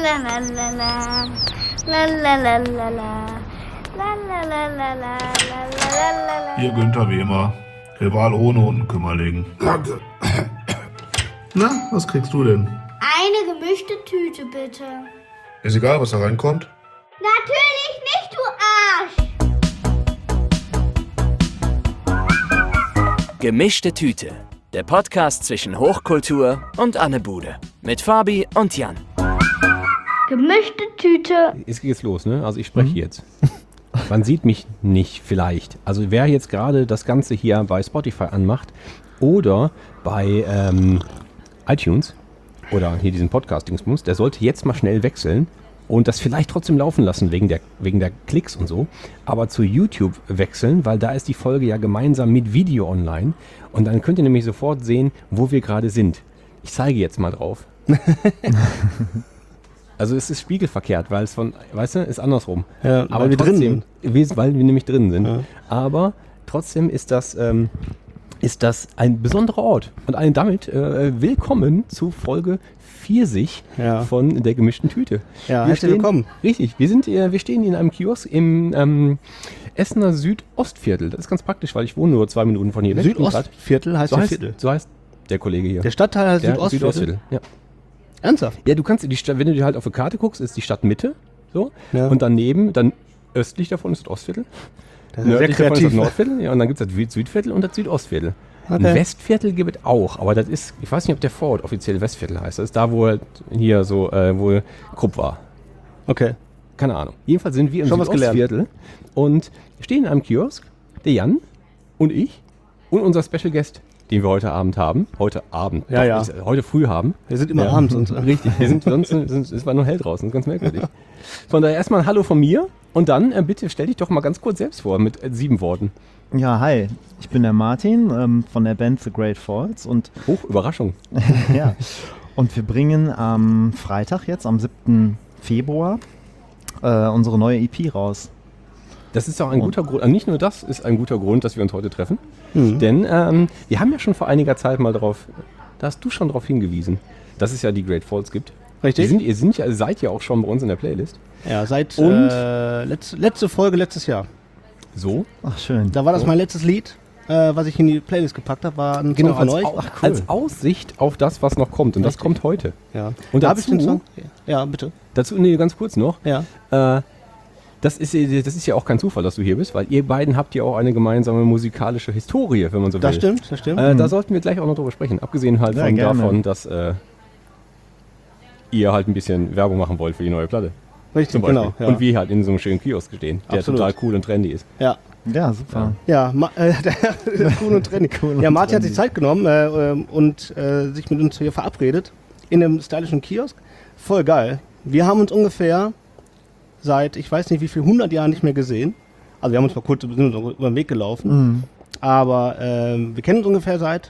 la la la la. La la la la la. La la la la la. La la la la. Hier Günther wie immer. Rival ohne Unkümmerling. Danke. Na, was kriegst du denn? Eine gemischte Tüte, bitte. Ist egal, was da reinkommt. Natürlich nicht, du Arsch! Gemischte Tüte. Der Podcast zwischen Hochkultur und Annebude. Mit Fabi und Jan. Gemischte Tüte. Es geht los, ne? Also ich spreche jetzt. Man sieht mich nicht vielleicht. Also wer jetzt gerade das Ganze hier bei Spotify anmacht oder bei iTunes oder hier diesen Podcast-Dingsbums, der sollte jetzt mal schnell wechseln und das vielleicht trotzdem laufen lassen wegen der Klicks und so, aber zu YouTube wechseln, weil da ist die Folge ja gemeinsam mit Video online und dann könnt ihr nämlich sofort sehen, wo wir gerade sind. Ich zeige jetzt mal drauf. Also es ist spiegelverkehrt, weil es weißt du, ist andersrum. Ja, aber weil wir trotzdem, drin sind. Weil wir nämlich drin sind. Ja. Aber trotzdem ist das ein besonderer Ort. Und damit willkommen zu Folge 40 von der gemischten Tüte. Ja, herzlich willkommen. Richtig, wir stehen in einem Kiosk im Essener Südostviertel. Das ist ganz praktisch, weil ich wohne nur 2 Minuten von hier weg. Südostviertel heißt der Viertel. So heißt der Kollege hier. Der Stadtteil heißt Südostviertel? Ja. Ernsthaft? Ja, du kannst die Stadt, wenn du dir halt auf die Karte guckst, ist die Stadtmitte. So. Ja. Und daneben, dann östlich davon ist das Ostviertel. Das ist sehr kreativ. Davon ist das Nordviertel. Ja, und dann gibt es das Südviertel und das Südostviertel. Okay. Ein Westviertel gibt es auch, aber das ist, ich weiß nicht, ob der Vorort offiziell Westviertel heißt. Das ist da, wo halt hier so, wo Krupp war. Okay. Keine Ahnung. Jedenfalls sind wir im Südostviertel und stehen in einem Kiosk, der Jan und ich und unser Special Guest, den wir heute Abend haben. Heute früh haben. Wir sind immer abends. Und richtig, es war nur hell draußen, das ist ganz merkwürdig. Von daher erstmal ein Hallo von mir und dann bitte stell dich doch mal ganz kurz selbst vor mit 7 Worten. Ja, hi, ich bin der Martin von der Band The Great Falls und Überraschung. Ja, und wir bringen am Freitag jetzt, am 7. Februar, unsere neue EP raus. Das ist auch ein guter Grund, nicht nur das ist ein guter Grund, dass wir uns heute treffen, denn wir haben ja schon vor einiger Zeit mal da hast du schon darauf hingewiesen, dass es ja die Great Falls gibt. Richtig. Seid ja auch schon bei uns in der Playlist. Ja, seit letzte Folge letztes Jahr. So? Ach, schön. Da war das mein letztes Lied, was ich in die Playlist gepackt habe, war ein Song von euch. Cool. Als Aussicht auf das, was noch kommt. Und das kommt heute. Ja. Und da dazu, habe ich den Song. Ja, bitte. Dazu, ganz kurz noch. Ja. Das ist ja auch kein Zufall, dass du hier bist, weil ihr beiden habt ja auch eine gemeinsame musikalische Historie, wenn man so will. Das stimmt. Da sollten wir gleich auch noch drüber sprechen. Abgesehen halt davon, dass ihr halt ein bisschen Werbung machen wollt für die neue Platte. Richtig, genau. Ja. Und wir halt in so einem schönen Kiosk stehen, der total cool und trendy ist. Ja. Ja, super. Ja, cool und trendy. Martin hat sich Zeit genommen und sich mit uns hier verabredet in einem stylischen Kiosk. Voll geil. Wir haben uns ungefähr seit, ich weiß nicht wie viel, 100 Jahren nicht mehr gesehen. Also wir haben uns mal kurz über den Weg gelaufen. Aber wir kennen uns ungefähr seit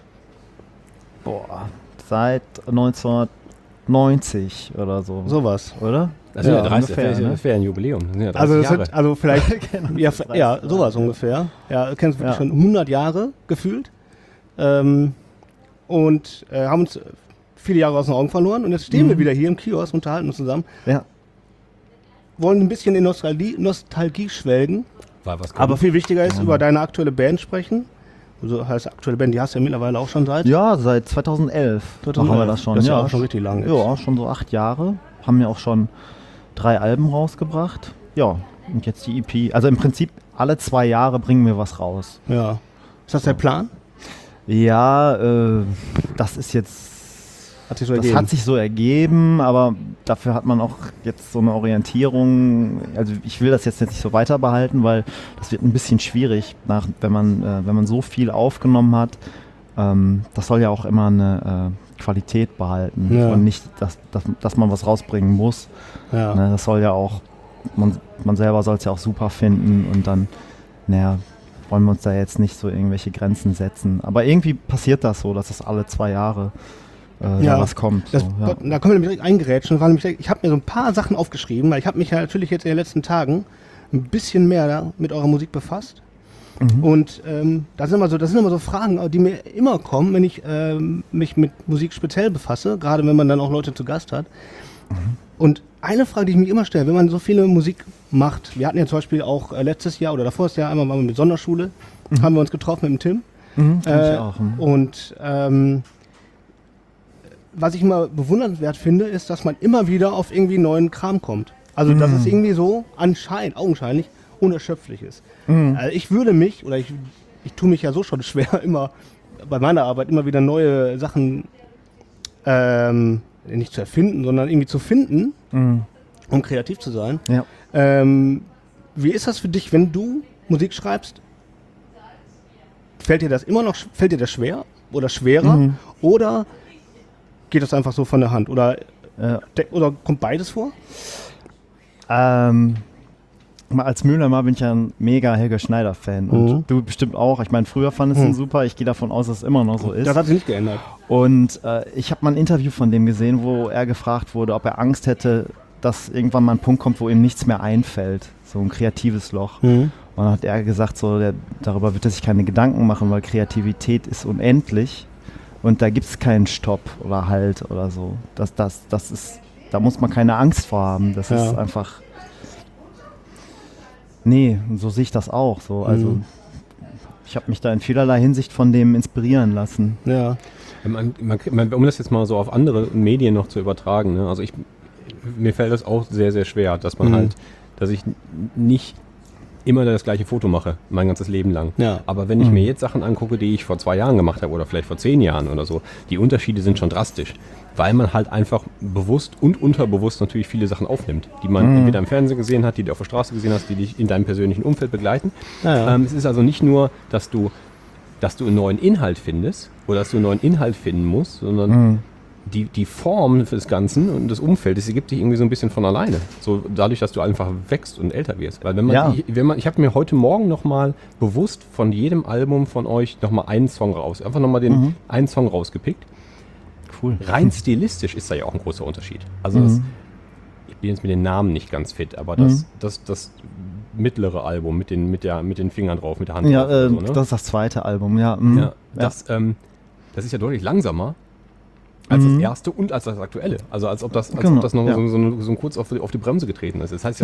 1990 oder so. Sowas. Oder? Das sind ja 30, das wäre ein Jubiläum. Das sind ja 30 Jahre. Also vielleicht, sowas ungefähr. Ja, du kennst wirklich schon 100 Jahre gefühlt. Und haben uns viele Jahre aus den Augen verloren. Und jetzt stehen wir wieder hier im Kiosk, unterhalten uns zusammen. Ja. Wollen ein bisschen in Nostalgie schwelgen. Aber viel wichtiger ist, über deine aktuelle Band sprechen. Also heißt aktuelle Band, die hast du ja mittlerweile auch schon seit? Ja, seit 2011 machen wir das schon. Das ist ja auch schon richtig lang. Ja, schon so 8 Jahre. Haben ja auch schon 3 Alben rausgebracht. Ja, und jetzt die EP. Also im Prinzip alle 2 Jahre bringen wir was raus. Ja. Ist das der Plan? Ja, das ist jetzt... hat sich so ergeben, aber dafür hat man auch jetzt so eine Orientierung. Also ich will das jetzt nicht so weiter behalten, weil das wird ein bisschen schwierig, wenn man so viel aufgenommen hat. Das soll ja auch immer eine Qualität behalten und nicht, dass man was rausbringen muss. Ja. Ne, das soll ja auch, man selber soll es ja auch super finden und dann, wollen wir uns da jetzt nicht so irgendwelche Grenzen setzen. Aber irgendwie passiert das so, dass das alle 2 Jahre was kommt. Da können wir direkt eingerätschen, weil ich habe mir so ein paar Sachen aufgeschrieben, weil ich habe mich ja natürlich jetzt in den letzten Tagen ein bisschen mehr mit eurer Musik befasst. Und das sind immer so Fragen, die mir immer kommen, wenn ich mich mit Musik speziell befasse, gerade wenn man dann auch Leute zu Gast hat. Und eine Frage, die ich mich immer stelle, wenn man so viele Musik macht, wir hatten ja zum Beispiel auch letztes Jahr oder davor das Jahr einmal waren wir mit Sonderschule, haben wir uns getroffen mit dem Tim. Ich auch. Und was ich immer bewundernswert finde, ist, dass man immer wieder auf irgendwie neuen Kram kommt. Also dass es irgendwie so augenscheinlich unerschöpflich ist. Also ich würde mich, oder ich tue mich ja so schon schwer, immer bei meiner Arbeit immer wieder neue Sachen nicht zu erfinden, sondern irgendwie zu finden, um kreativ zu sein. Ja. Wie ist das für dich, wenn du Musik schreibst? Fällt dir das schwer oder schwerer? Oder geht das einfach so von der Hand? Oder kommt beides vor? Als Mühlheimer bin ich ja ein mega Helge Schneider-Fan und du bestimmt auch. Ich meine, früher fandest du ihn super. Ich gehe davon aus, dass es immer noch so ist. Das hat sich nicht geändert. Und ich habe mal ein Interview von dem gesehen, wo er gefragt wurde, ob er Angst hätte, dass irgendwann mal ein Punkt kommt, wo ihm nichts mehr einfällt. So ein kreatives Loch. Und dann hat er gesagt, darüber wird er sich keine Gedanken machen, weil Kreativität ist unendlich und da gibt es keinen Stopp oder Halt oder so. Das ist, da muss man keine Angst vor haben. Das ist einfach... Nee, so sehe ich das auch. So. Also ich habe mich da in vielerlei Hinsicht von dem inspirieren lassen. Ja. Um das jetzt mal so auf andere Medien noch zu übertragen, ne? Also mir fällt das auch sehr, sehr schwer, dass dass ich nicht immer das gleiche Foto mache, mein ganzes Leben lang. Ja. Aber wenn ich mir jetzt Sachen angucke, die ich vor 2 Jahren gemacht habe oder vielleicht vor 10 Jahren oder so, die Unterschiede sind schon drastisch, weil man halt einfach bewusst und unterbewusst natürlich viele Sachen aufnimmt, die man entweder im Fernsehen gesehen hat, die du auf der Straße gesehen hast, die dich in deinem persönlichen Umfeld begleiten. Ja. Es ist also nicht nur, dass du einen neuen Inhalt findest oder dass du einen neuen Inhalt finden musst, sondern die Form des Ganzen und des Umfeldes, die gibt dich irgendwie so ein bisschen von alleine. So dadurch, dass du einfach wächst und älter wirst. Weil ich habe mir heute Morgen nochmal bewusst von jedem Album von euch nochmal einen Song einfach nochmal einen Song rausgepickt. Cool. Rein stilistisch ist da ja auch ein großer Unterschied. Also ich bin jetzt mit den Namen nicht ganz fit, aber das mittlere Album mit den Fingern drauf, mit der Hand drauf. Ja, so, ne? Das ist das zweite Album, ja. Das ist ja deutlich langsamer als das erste und als das aktuelle. Also als ob das nochmal so kurz auf die Bremse getreten ist. Das heißt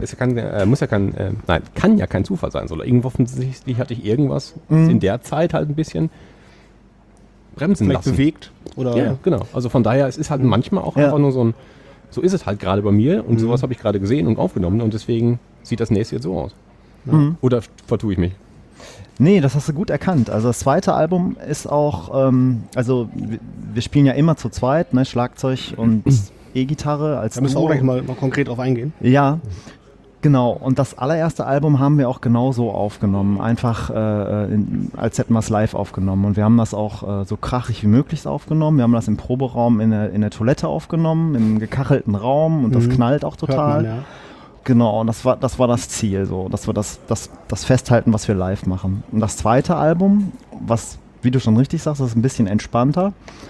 kann ja kein Zufall sein. Irgendwo offensichtlich hatte ich irgendwas in der Zeit halt ein bisschen bremsen vielleicht lassen. Bewegt. Oder ja, genau. Also von daher, es ist halt manchmal auch einfach nur so ist es halt gerade bei mir und sowas habe ich gerade gesehen und aufgenommen und deswegen sieht das nächste jetzt so aus. Oder vertue ich mich? Nee, das hast du gut erkannt. Also das zweite Album ist auch, also wir spielen ja immer zu zweit, ne? Schlagzeug und E-Gitarre als Da müssen wir auch gleich mal konkret drauf eingehen. Ja, genau. Und das allererste Album haben wir auch genauso aufgenommen. Einfach als hätten wir es live aufgenommen. Und wir haben das auch so krachig wie möglich aufgenommen. Wir haben das im Proberaum in der Toilette aufgenommen, im gekachelten Raum und das knallt auch total. Hört man, ja. Genau, und das war das Ziel, so, dass wir das festhalten, was wir live machen. Und das zweite Album, was, wie du schon richtig sagst, ist ein bisschen entspannter.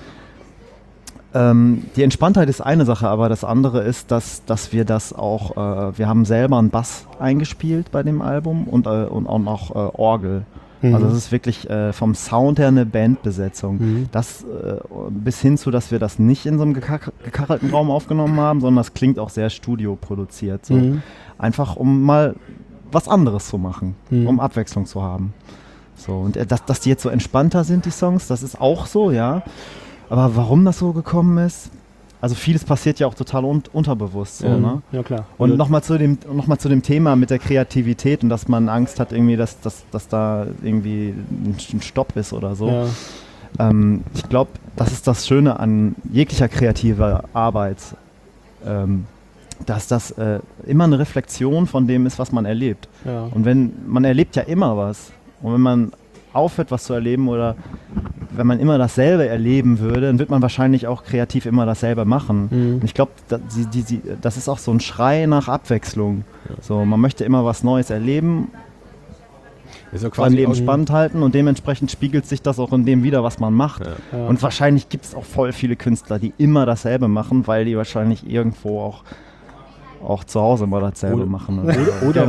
Die Entspanntheit ist eine Sache, aber das andere ist, dass wir das auch, wir haben selber einen Bass eingespielt bei dem Album und auch noch Orgel. Also es ist wirklich vom Sound her eine Bandbesetzung. Das bis hin zu, dass wir das nicht in so einem gekachelten Raum aufgenommen haben, sondern das klingt auch sehr studioproduziert. So. Einfach um mal was anderes zu machen, um Abwechslung zu haben. So, und dass die jetzt so entspannter sind, die Songs, das ist auch so, ja. Aber warum das so gekommen ist, also vieles passiert ja auch total unterbewusst. So, ne? Ja, klar. Und nochmal zu dem Thema mit der Kreativität und dass man Angst hat, irgendwie, dass da irgendwie ein Stopp ist oder so. Ja. Ich glaube, das ist das Schöne an jeglicher kreativer Arbeit, dass das immer eine Reflexion von dem ist, was man erlebt. Ja. Und man erlebt ja immer was. Und wenn man aufhört, was zu erleben oder wenn man immer dasselbe erleben würde, dann wird man wahrscheinlich auch kreativ immer dasselbe machen. Und ich glaube, das ist auch so ein Schrei nach Abwechslung. Ja. So, man möchte immer was Neues erleben, sein Leben spannend halten und dementsprechend spiegelt sich das auch in dem wider, was man macht. Ja. Ja. Und wahrscheinlich gibt es auch voll viele Künstler, die immer dasselbe machen, weil die wahrscheinlich irgendwo auch auch zu Hause mal dasselbe machen. Oder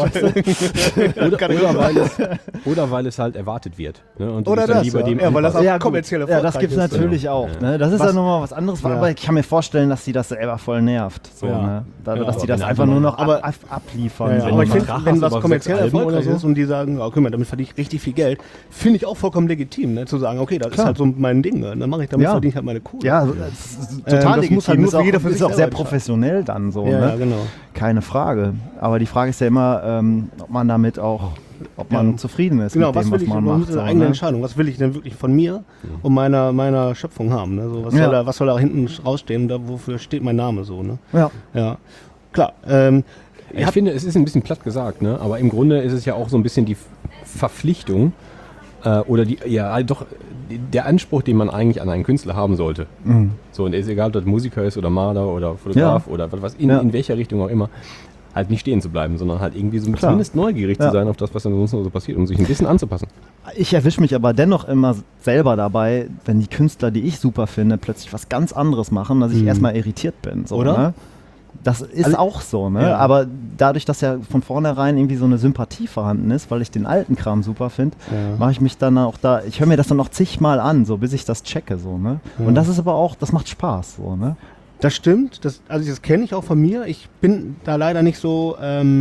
weil es halt erwartet wird. Ne? Und Oder dann das, lieber dem weil das ja, auch kommerzielle ja, das Vorteil gibt es ist. natürlich auch. Ne? Das ist ja nochmal was anderes, aber ich kann mir vorstellen, dass die das selber voll nervt. So, Ja. ne? Dass die wenn das einfach nur noch aber- abliefern. Ja, so, aber ich ne? finde, Krach wenn hast, was aber kommerziell 6 Alben erfolgreich oder so. ist und die sagen, guck mal, damit verdiene ich richtig viel Geld, finde ich auch vollkommen legitim, ne? Zu sagen, okay, das ist Klar. halt so mein Ding, ne? Dann mache ich damit, verdiene ich halt meine Kohle. Ja, das ist total das muss halt legitim. nur Ist für auch, jeder für sich ist auch sehr selber professionell dann so. ja, Ne? ja, genau. Keine Frage. Aber die Frage ist ja immer, ob man damit auch, ob man zufrieden ist Genau, mit was dem, will was ich, man man macht. muss eine eigene Entscheidung, was will ich denn wirklich von mir und meiner Schöpfung haben, ne? So, was soll da hinten rausstehen, wofür steht mein Name so, ne? Ja. Ja, klar. Ich finde, es ist ein bisschen platt gesagt, ne? Aber im Grunde ist es ja auch so ein bisschen die Verpflichtung oder der Anspruch, den man eigentlich an einen Künstler haben sollte. So, und es ist egal, ob das Musiker ist oder Maler oder Fotograf oder was in welcher Richtung auch immer, halt nicht stehen zu bleiben, sondern halt irgendwie so zumindest neugierig zu sein auf das, was dann sonst noch so passiert, um sich ein bisschen anzupassen. Ich erwische mich aber dennoch immer selber dabei, wenn die Künstler, die ich super finde, plötzlich was ganz anderes machen, dass ich erstmal irritiert bin. So, Oder? Ne? Das ist auch so, ne? Ja. Aber dadurch, dass ja von vornherein irgendwie so eine Sympathie vorhanden ist, weil ich den alten Kram super finde, mache ich mich dann auch ich höre mir das dann noch zigmal an, so bis ich das checke, so, ne? Und das ist aber auch, das macht Spaß, so, ne? Das stimmt, das kenne ich auch von mir. Ich bin da leider nicht so,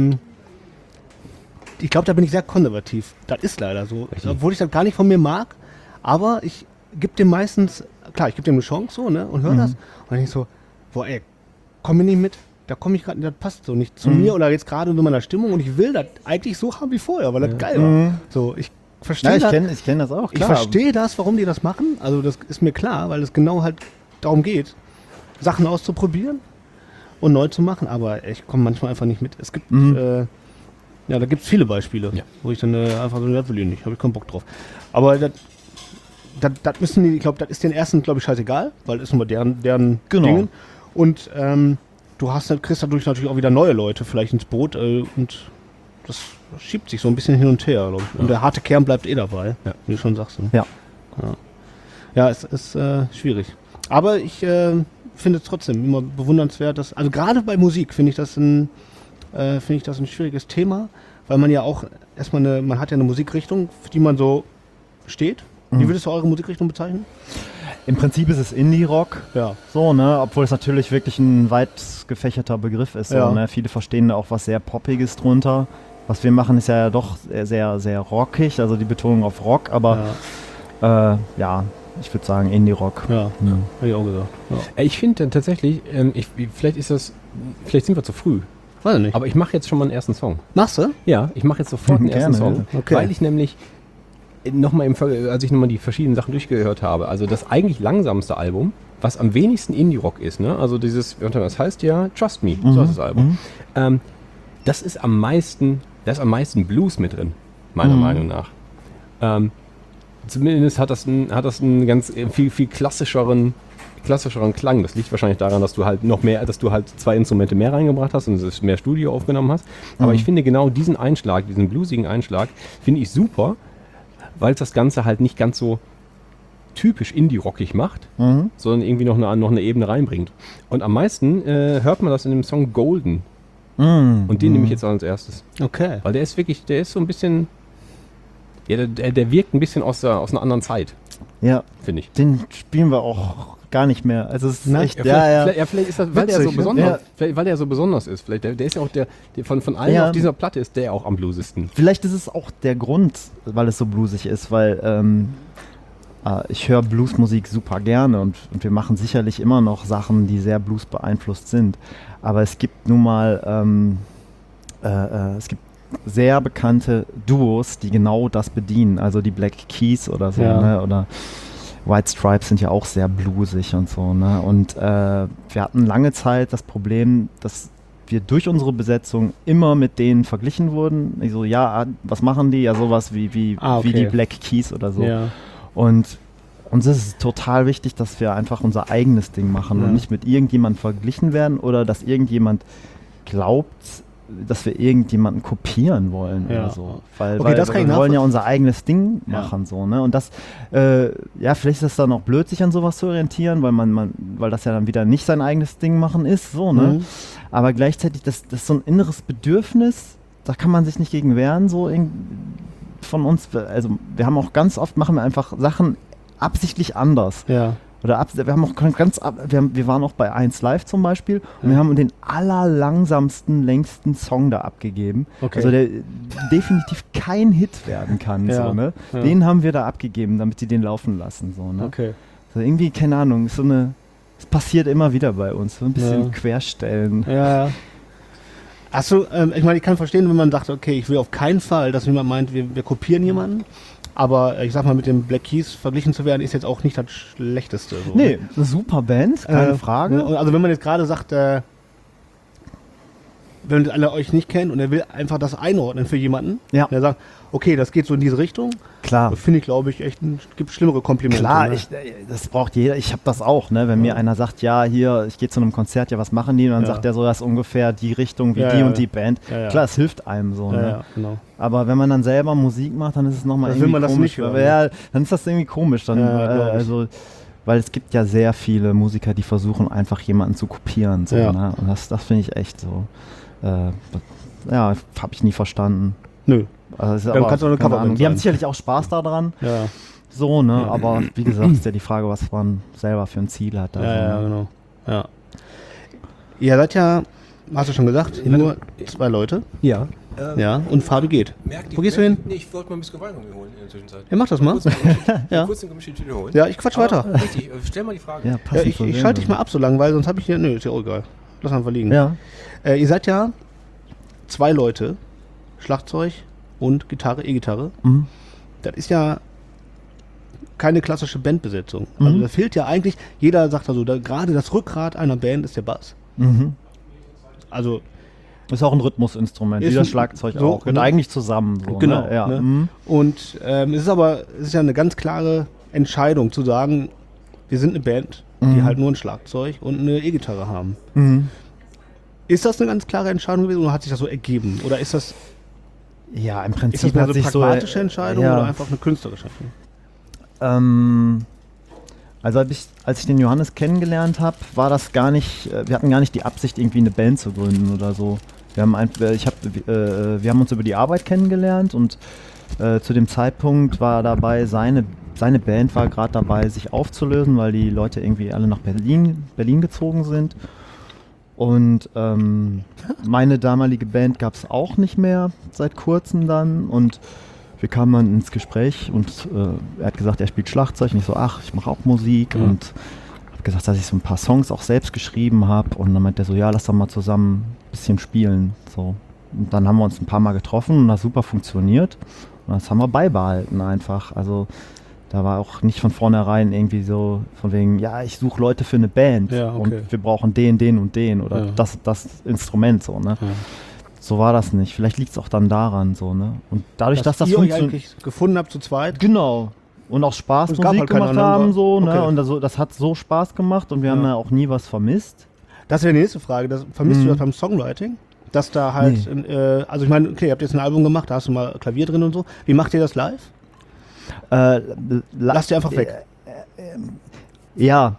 ich glaube, da bin ich sehr konservativ. Das ist leider so. Obwohl ich das gar nicht von mir mag, aber ich gebe dem meistens, klar, ich gebe dem eine Chance so, ne, und höre das. Und dann denke ich so, boah ey, komm mir nicht mit, da komme ich gerade, das passt so nicht zu mir oder jetzt gerade in meiner Stimmung und ich will das eigentlich so haben wie vorher, weil das geil war. So, ich verstehe Ja, das. ich kenn das auch, Ich klar. verstehe das, warum die das machen. Also das ist mir klar, weil es genau halt darum geht, Sachen auszuprobieren und neu zu machen. Aber ich komme manchmal einfach nicht mit. Es gibt, da gibt es viele Beispiele, wo ich dann einfach so, das will ich nicht, habe ich keinen Bock drauf. Aber das müssen die, ich glaube, das ist den ersten, glaube ich, scheißegal, weil das ist nur deren Dingen. Und kriegst dadurch natürlich auch wieder neue Leute vielleicht ins Boot und das schiebt sich so ein bisschen hin und her, glaube ich. Und der harte Kern bleibt dabei, wie du schon sagst. Ne? Ja, es ist schwierig. Aber ich finde es trotzdem immer bewundernswert, dass, also gerade bei Musik finde ich das ein schwieriges Thema, weil man ja auch erstmal man hat ja eine Musikrichtung, für die man so steht. Wie würdest du eure Musikrichtung bezeichnen? Im Prinzip ist es Indie-Rock, Ja. so, ne? Obwohl es natürlich wirklich ein weit gefächerter Begriff ist. Ja. So, ne? Viele verstehen da auch was sehr Poppiges drunter. Was wir machen, ist ja doch sehr, sehr rockig, also die Betonung auf Rock, aber ich würde sagen Indie-Rock. Ja, habe ich auch gesagt. Ja. Ich finde dann tatsächlich, vielleicht sind wir zu früh, Weiß ich nicht. aber ich mache jetzt schon mal einen ersten Song. Machst du? Ja, ich mache jetzt sofort einen ersten Gerne, Song, okay. weil ich nämlich als ich nochmal die verschiedenen Sachen durchgehört habe, also das eigentlich langsamste Album, was am wenigsten Indie-Rock ist, ne? Also das heißt ja Trust Me, so heißt das Album. Das ist am meisten Blues mit drin, meiner Meinung nach. Zumindest hat das einen ganz viel klassischeren Klang. Das liegt wahrscheinlich daran, dass du halt 2 Instrumente mehr reingebracht hast und es mehr Studio aufgenommen hast. Aber ich finde genau diesen bluesigen Einschlag, finde ich super, weil es das Ganze halt nicht ganz so typisch Indie-rockig macht, sondern irgendwie noch eine Ebene reinbringt. Und am meisten hört man das in dem Song Golden. Und den nehme ich jetzt als erstes. Okay. Weil der ist so ein bisschen, der wirkt ein bisschen aus einer anderen Zeit, Ja, finde ich. den spielen wir auch gar nicht mehr. Also es ist echt, Vielleicht ist das, weil der so Witzig, ne? besonders, weil der so besonders ist. Vielleicht der ist ja auch der von allen auf dieser Platte ist der auch am bluesesten. Vielleicht ist es auch der Grund, weil es so bluesig ist, weil ich höre Bluesmusik super gerne und wir machen sicherlich immer noch Sachen, die sehr Blues beeinflusst sind. Aber es gibt nun mal es gibt sehr bekannte Duos, die genau das bedienen. Also die Black Keys oder so, ne? Oder White Stripes sind ja auch sehr bluesig und so, ne? Und wir hatten lange Zeit das Problem, dass wir durch unsere Besetzung immer mit denen verglichen wurden. Ich so, was machen die? Ja, sowas wie die Black Keys oder so. Ja. Und uns ist es total wichtig, dass wir einfach unser eigenes Ding machen und nicht mit irgendjemandem verglichen werden oder dass irgendjemand glaubt, dass wir irgendjemanden kopieren wollen Ja. oder so. Weil das kann ich wir wollen ja nachvollziehen. unser eigenes Ding machen, so, ne? Und das, vielleicht ist es dann auch blöd, sich an sowas zu orientieren, weil das ja dann wieder nicht sein eigenes Ding machen ist, so, ne? Mhm. Aber gleichzeitig, das ist so ein inneres Bedürfnis, da kann man sich nicht gegen wehren, so von uns. Also wir haben auch ganz oft, machen wir einfach Sachen absichtlich anders. Ja. Oder wir haben auch wir waren auch bei 1 Live zum Beispiel und wir haben den allerlangsamsten, längsten Song da abgegeben. Okay. Also der definitiv kein Hit werden kann. Ja. So, ne? Ja. Den haben wir da abgegeben, damit die den laufen lassen. So, ne? Okay. Also irgendwie, keine Ahnung, es passiert immer wieder bei uns. So ein bisschen querstellen. Ja. Achso, ich meine, ich kann verstehen, wenn man sagt, okay, ich will auf keinen Fall, dass jemand meint, wir kopieren jemanden. Aber ich sag mal, mit dem Black Keys verglichen zu werden, ist jetzt auch nicht das Schlechteste. So, Nee, eine super Band, keine Frage. Also wenn man jetzt gerade sagt, wenn alle euch nicht kennen und er will einfach das einordnen für jemanden, Ja. der sagt, okay, das geht so in diese Richtung, Klar. finde ich, glaube ich, echt, gibt schlimmere Komplimente. Klar, ne? das braucht jeder. Ich habe das auch, ne? Wenn mir einer sagt, ja, hier, ich gehe zu einem Konzert, ja, was machen die? Und dann sagt der so, das ist ungefähr die Richtung wie die und die Band. Ja. Klar, es hilft einem so, ne? Ja, genau. Aber wenn man dann selber Musik macht, dann ist es nochmal Das irgendwie will man das komisch. nicht hören, Ja, dann ist das irgendwie komisch. Dann, Ja, glaub ich. weil es gibt ja sehr viele Musiker, die versuchen einfach jemanden zu kopieren. So, Ja. ne? Und das finde ich echt so. Ja, habe ich nie verstanden. Nö. Also, das ist Dann aber, kannst du auch eine keine Coverband Ahnung. Die haben sein. sicherlich auch Spaß daran. Ja, So, ne? Aber wie gesagt, ist ja die Frage, was man selber für ein Ziel hat. Also, ja, ne? genau. Ja. Ihr seid ja, hast du schon gesagt, nur 2 Leute. Ja. Ja, und Fabi geht. Wo gehst du hin? Nee, ich wollte mal ein bisschen Wein holen in der Zwischenzeit. Ja, mach das mal. Ja. Kurz den Gemischetüte holen. Ja, ich quatsch weiter. Richtig, stell mal die Frage. Ja, Ja, passend ich zur schalte Sendung. dich mal ab so lange, weil sonst habe ich hier. Nö, ist ja auch egal. Lass einfach liegen. Ja. Ihr seid ja 2 Leute, Schlagzeug und Gitarre, E-Gitarre. Mhm. Das ist ja keine klassische Bandbesetzung. Also da fehlt ja eigentlich, jeder sagt also, gerade das Rückgrat einer Band ist der Bass. Mhm. Also Ist auch ein Rhythmusinstrument, Ist wie das ein- Schlagzeug so, auch. Gehört ne? eigentlich zusammen. So, Genau, Ne? Ja. ne? Mhm. und es ist ja eine ganz klare Entscheidung zu sagen, wir sind eine Band, die halt nur ein Schlagzeug und eine E-Gitarre haben. Mhm. Ist das eine ganz klare Entscheidung gewesen oder hat sich das so ergeben? Oder ist das Ja, im Ist das Prinzip mehr hat so sich so. pragmatische Entscheidung ja. oder einfach eine künstlerische Entscheidung? Also als ich den Johannes kennengelernt habe, war das gar nicht, wir hatten gar nicht die Absicht, irgendwie eine Band zu gründen oder so. Wir haben uns über die Arbeit kennengelernt und zu dem Zeitpunkt war dabei, seine Band war gerade dabei, sich aufzulösen, weil die Leute irgendwie alle nach Berlin gezogen sind. Und meine damalige Band gab es auch nicht mehr seit kurzem dann. Und wir kamen dann ins Gespräch und er hat gesagt, er spielt Schlagzeug. Und ich so, ach, ich mache auch Musik. Und habe gesagt, dass ich so ein paar Songs auch selbst geschrieben habe. Und dann meinte er so, ja, lass doch mal zusammen ein bisschen spielen. So. Und dann haben wir uns ein paar Mal getroffen und das super funktioniert. Und das haben wir beibehalten einfach. Also da war auch nicht von vornherein irgendwie so von wegen, ja, ich suche Leute für eine Band Ja, okay. und wir brauchen den und den oder Ja. das Instrument so, ne? Ja. So war das nicht. Vielleicht liegt es auch dann daran so, ne? Und dadurch, dass das ihr euch funktioniert. eigentlich gefunden habt zu zweit. Genau. Und auch Spaß Und es gab Musik halt keine gemacht anderen, haben, so, ne? okay. Und das hat so Spaß gemacht und wir haben ja auch nie was vermisst. Das wäre die nächste Frage. Vermisst du das beim Songwriting? Dass da halt, also ich meine, okay, ihr habt jetzt ein Album gemacht, da hast du mal Klavier drin und so. Wie macht ihr das live? Lasst ihr einfach weg. Ja,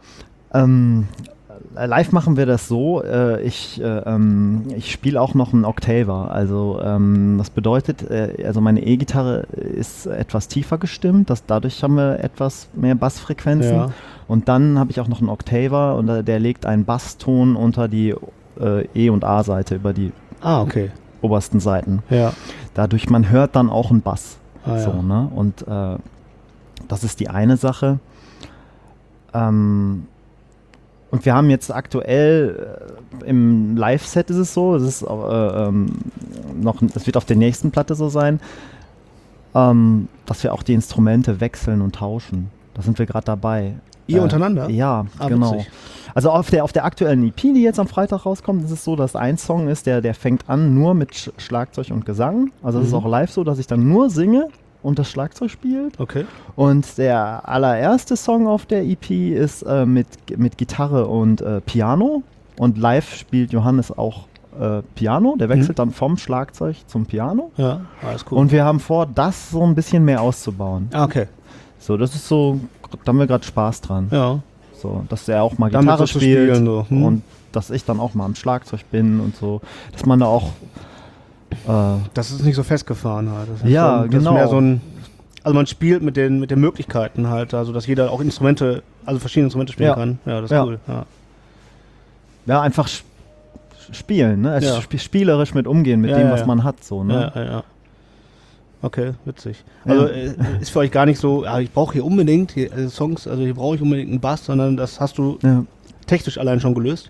live machen wir das so. Ich spiele auch noch einen Octaver. Also das bedeutet, also meine E-Gitarre ist etwas tiefer gestimmt. Dadurch haben wir etwas mehr Bassfrequenzen. Ja. Und dann habe ich auch noch einen Octaver und der legt einen Basston unter die E- und A-Seite über die Okay. obersten Seiten. Ja. Dadurch, man hört dann auch einen Bass. Ah, ja. So, ne? Und das ist die eine Sache. Und wir haben jetzt aktuell im Live-Set ist es so, es ist es wird auf der nächsten Platte so sein, dass wir auch die Instrumente wechseln und tauschen. Da sind wir gerade dabei. Ihr untereinander? Ja, Ah, genau. witzig. Also auf der aktuellen EP, die jetzt am Freitag rauskommt, ist es so, dass ein Song ist, der fängt an nur mit Schlagzeug und Gesang. Also es ist auch live so, dass ich dann nur singe und das Schlagzeug spielt. Okay. Und der allererste Song auf der EP ist mit Gitarre und Piano. Und live spielt Johannes auch Piano, der wechselt dann vom Schlagzeug zum Piano. Ja, alles cool. Und wir haben vor, das so ein bisschen mehr auszubauen. Okay. So, das ist so, da haben wir gerade Spaß dran. Ja. So, dass er auch mal Damit Gitarre so zu spielt spielen, so. und dass ich dann auch mal am Schlagzeug bin und so, dass man da auch das ist nicht so festgefahren halt. Das ist Ja, schon, das genau. Ist mehr so ein, also man spielt mit den Möglichkeiten halt, also dass jeder auch verschiedene Instrumente spielen Ja. kann. Ja, das ist Ja. cool. Ja. ja, einfach spielen, ne? Also Ja. spielerisch mit umgehen, mit Ja, dem, ja, was ja. man hat, so, ne? Ja. Okay, witzig. Also ist für euch gar nicht so, ich brauche hier unbedingt Songs, also hier brauche ich unbedingt einen Bass, sondern das hast du Ja. technisch allein schon gelöst.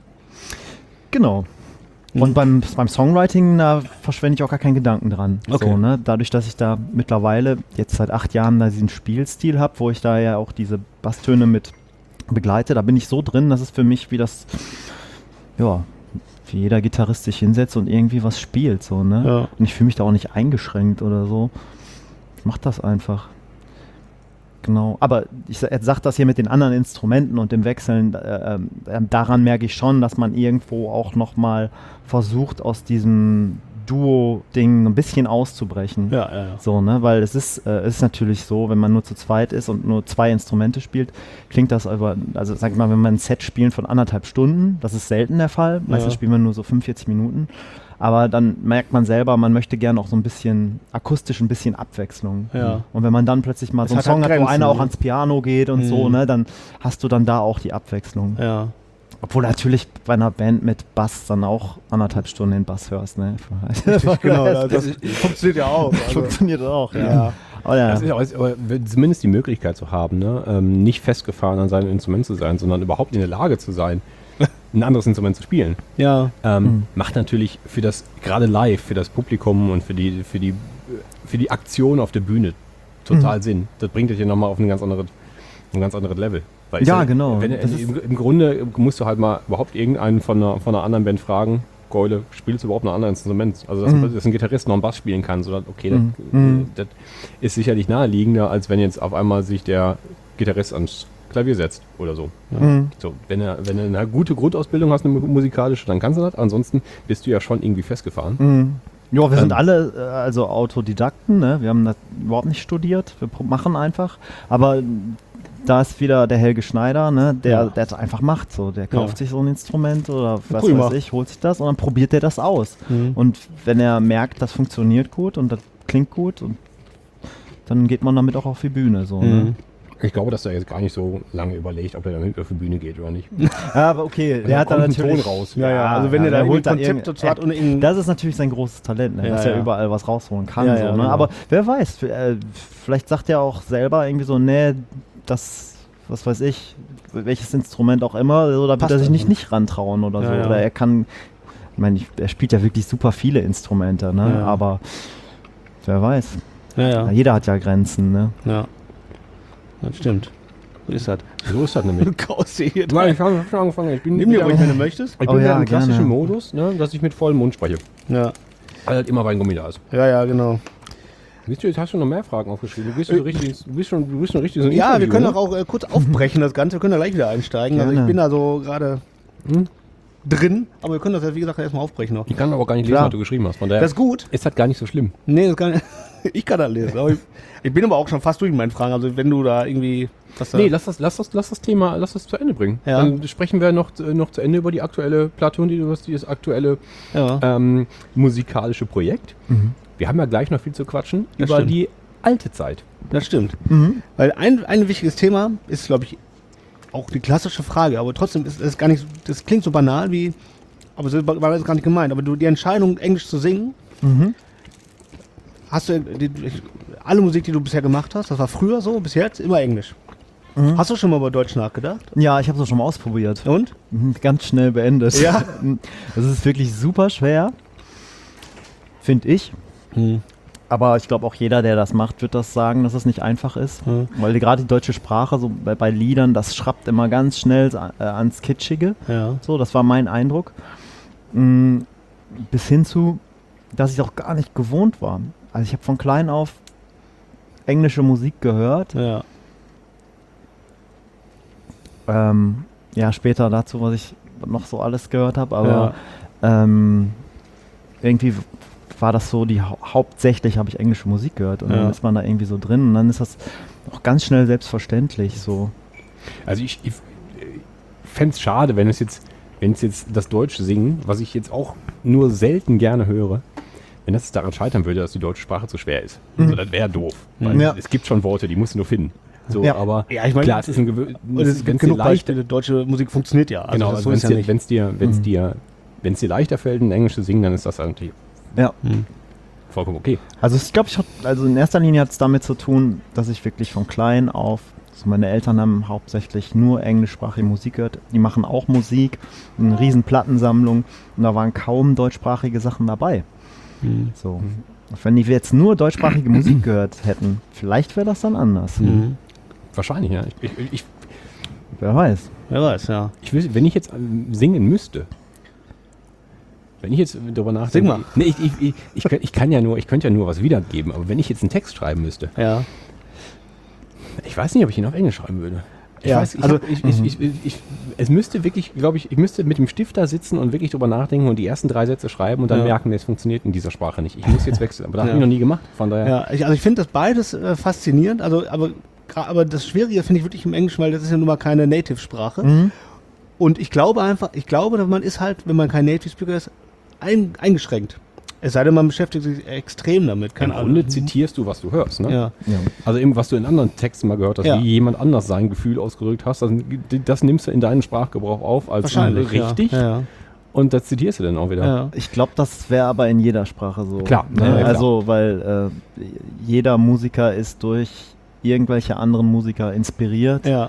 Genau. Und beim Songwriting, da verschwende ich auch gar keinen Gedanken dran. Okay. So, ne? Dadurch, dass ich da mittlerweile jetzt seit 8 Jahren da diesen Spielstil habe, wo ich da ja auch diese Basstöne mit begleite, da bin ich so drin, dass es für mich wie das, ja, wie jeder Gitarrist sich hinsetzt und irgendwie was spielt. So, ne? Ja. Und ich fühle mich da auch nicht eingeschränkt oder so. Ich mach das einfach. Genau, aber ich sag das hier mit den anderen Instrumenten und dem Wechseln, daran merke ich schon, dass man irgendwo auch nochmal versucht, aus diesem Duo-Ding ein bisschen auszubrechen. Ja. So, ne, weil es ist natürlich so, wenn man nur zu zweit ist und nur 2 Instrumente spielt, klingt das also sag ich mal, wenn wir ein Set spielen von 1,5 Stunden, das ist selten der Fall, meistens spielen wir nur so 45 Minuten, aber dann merkt man selber, man möchte gerne auch so ein bisschen akustisch ein bisschen Abwechslung. Ja. Und wenn man dann plötzlich mal Es so einen hat halt Song hat, wo Grenzen, einer auch ne? ans Piano geht und so, ne, dann hast du dann da auch die Abwechslung. Ja. Obwohl natürlich bei einer Band mit Bass dann auch 1,5 Stunden den Bass hörst, ne? Genau, das funktioniert ja auch. Also. Funktioniert auch, ja. Ja. Aber ja. Das ist aber zumindest die Möglichkeit zu haben, ne? Nicht festgefahren an seinem Instrument zu sein, sondern überhaupt in der Lage zu sein, ein anderes Instrument zu spielen. Ja. Macht natürlich für das, gerade live, für das Publikum und für die Aktion auf der Bühne total Sinn. Das bringt dich ja nochmal auf ein ganz anderes Level. Weil Ja, genau. Im Grunde musst du halt mal überhaupt irgendeinen von einer anderen Band fragen, Keule, spielst du überhaupt ein anderes Instrument? Also, dass ein Gitarrist noch einen Bass spielen kann, so, okay, das ist sicherlich naheliegender, als wenn jetzt auf einmal sich der Gitarrist ans Klavier setzt oder so. Ja. So, wenn du eine gute Grundausbildung hast, eine musikalische, dann kannst du das. Ansonsten bist du ja schon irgendwie festgefahren. Ja, wir sind alle also Autodidakten, ne? Wir haben das überhaupt nicht studiert, wir machen einfach. Aber da ist wieder der Helge Schneider, ne? Der das einfach macht. So. Der kauft sich so ein Instrument oder was weiß ich, holt sich das und dann probiert er das aus. Und wenn er merkt, das funktioniert gut und das klingt gut, und dann geht man damit auch auf die Bühne. So, ne? Ich glaube, dass er jetzt gar nicht so lange überlegt, ob er damit auf die Bühne geht oder nicht. Ja, aber okay, der hat da kommt ein natürlich Ton raus. Ja, also wenn ihr da der holt holt da Konzept dazu hat und das ist natürlich sein großes Talent, ne? Dass er überall was rausholen kann. Ja, so, ja, ne? genau. Aber wer weiß, vielleicht sagt er auch selber irgendwie so, nee, das, was weiß ich, welches Instrument auch immer, so, da wird er sich nicht rantrauen oder so. Ja. Oder er kann, ich meine, er spielt ja wirklich super viele Instrumente, ne? Ja. Aber wer weiß. Ja. Jeder hat ja Grenzen, ne? Ja. Das stimmt. So ist das. So ist das nämlich. Du kaust dir hier Nein, ich habe schon angefangen. Ich bin Nimm dir wieder, ruhig, wenn du möchtest. ich bin Oh wieder ja, im klassischen gerne. Modus, ne, dass ich mit vollem Mund spreche. Ja. Weil halt immer Weingummi da ist. Ja, genau. Siehst du, jetzt hast du noch mehr Fragen aufgeschrieben. Du bist schon richtig so ein Ja, wir Interview, können ne? auch kurz aufbrechen, das Ganze. Wir können da gleich wieder einsteigen. Also Gerne. ich bin da so gerade drin, aber wir können das ja, wie gesagt, erstmal aufbrechen noch. Ich kann aber gar nicht lesen, Klar. was du geschrieben hast. Von daher Das ist gut. ist das gar nicht so schlimm. Nee, das kann ich kann das lesen. Aber ich bin aber auch schon fast durch mit meinen Fragen. Also wenn du da irgendwie... Nee, lass das Thema zu Ende bringen. Ja. Dann sprechen wir noch zu Ende über die aktuelle Platte und das aktuelle Ja. musikalische Projekt. Wir haben ja gleich noch viel zu quatschen Das über stimmt. die alte Zeit. Das stimmt. Weil ein wichtiges Thema ist, glaube ich, auch die klassische Frage, aber trotzdem ist es gar nicht, das klingt so banal wie, aber das war das gar nicht gemeint, aber die Entscheidung, Englisch zu singen, hast du alle Musik, die du bisher gemacht hast, das war früher so, bis jetzt immer Englisch. Hast du schon mal über Deutsch nachgedacht? Ja, ich habe es schon mal ausprobiert. Und? Ganz schnell beendet. Ja. Das ist wirklich super schwer, finde ich. Aber ich glaube auch jeder, der das macht, wird das sagen, dass es nicht einfach ist. Weil gerade die deutsche Sprache, so bei Liedern, das schrappt immer ganz schnell ans Kitschige. Ja. So, das war mein Eindruck. Bis hin zu, dass ich auch gar nicht gewohnt war. Also ich habe von klein auf englische Musik gehört. Ja. Ja, später dazu, was ich noch so alles gehört habe, aber irgendwie war das so, hauptsächlich habe ich englische Musik gehört und dann ist man da irgendwie so drin und dann ist das auch ganz schnell selbstverständlich so. Also ich fände es schade, wenn es jetzt das deutsche Singen, was ich jetzt auch nur selten gerne höre, wenn das daran scheitern würde, dass die deutsche Sprache zu schwer ist. Also das wäre doof. Weil es gibt schon Worte, die musst du nur finden. So, aber ich meine, klar, es ist ein es gibt genug Beispiele, deutsche Musik funktioniert ja. Also genau, das also so ist wenn es dir leichter fällt, ein Englisch zu singen, dann ist das eigentlich vollkommen okay. Also ich glaube, in erster Linie hat es damit zu tun, dass ich wirklich von klein auf, also meine Eltern haben hauptsächlich nur englischsprachige Musik gehört. Die machen auch Musik, eine riesen Plattensammlung und da waren kaum deutschsprachige Sachen dabei. So. Und wenn die jetzt nur deutschsprachige Musik gehört hätten, vielleicht wäre das dann anders. Wahrscheinlich, ja. Wer weiß. Wer weiß, ja. Wenn ich jetzt singen müsste, wenn ich jetzt darüber nachdenke. Sing mal. Nee, ich könnte ja nur was wiedergeben, aber wenn ich jetzt einen Text schreiben müsste, ich weiß nicht, ob ich ihn auf Englisch schreiben würde. Es müsste wirklich, glaube ich müsste mit dem Stift da sitzen und wirklich drüber nachdenken und die ersten 3 Sätze schreiben und dann merken, es funktioniert in dieser Sprache nicht. Ich muss jetzt wechseln. Aber das habe ich noch nie gemacht. Von daher. Ja, ich finde das beides faszinierend. Also, aber das Schwierige finde ich wirklich im Englischen, weil das ist ja nun mal keine Native-Sprache. Und ich glaube, man ist halt, wenn man kein Native-Speaker ist, eingeschränkt. Es sei denn, man beschäftigt sich extrem damit. Im Grunde zitierst du, was du hörst. Ne? Ja. Also eben, was du in anderen Texten mal gehört hast, wie jemand anders sein Gefühl ausgedrückt hast, das nimmst du in deinen Sprachgebrauch auf als richtig. Ja. Und das zitierst du dann auch wieder. Ja. Ich glaube, das wäre aber in jeder Sprache so. Klar. Ne? Also, weil jeder Musiker ist durch irgendwelche anderen Musiker inspiriert. Ja.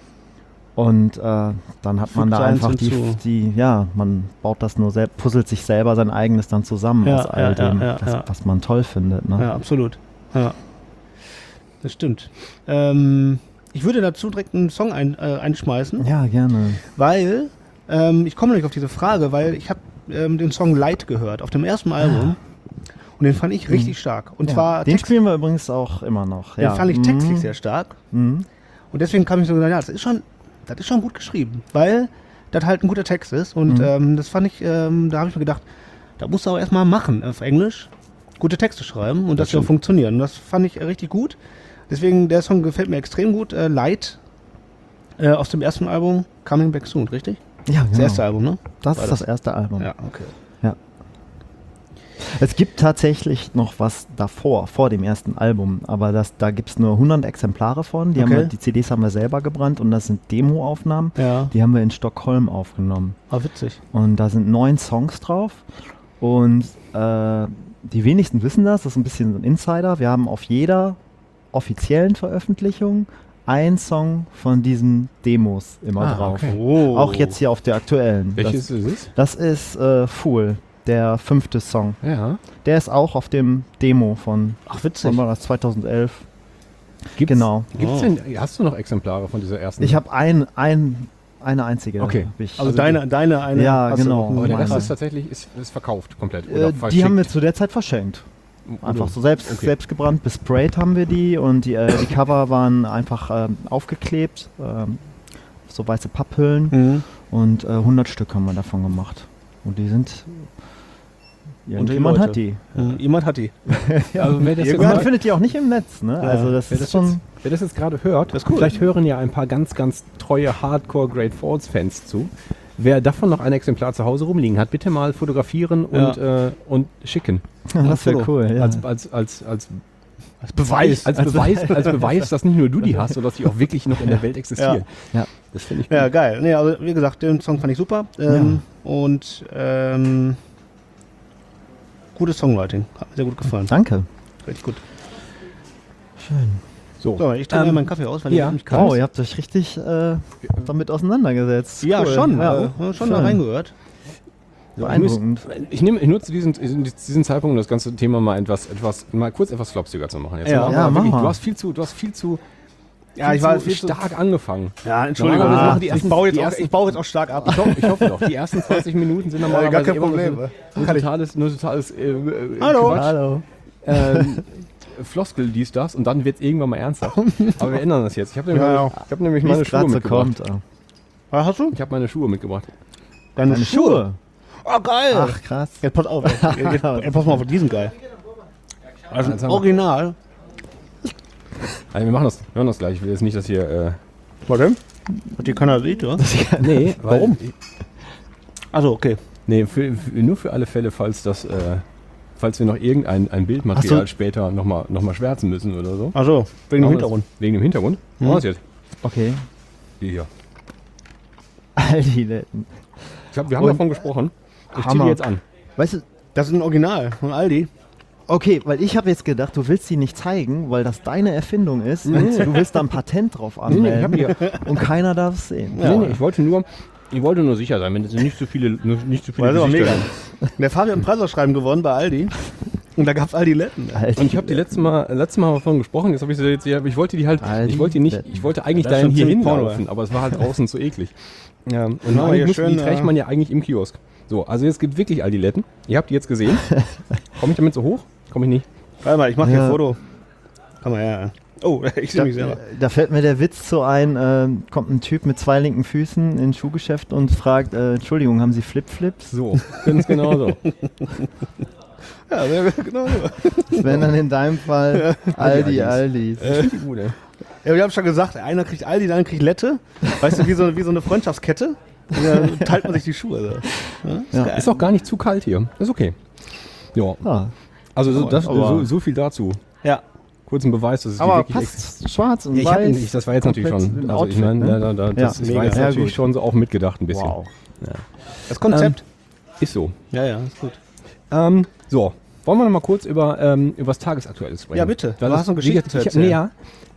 Und dann hat man da einfach man baut das nur selbst, puzzelt sich selber sein eigenes dann zusammen aus all dem, was man toll findet. Ne? Ja, absolut. Ja. Das stimmt. Ich würde dazu direkt einen Song einschmeißen. Ja, gerne. Weil, ich komme nämlich auf diese Frage, weil ich habe den Song Light gehört auf dem ersten Album. Und den fand ich richtig stark. Und zwar den spielen wir übrigens auch immer noch. Den fand ich textlich sehr stark. Und deswegen kam ich so gesagt, das ist schon gut geschrieben, weil das halt ein guter Text ist. Und das fand ich, da habe ich mir gedacht, da musst du auch erstmal machen auf Englisch, gute Texte schreiben und das soll funktionieren. Und das fand ich richtig gut. Deswegen, der Song gefällt mir extrem gut. Light aus dem ersten Album, Coming Back Soon, richtig? Ja, genau. Das erste Album, ne? Das ist das erste Album. Ja, okay. Ja. Es gibt tatsächlich noch was davor, vor dem ersten Album, aber da gibt es nur 100 Exemplare von. Die CDs haben wir selber gebrannt und das sind Demoaufnahmen. Ja. Die haben wir in Stockholm aufgenommen. Ah, witzig. Und da sind 9 Songs drauf und die wenigsten wissen das ist ein bisschen ein Insider. Wir haben auf jeder offiziellen Veröffentlichung einen Song von diesen Demos immer drauf. Okay. Oh. Auch jetzt hier auf der aktuellen. Welches ist es? Das ist Fool. Der 5. Song. Ja. Der ist auch auf dem Demo von, witzig. Von 2011. Gibt's, genau. Hast du noch Exemplare von dieser ersten? Ich habe eine einzige. Okay. Also deine eine. Ja, genau. Aber der Rest ist tatsächlich ist verkauft komplett. Oder die haben wir zu der Zeit verschenkt. Einfach so selbst gebrannt, besprayt haben wir die und die Cover waren einfach aufgeklebt, so weiße Papphüllen und 100 Stück haben wir davon gemacht. Und die sind... Jemand hat die. Jemand hat die. Also man findet die auch nicht im Netz. Ne? Also das ist schon... Wer das jetzt gerade hört, das ist cool. Vielleicht hören ja ein paar ganz, ganz treue Hardcore Great Falls Fans zu. Wer davon noch ein Exemplar zu Hause rumliegen hat, bitte mal fotografieren und schicken. Das wäre cool. Ja. Als Beweis. Als Beweis, dass nicht nur du die hast, sondern dass die auch wirklich noch in der Welt existieren. Ja. Das finde ich gut. Ja, geil. Nee, also wie gesagt, den Song fand ich super. Und gutes Songwriting. Hat mir sehr gut gefallen. Danke. Richtig gut. Schön. So, ich trinke mir meinen Kaffee aus, weil ich mich kann. Oh, ihr habt euch richtig damit auseinandergesetzt. Ja, cool. schon. Schon da reingehört. Beeindruckend. Ich nutze diesen Zeitpunkt, um das ganze Thema mal kurz etwas flopsiger zu machen. Jetzt mach mal. Du hast viel zu stark angefangen. Ja, Entschuldigung. Ich baue jetzt auch stark ab. Ich hoffe doch. Die ersten 20 Minuten sind normalerweise gar kein Problem. Nur totales Hallo. Quatsch. Hallo. Floskel, dies, das und dann wird es irgendwann mal ernsthaft. Aber wir ändern das jetzt. Ich habe nämlich meine Schuhe mitgebracht. Was hast du? Ich habe meine Schuhe mitgebracht. Deine Schuhe? Oh, geil. Ach, krass. Jetzt pass auf. Jetzt pass mal auf, die sind geil. Also original. Also wir machen das gleich. Ich will jetzt nicht, dass hier... Warte. Hat die keiner sieht, oder? Nee, warum? Also okay. Nee, nur für alle Fälle, falls wir noch irgendein Bildmaterial später noch mal schwärzen müssen oder so. Also wegen dem Hintergrund. Wegen dem Hintergrund? Was ist jetzt? Okay. Die hier. Aldi-Letten. Ich glaube, wir haben davon gesprochen. Ich ziehe die jetzt an. Weißt du, Das ist ein Original von Aldi. okay, weil ich habe jetzt gedacht, du willst sie nicht zeigen, weil das deine Erfindung ist und du willst da ein Patent drauf anmelden ich hab und keiner darf es sehen. Nee, ich wollte nur sicher sein, wenn es nicht so viele War aber mega. Der Fabian hat ein Preisausschreiben gewonnen bei Aldi. Und da gab es Aldi-Letten. Und ich habe die letztes Mal davon gesprochen, jetzt habe ich sie jetzt hier, ich wollte die halt, ich wollte eigentlich Das ist dahin schon hier ziemlich hinlaufen, Porno, aber es war halt draußen zu eklig. Ja, und hier eigentlich schön, die trägt man ja eigentlich im Kiosk. So, also jetzt gibt wirklich Aldi-Letten. Ihr habt die jetzt gesehen. Komme ich damit so hoch? Komme ich nicht. Warte mal, ich mache hier ein Foto. Komm mal her. Oh, ich sehe mich selber. Da fällt mir der Witz so ein, kommt ein Typ mit 2 linken Füßen in ein Schuhgeschäft und fragt, Entschuldigung, haben Sie Flip-Flips? So, ganz genau so. Ja, genau so. Das wären dann in deinem Fall Aldis. Ja, wir haben schon gesagt, einer kriegt Aldi, der andere kriegt Lette. Weißt du, wie so eine Freundschaftskette. Und dann teilt man sich die Schuhe. Also. Ja. Ist auch gar nicht zu kalt hier. Ist okay. Ja. Ah, Also so viel dazu. Ja. Kurzen Beweis, dass es aber die wirklich passt schwarz und Ja, weiß. das war jetzt natürlich komplett schon. im Also ich Outfit, meine, ne? das mega. war jetzt Sehr natürlich gut. schon so auch mitgedacht ein bisschen. Wow. Das Konzept. Ist so. Ja, ist gut. So, wollen wir noch mal kurz über was Tagesaktuelles sprechen? Ja, bitte. Weil Du hast noch Geschichten zu erzählen. Ja.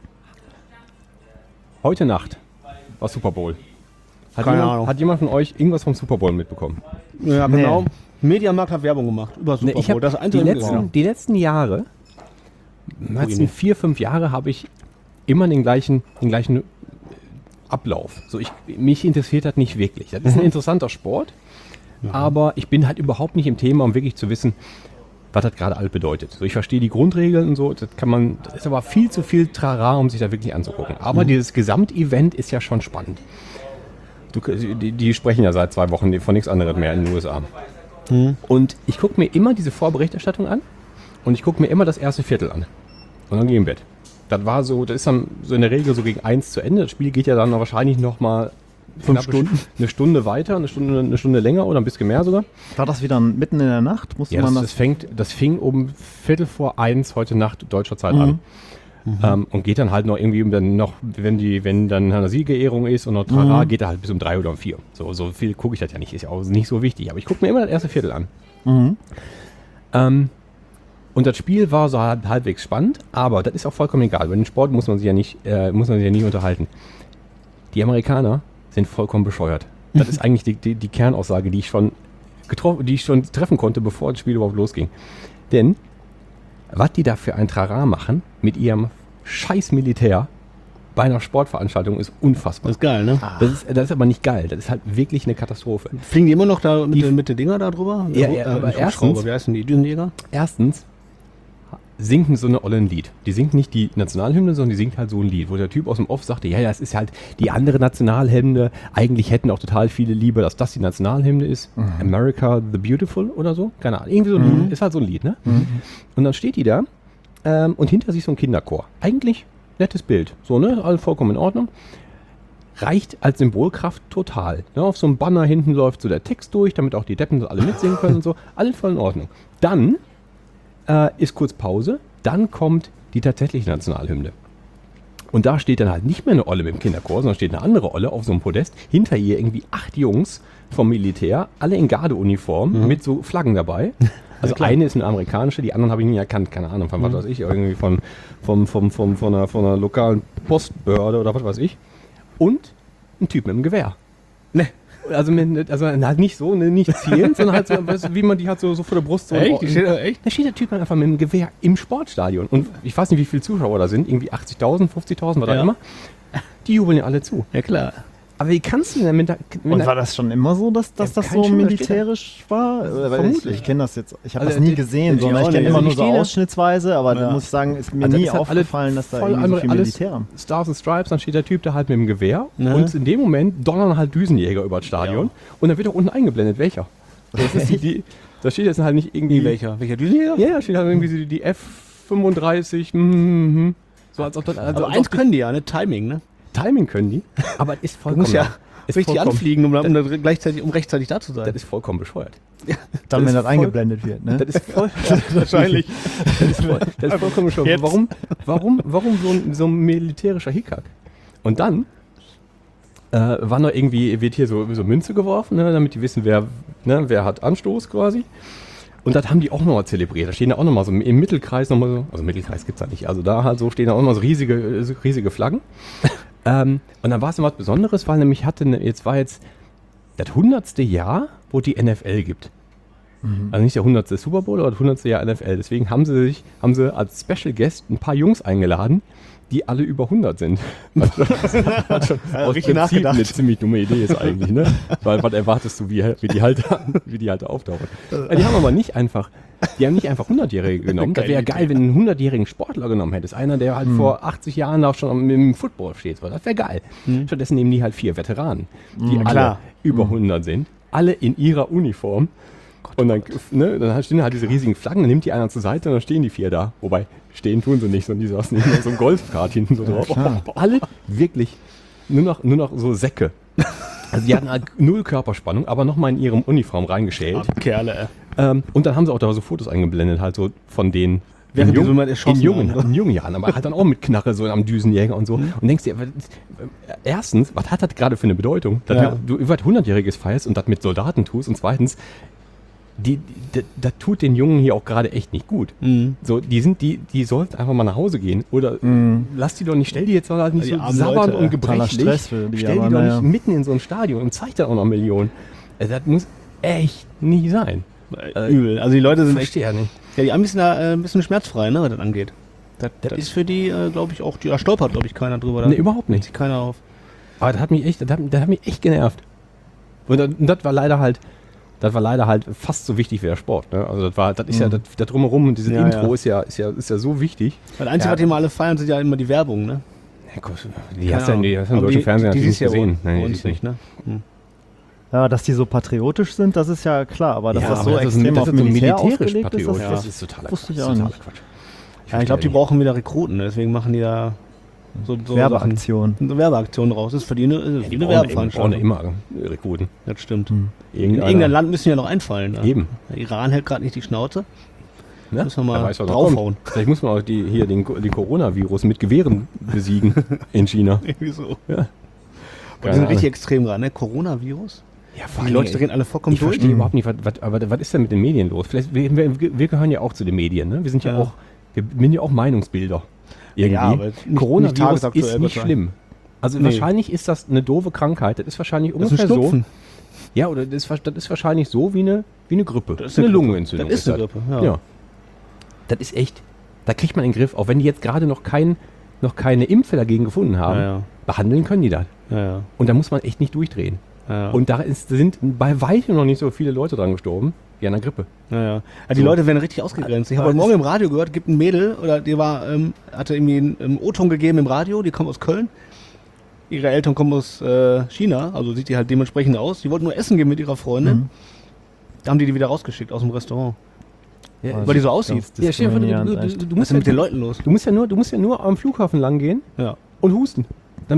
Heute Nacht war Super Bowl. Keine Ahnung. Hat jemand von euch irgendwas vom Super Bowl mitbekommen? Ja, genau. Mediamarkt hat Werbung gemacht über Super Ich hab Bowl. Das einzige die letzten Jahre, die letzten 4-5 Jahre habe ich immer den gleichen Ablauf. So, mich interessiert das nicht wirklich. Das ist ein interessanter Sport, aber ich bin halt überhaupt nicht im Thema, um wirklich zu wissen, was das gerade alles bedeutet. So, ich verstehe die Grundregeln und so, das ist aber viel zu viel Trara, um sich da wirklich anzugucken. Aber dieses Gesamtevent ist ja schon spannend. Die sprechen ja seit 2 Wochen von nichts anderem mehr in den USA. Und ich gucke mir immer diese Vorberichterstattung an und ich gucke mir immer das erste Viertel an. Und dann gehe ich im Bett. Das ist dann so in der Regel so gegen 1 zu Ende. Das Spiel geht ja dann wahrscheinlich noch mal 5 Stunden. Eine Stunde weiter, eine Stunde länger oder ein bisschen mehr sogar. War das wieder mitten in der Nacht? Ja, das fing um 1:45 heute Nacht deutscher Zeit an. Und geht dann halt noch irgendwie, wenn dann eine Siegerehrung ist und noch Trara, geht er halt bis um 3 oder um 4. So viel gucke ich das ja nicht, ist ja auch nicht so wichtig. Aber ich gucke mir immer das erste Viertel an. Und das Spiel war so halbwegs spannend, aber das ist auch vollkommen egal. Bei dem Sport muss man sich ja nicht unterhalten. Die Amerikaner sind vollkommen bescheuert. Das ist eigentlich die Kernaussage, die ich schon treffen konnte, bevor das Spiel überhaupt losging. Denn was die da für ein Trara machen mit ihrem scheiß Militär bei einer Sportveranstaltung ist unfassbar. Das ist geil, ne? Das ist aber nicht geil. Das ist halt wirklich eine Katastrophe. Fliegen die immer noch da mit den Dinger da drüber? Ja, aber erstens, wie heißen die Düsenjäger? Erstens singen so eine olle ein Lied. Die singt nicht die Nationalhymne, sondern die singt halt so ein Lied, wo der Typ aus dem Off sagte, ja, das ist halt die andere Nationalhymne. Eigentlich hätten auch total viele lieber, dass das die Nationalhymne ist. America the Beautiful oder so. Keine Ahnung. Irgendwie so ein Lied. Ist halt so ein Lied, ne? Und dann steht die da und hinter sich so ein Kinderchor. Eigentlich nettes Bild. So, ne? Alles vollkommen in Ordnung. Reicht als Symbolkraft total. Ne? Auf so einem Banner hinten läuft so der Text durch, damit auch die Deppen so alle mitsingen können und so. Alles voll in Ordnung. Dann ist kurz Pause, dann kommt die tatsächliche Nationalhymne. Und da steht dann halt nicht mehr eine Olle mit dem Kinderchor, sondern steht eine andere Olle auf so einem Podest. Hinter ihr irgendwie 8 Jungs vom Militär, alle in Gardeuniform, mit so Flaggen dabei. Also eine ist eine amerikanische, die anderen habe ich nie erkannt, keine Ahnung, von was weiß ich, irgendwie von einer lokalen Postbehörde oder was weiß ich. Und ein Typ mit einem Gewehr. Ne. Also halt nicht so, nicht zielen, sondern halt so, weißt du, wie man die hat so vor der Brust. So Echt? Echt? Da steht der Typ dann einfach mit dem Gewehr im Sportstadion. Und ich weiß nicht, wie viele Zuschauer da sind, irgendwie 80.000, 50.000, was auch immer. Die jubeln ja alle zu. Ja, klar. Aber wie kannst du denn Und war das schon immer so, dass das so militärisch war? Vermutlich. Ich kenne das jetzt. Ich habe Also das nie gesehen, sondern ich kenne immer nur so stehe da- ausschnittsweise, aber da muss ich sagen, ist mir Also nie das hat aufgefallen, dass da voll irgendwie so viel alles Militär haben. Stars and Stripes, dann steht der Typ da halt mit dem Gewehr Ne? und in dem Moment donnern halt Düsenjäger über das Stadion und dann wird auch unten eingeblendet, welcher. Das ist da steht jetzt halt nicht irgendwie... Welcher Düsenjäger? Ja, da steht halt irgendwie so die F-35, so als ob das... Also eins können die ja, ne? Timing, ne? Timing können die, aber es ist Du vollkommen... musst ja richtig vollkommen- anfliegen, um rechtzeitig da zu sein. Das ist vollkommen bescheuert. Dann, wenn ist das voll- eingeblendet wird, ne? Das ist voll... wahrscheinlich. Das ist vollkommen bescheuert. Jetzt. Warum so ein militärischer Hickhack? Und dann war noch irgendwie, wird hier so Münze geworfen, ne, damit die wissen, wer hat Anstoß quasi. Und das haben die auch nochmal zelebriert. Da stehen da auch nochmal so im Mittelkreis nochmal so, also Mittelkreis gibt's da nicht, also da halt so stehen da auch nochmal so riesige Flaggen. Und dann war es noch was Besonderes, weil nämlich jetzt das 100. Jahr, wo die NFL gibt. Also nicht der 100. Super Bowl, aber das 100. Jahr NFL. Deswegen haben sie als Special Guest ein paar Jungs eingeladen, die alle über 100 sind. Was schon aus richtig Prinzip nachgedacht. eine ziemlich dumme Idee ist eigentlich, ne? Weil was erwartest du, wie die halt auftauchen? Die haben aber nicht einfach 100-Jährige genommen. Das wäre geil, wenn du einen 100-jährigen Sportler genommen hättest. Einer, der halt vor 80 Jahren auch schon im Football steht. Das wäre geil. Stattdessen nehmen die halt 4 Veteranen, die alle klar. über 100 sind. Alle in ihrer Uniform. Und dann, dann stehen halt diese riesigen Flaggen, dann nimmt die einer zur Seite und dann stehen die 4 da. Wobei, stehen tun sie nicht, sondern die saßen in so einem Golfkart hinten so drauf. Alle wirklich nur noch so Säcke. Also die hatten halt 0 Körperspannung, aber nochmal in ihrem Uniform reingeschält. Kerle, Und dann haben sie auch da so Fotos eingeblendet, halt so von denen Während die so mal erschossen in jungen Jahren, aber halt dann auch mit Knarre so am Düsenjäger und so. Und denkst dir, erstens, was hat das gerade für eine Bedeutung? Dass du über 100-Jähriges feierst und das mit Soldaten tust und zweitens, das tut den Jungen hier auch gerade echt nicht gut. So, die sollten einfach mal nach Hause gehen. Oder lass die doch nicht, stell die jetzt halt nicht Die so armen sabbern Leute, und totaler gebrechlich. Stress für die, Stell die aber doch naja. nicht mitten in so ein Stadion und zeig da auch noch Millionen. Also, das muss echt nie sein. Übel. Also die Leute sind echt. Verstehe ja nicht. Ja, die Amis sind da ein bisschen schmerzfrei, ne, was das angeht. Das ist für die, glaube ich, auch. Da stolpert, glaube ich, keiner drüber. Da Nee, überhaupt nicht. sieht keiner auf. Aber das hat mich echt genervt. Und das war leider halt fast so wichtig wie der Sport. Ne? Also das ist ja das drumherum und dieses Ja, Intro ist ja so wichtig. Das Einzige, was die mal alle feiern, sind ja immer die Werbung, ne? Ja, Gott, die hast du im Aber deutschen Fernsehen die natürlich siehst nicht du ja gesehen. bei Nein, uns die nicht, ne? Ja, dass die so patriotisch sind, das ist ja klar, aber dass Ja, das aber so das ist extrem das auf ist so Militär militärisch ausgelegt ist, patriotisch. das Das ist totaler wusste ich Quatsch. auch Totaler nicht. Quatsch. Ja, ich glaube, die brauchen wieder Rekruten, ne? Deswegen machen die da so Werbeaktion. Sachen, so Werbeaktionen raus. Das ist für die eine Die brauchen Werbeveranstaltung. immer Rekruten. Das stimmt. Irgendeiner- In irgendein Land müssen ja noch einfallen. Ne? Eben. Der Iran hält gerade nicht die Schnauze. Ne? Müssen wir mal Wer weiß, was da draufhauen. kommt. Vielleicht muss man auch den Coronavirus mit Gewehren besiegen in China. Irgendwie so. Ja. Und die sind richtig extrem gerade, ne? Coronavirus. Ja, Die Leute drehen alle vollkommen Ich durch. verstehe überhaupt nicht, was ist denn mit den Medien los? Vielleicht, wir gehören ja auch zu den Medien, ne? Wir sind ja, Ja. auch, wir sind ja auch Meinungsbilder. Irgendwie. Ja, aber nicht Coronavirus tagesaktuell ist nicht wahrscheinlich. schlimm. Also Nee. wahrscheinlich ist das eine doofe Krankheit. Das ist wahrscheinlich Das ist ein ungefähr so. Schnupfen. Ja, oder das ist wahrscheinlich so wie eine Grippe. Das ist eine eine Grippe. Lungenentzündung. Das ist eine Grippe, ja. Ja. Das ist echt, da kriegt man in den Griff, auch wenn die jetzt gerade noch keine Impfe dagegen gefunden haben. Ja. Behandeln können die das. Ja. Und da muss man echt nicht durchdrehen. Ja. Und da sind bei weitem noch nicht so viele Leute dran gestorben wie an der Grippe. Ja. Die So. Leute werden richtig ausgegrenzt. Ich habe heute Morgen im Radio gehört, gibt ein Mädel, oder die hatte irgendwie einen O-Ton gegeben im Radio, die kommt aus Köln. Ihre Eltern kommen aus China, also sieht die halt dementsprechend aus. Die wollten nur essen gehen mit ihrer Freundin. Da haben die wieder rausgeschickt aus dem Restaurant. Weil die so aussieht. Ja, stell dir vor, du Was musst ist denn mit den Leuten los? Du musst ja nur am Flughafen lang gehen Ja. und husten. Dann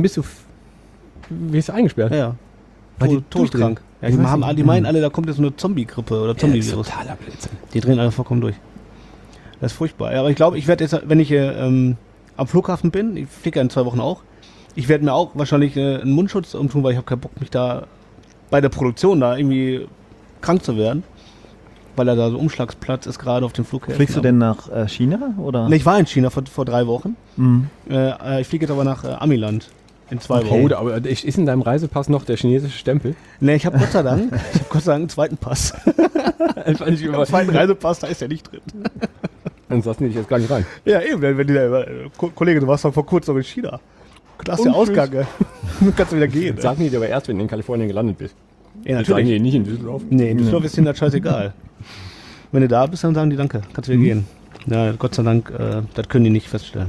wirst du eingesperrt. Ja. Weil die Todkrank. Ja, Ich weiß nicht. die meinen alle, da kommt jetzt so eine Zombie-Grippe oder Zombie-Virus. totaler Blödsinn. Die drehen alle vollkommen durch. Das ist furchtbar. Ja, aber ich glaube, ich werde jetzt, wenn ich am Flughafen bin, ich fliege ja in 2 Wochen auch, ich werde mir auch wahrscheinlich einen Mundschutz umtun, weil ich habe keinen Bock, mich da bei der Produktion da irgendwie krank zu werden. Weil da so Umschlagsplatz ist gerade auf dem Flughäfen. Fliegst du denn nach China? Oder? Ne, ich war in China vor 3 Wochen. Mhm. Ich fliege jetzt aber nach Amiland in 2 Wochen. Oh, aber ist in deinem Reisepass noch der chinesische Stempel? Ne, ich habe Gott sei Dank einen zweiten Pass. Einen zweiten Reisepass, da ist ja nicht drin. Dann lassen die dich jetzt gar nicht rein. Ja, eben, wenn die da, Kollege, du warst doch vor kurzem in China. Du hast ja Und tschüss. Ausgang, kannst du wieder gehen. Sagen die dir aber erst, wenn du in Kalifornien gelandet bist. Ja, Das sagen natürlich. die nicht in Düsseldorf. Nee, in Düsseldorf ist denen das scheißegal. Wenn du da bist, dann sagen die Danke, kannst wieder gehen. Ja, Gott sei Dank, das können die nicht feststellen.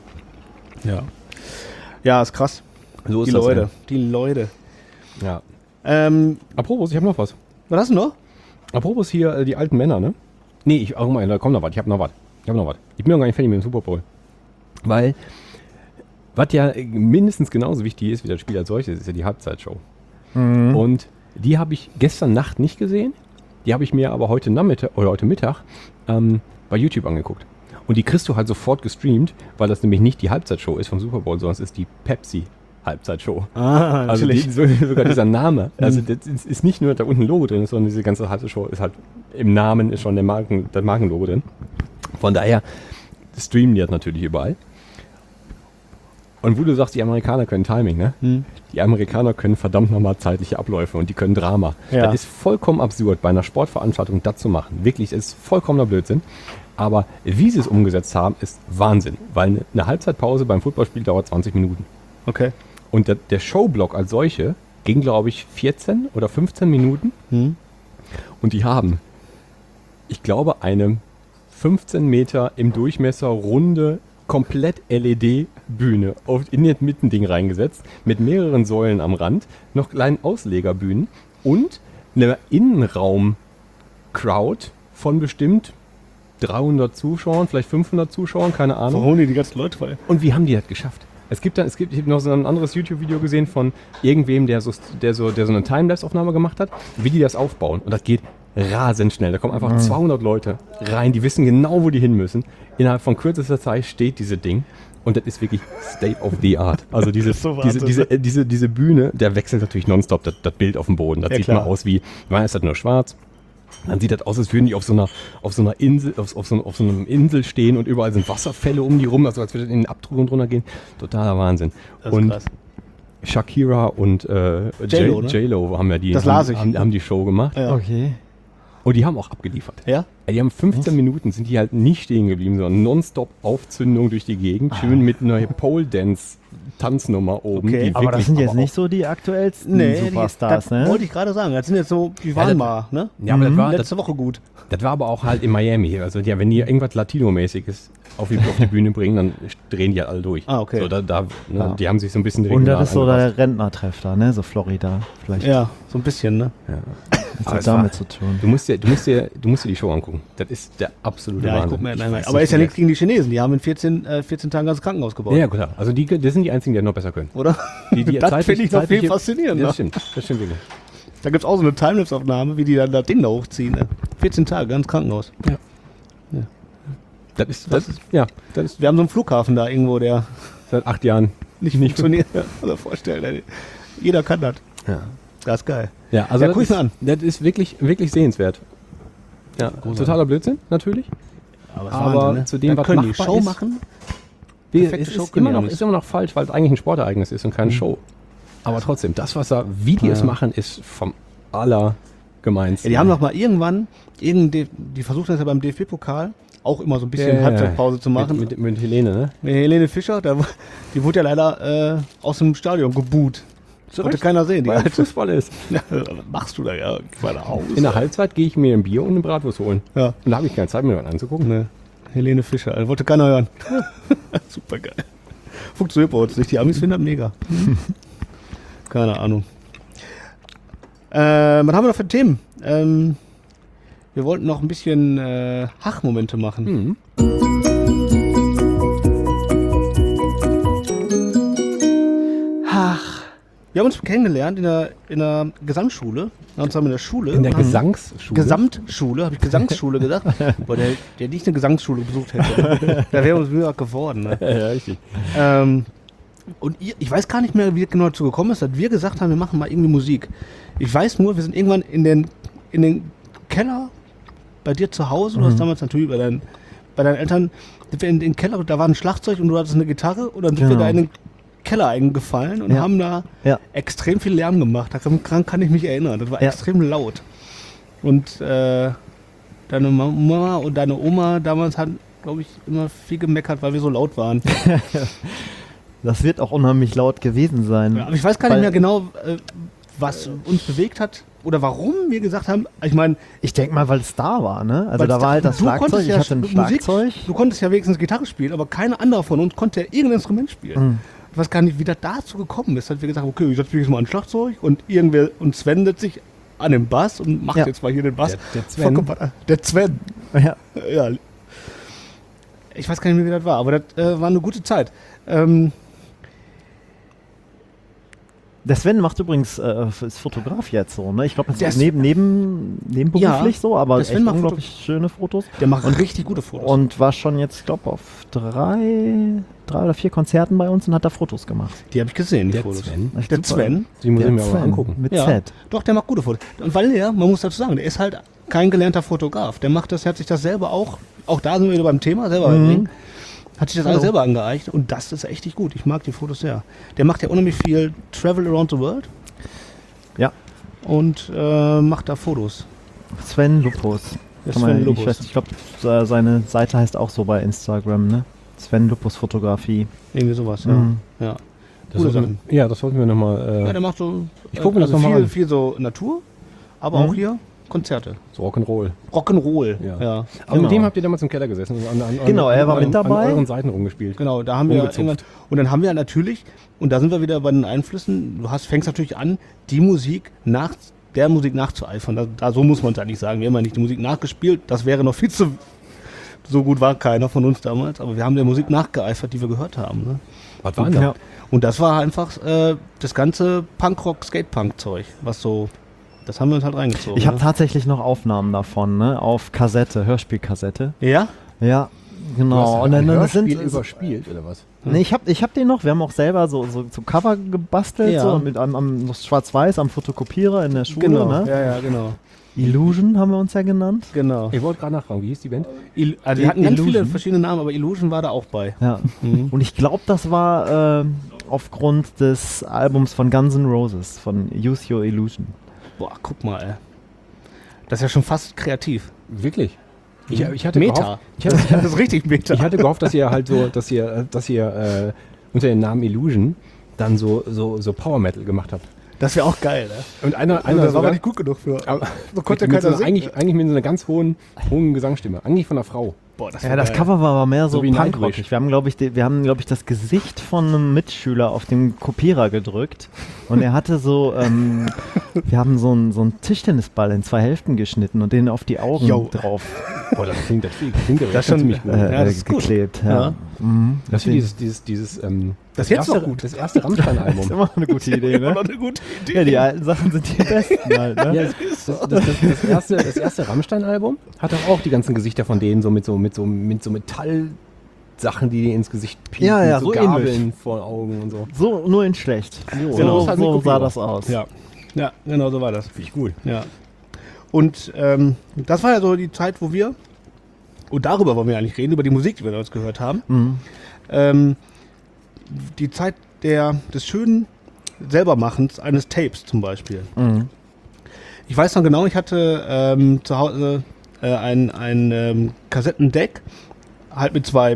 Ja. Ja, ist krass. So Die Leute. Ja. Die Leute. Ja. Was Apropos, ich habe noch was. hast du noch? Apropos hier die alten Männer, ne? Nee, oh mal, da kommt noch was. Ich hab noch was. Ich bin noch gar nicht fertig mit dem Super Bowl. Weil, was ja mindestens genauso wichtig ist wie das Spiel als solches, ist ja die Halbzeitshow. Und die habe ich gestern Nacht nicht gesehen. Die habe ich mir aber heute Nachmittag oder heute Mittag bei YouTube angeguckt. Und die kriegst du halt sofort gestreamt, weil das nämlich nicht die Halbzeitshow ist vom Super Bowl, sondern es ist die Pepsi-Halbzeitshow. Also sogar dieser Name. Also das ist nicht nur da unten ein Logo drin, sondern diese ganze Halbzeitshow ist halt im Namen ist schon das Markenlogo drin. Von daher streamen die das natürlich überall. Und wo du sagst, die Amerikaner können Timing, ne? Die Amerikaner können verdammt nochmal zeitliche Abläufe und die können Drama. Ja. Das ist vollkommen absurd, bei einer Sportveranstaltung das zu machen. Wirklich, ist vollkommener Blödsinn. Aber wie sie es umgesetzt haben, ist Wahnsinn. Weil eine Halbzeitpause beim Footballspiel dauert 20 Minuten. Okay. Und der Showblock als solche ging, glaube ich, 14 oder 15 Minuten. Und die haben, ich glaube, eine 15 Meter im Durchmesser runde, komplett LED-Bühne in das Mittending reingesetzt, mit mehreren Säulen am Rand, noch kleinen Auslegerbühnen und eine Innenraum-Crowd von bestimmt 300 Zuschauern, vielleicht 500 Zuschauern, keine Ahnung. Warum die ganzen Leute bei? Und wie haben die das geschafft? Ich habe noch so ein anderes YouTube-Video gesehen von irgendwem, der so eine Timelapse-Aufnahme gemacht hat, wie die das aufbauen. Und das geht rasend schnell. Da kommen einfach 200 Leute rein, die wissen genau, wo die hin müssen. Innerhalb von kürzester Zeit steht dieses Ding und das ist wirklich State of the Art. Also diese Bühne, der wechselt natürlich nonstop das Bild auf dem Boden. Das sieht mal aus wie, man ist das nur schwarz. Dann sieht das aus, als würden die auf so einer Insel, auf so einem Insel stehen und überall sind Wasserfälle um die rum, also als würde in den Abtrug drunter gehen. Totaler Wahnsinn. Das ist krass. Shakira und J-Lo haben ja haben die Show gemacht. Ja. Okay. Und die haben auch abgeliefert. Ja? Die haben 15 Minuten, sind die halt nicht stehen geblieben, sondern nonstop Aufzündung durch die Gegend. Schön mit einer Pole-Dance-Tanznummer oben. Okay, Aber das sind jetzt nicht so die aktuellsten Superstars, das ne? wollte ich gerade sagen. Das sind jetzt so, die waren mal, ne? Ja, aber das war letzte Woche gut. Das war aber auch halt in Miami. Also ja, wenn die irgendwas Latino-mäßiges auf die Bühne bringen, dann drehen die halt alle durch. Ah, okay. So, die haben sich so ein bisschen Und das ist so angepasst. der Rentnertreff da, ne? So Florida vielleicht. Ja, so ein bisschen, ne? Ja. Das Aber hat es damit war- zu tun. Du musst dir die Show angucken. Das ist der absolute Ja, ich Wahnsinn. guck mir Ich nein, weiß aber nicht, ist ja wie nichts gegen die Chinesen. Die haben in 14 Tagen das Krankenhaus gebaut. Ja, klar. Also das sind die einzigen, die das noch besser können. Oder? Das finde ich noch viel faszinierender. Das stimmt wirklich. Da gibt es auch so eine Timelapse-Aufnahme, wie die dann das Ding da hochziehen. Ne? 14 Tage, ganz Krankenhaus. Das ist Wir haben so einen Flughafen da irgendwo, der seit 8 Jahren nicht funktioniert. Also vorstellen, ey. Jeder kann das. Ja. Das ist geil. Ja, also Ja, guck ich mir an. Das ist wirklich sehenswert. Ja, totaler Blödsinn, natürlich. Aber, Aber zu dem, dann was können die machbar Show ist- machen. Es Perfekte Show ist können immer, die auch noch, nicht. ist immer noch falsch, weil es eigentlich ein Sportereignis ist und keine Show. Aber trotzdem, wie die es machen, ist vom allergemeinsten. Ja, die haben doch mal irgendwann, die versuchen das ja beim DFB-Pokal auch immer so ein bisschen Halbzeitpause zu machen. Mit Helene, ne? Mit Helene Fischer, die wurde ja leider aus dem Stadion geboot. Wollte keiner sehen. Die Weil alte. Fußball ist. Ja, was machst du da ja? Bei der Haus. In der Halbzeit gehe ich mir ein Bier und eine Bratwurst holen. Ja. Und da habe ich keine Zeit, mir was anzugucken. Ne. Helene Fischer, wollte keiner hören. Super geil. Funktioniert bei uns nicht. Die Amis finden das mega. Keine Ahnung. Was haben wir noch für Themen? Wir wollten noch ein bisschen Hachmomente machen. Wir haben uns kennengelernt in der Gesamtschule. Und zwar in der Schule. In der Und haben- Gesangsschule. Gesamtschule, habe ich Gesangsschule gesagt? Boah, der nicht eine Gesangsschule besucht hätte. Da wäre uns Mühe geworden. Ne? Ja, richtig. Und ich weiß gar nicht mehr, wie es genau dazu gekommen ist, dass wir gesagt haben, wir machen mal irgendwie Musik. Ich weiß nur, wir sind irgendwann in den Keller bei dir zu Hause, du hast damals natürlich bei deinen Eltern, sind wir in den Keller, da war ein Schlagzeug und du hattest eine Gitarre und dann sind wir Genau. da in den Keller eingefallen und Ja. haben da Ja. extrem viel Lärm gemacht. Daran kann ich mich erinnern. Das war Ja. extrem laut. Und deine Mama und deine Oma damals haben, glaube ich, immer viel gemeckert, weil wir so laut waren. Das wird auch unheimlich laut gewesen sein. Ja, aber ich weiß gar nicht Weil- mehr genau, was uns bewegt hat oder warum wir gesagt haben, ich meine, Ich denke mal, weil es da war, ne? Also weil da war halt das du Schlagzeug, konntest ich ja hatte ein Musik- Schlagzeug. Du konntest ja wenigstens Gitarre spielen, aber keiner anderer von uns konnte ja irgendein Instrument spielen. Ich weiß gar nicht, wie das dazu gekommen ist, dass wir gesagt haben, okay, ich setze mich jetzt mal an Schlagzeug und Sven setzt sich an dem Bass und macht jetzt mal hier den Bass. Der Sven. Der Sven. Ja. Ja. Ich weiß gar nicht mehr, wie das war, aber das war eine gute Zeit. Der Sven macht übrigens, ist Fotograf jetzt so, ne? Ich glaube, das ist nebenberuflich so, aber der Sven echt macht unglaublich schöne Fotos. Der macht richtig gute Fotos. Und war schon jetzt, glaube auf 3 oder 4 Konzerten bei uns und hat da Fotos gemacht. Die habe ich gesehen, die Der Fotos. Sven. Echt Der super. Sven. Die muss ich Der mir aber Sven angucken. mit Ja. Z. Doch, der macht gute Fotos. Und weil man muss dazu sagen, der ist halt kein gelernter Fotograf. Der macht das, hat sich das selber auch da sind wir wieder beim Thema, selber beibringen. Hat sich das alles selber angeeignet und das ist echt gut. Ich mag die Fotos sehr. Der macht ja unheimlich viel Travel Around the World. Ja. Und macht da Fotos. Sven Lupus. Der Kann man- Sven Lupus. Ich glaube, seine Seite heißt auch so bei Instagram, ne? Sven Lupus Fotografie. Irgendwie sowas, ja. Mhm. Ja. Das Gute sollten wir, ja, das sollten wir nochmal. Ja, der macht so Ich guck mir das noch mal viel, an. viel so Natur, aber auch hier Konzerte. So Rock'n'Roll. Rock'n'Roll. Ja. Ja. Aber Genau. mit dem habt ihr damals im Keller gesessen und Genau, er war mit dabei. An euren Seiten rumgespielt. Genau, da haben wir Umgezupft. irgendwann, und dann haben wir natürlich, und da sind wir wieder bei den Einflüssen, fängst natürlich an, die Musik der Musik nachzueifern. So muss man es eigentlich sagen. Wir haben ja nicht die Musik nachgespielt, das wäre noch viel zu, so gut war keiner von uns damals, aber wir haben der Musik nachgeeifert, die wir gehört haben. Ne? Was war denn Ja. Und das war einfach das ganze Punkrock, Skatepunk-Zeug, das haben wir uns halt reingezogen. Ich habe ne? tatsächlich noch Aufnahmen davon, ne? Auf Kassette, Hörspielkassette. Ja? Ja, genau. Und dann das sind überspielt oder was? Nee, ich hab den noch. Wir haben auch selber so Cover gebastelt, Ja. so mit am Schwarz-Weiß am Fotokopierer in der Schule. Genau. Ne? Ja, genau. Illusion haben wir uns ja genannt. Genau. Ich wollte gerade nachfragen, wie hieß die Band? Also die hatten ganz viele Illusion. verschiedene Namen, aber Illusion war da auch bei. Ja. Mhm. Und ich glaube, das war aufgrund des Albums von Guns N' Roses, von Use Your Illusion. Boah, guck mal, ey. Das ist ja schon fast kreativ. Wirklich? Ich hatte Meta. gehofft, ich Das ist richtig Meta. hatte gehofft, dass ihr halt so, dass ihr unter dem Namen Illusion dann so Power Metal gemacht habt. Das wäre auch geil, ne? Und einer das war aber sogar, nicht gut genug für. aber So konnte mit so keiner einer, singen. eigentlich mit so einer ganz hohen Gesangsstimme. Eigentlich von einer Frau. Boah, das Ja, das Cover war aber mehr so So wie punkrockig. Nightwish. Wir haben, glaube ich, das Gesicht von einem Mitschüler auf den Kopierer gedrückt. Und er hatte so, wir haben so einen Tischtennisball in 2 Hälften geschnitten und den auf die Augen Jo. drauf Boah, das klingt aber Das schon- ziemlich gut. Ja, das ist gut. geklebt. Ja. Ja. Mhm. Das ist dieses Das ist jetzt noch gut. Das erste Das ist Rammstein-Album. immer eine gute Idee, ne? eine gute Idee. Ja, die alten Sachen sind die besten halt, ne? Ja, das erste Rammstein-Album hat doch auch die ganzen Gesichter von denen so mit so Metallsachen, die ins Gesicht piepen, Ja, ja, so so Gabeln ähnlich. vor Augen und so. So, nur in schlecht. So, Genau. Das ist halt mit so sah Kopierer. das aus. Ja. Ja, genau so war das. Finde ich gut. Ja. Und das war ja so die Zeit, wo wir, und darüber wollen wir eigentlich reden, über die Musik, die wir damals gehört haben. Mhm. Die Zeit des schönen Selbermachens eines Tapes zum Beispiel. Mhm. Ich weiß noch genau, ich hatte zu Hause ein Kassettendeck, halt mit zwei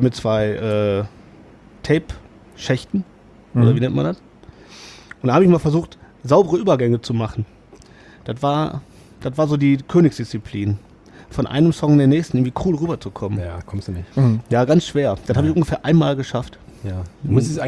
Tape-Schächten, oder wie nennt man das? Und da habe ich mal versucht, saubere Übergänge zu machen. Das war so die Königsdisziplin. Von einem Song in den nächsten irgendwie cool rüberzukommen. Ja, kommst du nicht. Ja, ganz schwer. Das habe ich ungefähr einmal geschafft. Ja. Musstest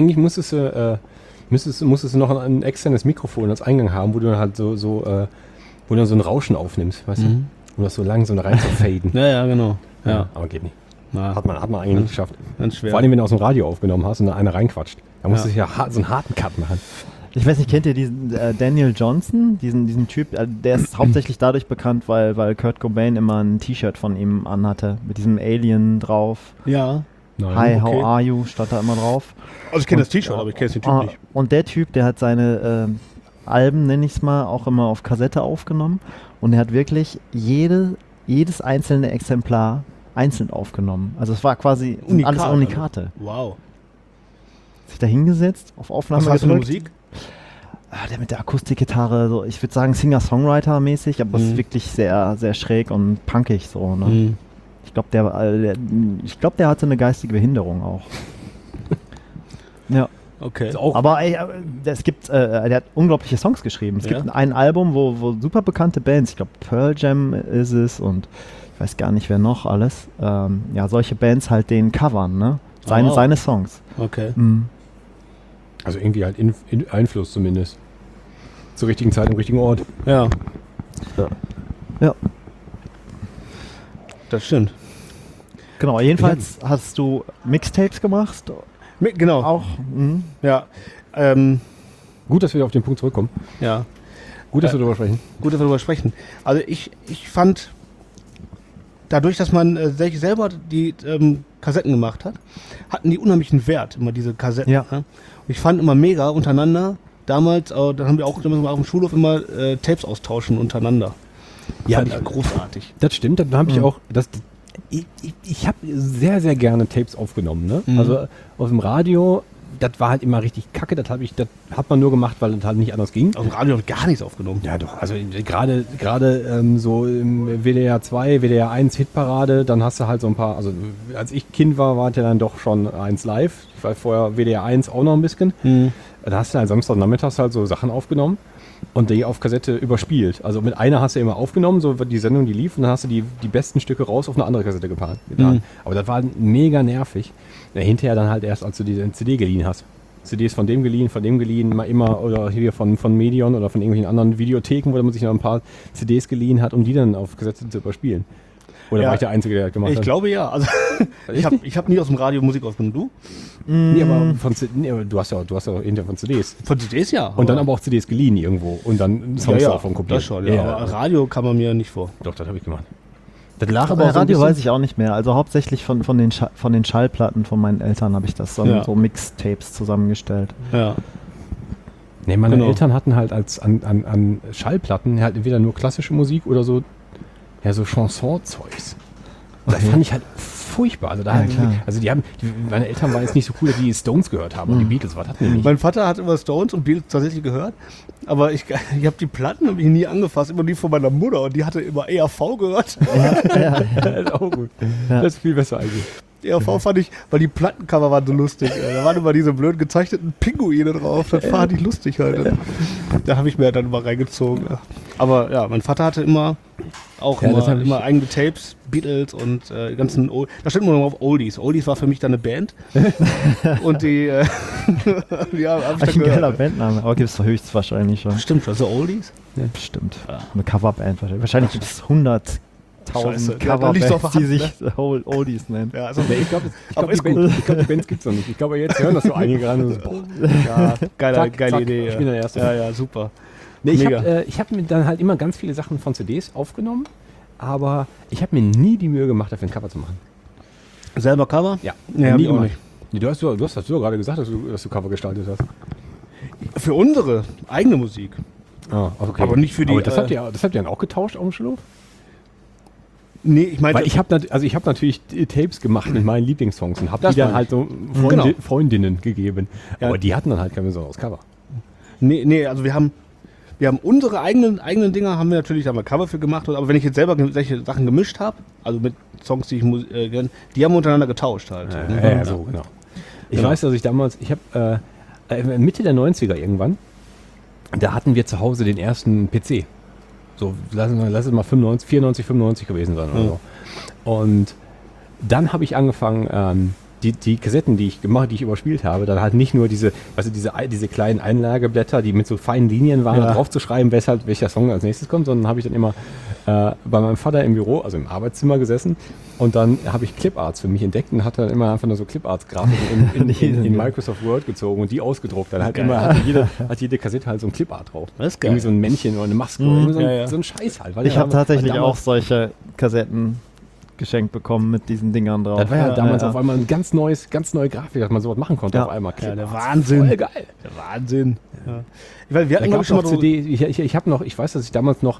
du noch ein externes Mikrofon als Eingang haben, wo du dann halt wo du dann so ein Rauschen aufnimmst, weißt du? Um das so langsam rein zu faden. Ja, genau. Ja, Aber geht nicht. na, Hat man eigentlich nicht geschafft. ganz schwer. Vor allem, wenn du aus dem Radio aufgenommen hast und da einer reinquatscht. Da musst du ja so einen harten Cut machen. Ich weiß nicht, kennt ihr diesen Daniel Johnson, diesen Typ? Der ist hauptsächlich dadurch bekannt, weil Kurt Cobain immer ein T-Shirt von ihm anhatte, mit diesem Alien drauf. Ja. Nein. Hi, okay. how are you? Stand da immer drauf. Also ich kenne das T-Shirt, aber ich kenne den Typ nicht. Und der Typ, der hat seine Alben, nenne ich es mal, auch immer auf Kassette aufgenommen. Und er hat wirklich jedes einzelne Exemplar einzeln aufgenommen. Also es war quasi Unikat, alles Unikate. Wow. Sich da hingesetzt, auf Aufnahme Was war das für eine gedrückt. Musik? Der mit der Akustikgitarre, so, ich würde sagen Singer-Songwriter-mäßig, aber es ist wirklich sehr, sehr schräg und punkig so. Ne? Mhm. Ich glaube, der hatte eine geistige Behinderung auch. Ja. Okay. Ist auch Aber der hat unglaubliche Songs geschrieben. Es Ja? gibt ein Album, wo super bekannte Bands, ich glaube Pearl Jam ist es und ich weiß gar nicht, wer noch alles, solche Bands halt den covern, ne? Seine Songs. Okay. Mhm. also irgendwie halt Einfluss zumindest. Zur richtigen Zeit am richtigen Ort. Ja. Ja. Das stimmt. Genau, jedenfalls hast du Mixtapes gemacht. Genau. Auch. Ja. Gut, dass wir auf den Punkt zurückkommen. Ja. Gut, dass wir darüber sprechen. Gut, dass wir darüber sprechen. Also ich fand, dadurch, dass man selber die Kassetten gemacht hat, hatten die unheimlichen Wert, immer diese Kassetten. Ja. Ne? Und ich fand immer mega untereinander, damals, da haben wir auch immer auf dem Schulhof immer Tapes austauschen untereinander. Ja, Fand ich großartig. Das stimmt, dann habe ich auch, ich habe sehr, sehr gerne Tapes aufgenommen. Ne? Mhm. Also auf dem Radio, das war halt immer richtig kacke, das hat man nur gemacht, weil das halt nicht anders ging. Auf dem Radio habe ich gar nichts aufgenommen. Ja doch, also gerade so im WDR 2, WDR 1 Hitparade, dann hast du halt so ein paar, also als ich Kind war es ja dann doch schon 1 live. Ich war vorher WDR 1 auch noch ein bisschen. Da hast du halt Samstagnachmittags halt so Sachen aufgenommen und die auf Kassette überspielt. Also mit einer hast du immer aufgenommen, so die Sendung, die lief, und dann hast du die besten Stücke raus auf eine andere Kassette getan. Aber das war mega nervig. Ja, hinterher dann halt erst, als du die CD geliehen hast. CDs von dem geliehen, mal immer, oder hier von Medion oder von irgendwelchen anderen Videotheken, wo man sich noch ein paar CDs geliehen hat, um die dann auf Kassette zu überspielen. Oder war ich der Einzige, der das gemacht hat? Ich glaube ja. Also ich hab nie aus dem Radio Musik aufgenommen. Du? Nee, aber du hast ja hinterher von CDs. Von CDs ja. Und dann aber auch CDs geliehen irgendwo und dann Songs davon kopiert. Das schon, ja. Aber Radio kam man mir nicht vor. Doch, das habe ich gemacht. Das lag Aber Radio weiß ich auch nicht mehr. Also hauptsächlich von den Schallplatten von meinen Eltern habe ich das dann so Mixtapes zusammengestellt. Ja. Nee, meine Eltern hatten halt an Schallplatten halt entweder nur klassische Musik oder so, ja, so Chanson-Zeugs. Und das fand ich halt furchtbar. Also, meine Eltern waren jetzt nicht so cool, dass die Stones gehört haben und die Beatles, was hatten die nicht? Mein Vater hat immer Stones und Beatles tatsächlich gehört, aber ich habe die Platten hab ich nie angefasst, immer die von meiner Mutter, und die hatte immer ERV gehört. Das ist auch gut. Ja. Das ist viel besser eigentlich. ERV fand ich, weil die Plattencover waren so lustig. Da waren immer diese blöd gezeichneten Pinguine drauf. Das fand ich lustig halt. Da habe ich mir dann immer reingezogen. Aber ja, mein Vater hatte immer immer eigene Tapes, Beatles und die ganzen da steht immer noch auf Oldies. Oldies war für mich dann eine Band. Und die ein geiler Bandname, aber gibt es höchstwahrscheinlich schon. Stimmt, also Oldies? Ja, bestimmt. Ja. Eine Coverband wahrscheinlich. Wahrscheinlich gibt es 100.000 Coverbands, die sich Oldies nennen. Ja, also ich glaube, die Bands gibt es noch nicht. Ich glaube, jetzt hören das so einige ran. Geile Idee. Ich bin der Erste. Ja, super. Nee, ich hab mir dann halt immer ganz viele Sachen von CDs aufgenommen, aber ich habe mir nie die Mühe gemacht, dafür ein Cover zu machen. Selber Cover? Ja, nie auch nicht. Nee, du hast gerade gesagt, dass du Cover gestaltet hast. Für unsere eigene Musik. Ah, okay. Aber nicht für die... Aber das habt ihr dann auch getauscht auf dem Schulhof? Nee, ich meine... Weil ich habe natürlich Tapes gemacht mit meinen Lieblingssongs und habe die dann halt so Freundinnen gegeben. Ja. Aber die hatten dann halt kein besonderes Cover. Nee, also wir haben unsere eigenen Dinger, haben wir natürlich da mal Cover für gemacht. Aber wenn ich jetzt selber solche Sachen gemischt habe, also mit Songs, die ich die haben wir untereinander getauscht halt. Ja, so, genau. Ich weiß, dass ich damals, Mitte der 90er irgendwann, da hatten wir zu Hause den ersten PC. So, lass es mal 94, 95 gewesen sein oder so. Und dann habe ich angefangen, die Kassetten, die ich überspielt habe, dann halt nicht nur diese kleinen Einlageblätter, die mit so feinen Linien waren, drauf zu schreiben, welcher Song als nächstes kommt, sondern habe ich dann immer bei meinem Vater im Büro, also im Arbeitszimmer gesessen, und dann habe ich Cliparts für mich entdeckt und hatte dann immer einfach nur so Cliparts-Grafiken in Microsoft Word gezogen und die ausgedruckt. Dann hat jede Kassette halt so ein Clipart drauf. Das ist geil. Irgendwie so ein Männchen oder eine Maske oder so ein Scheiß halt. Ich habe tatsächlich auch solche Kassetten geschenkt bekommen mit diesen Dingern drauf. Das war ja damals auf einmal eine ganz neue Grafik, dass man sowas machen konnte auf einmal. Ja, der Wahnsinn. Voll geil. Der Wahnsinn. Ja. Wir hatten, glaube ich, schon mal CD. Ich weiß, dass ich damals noch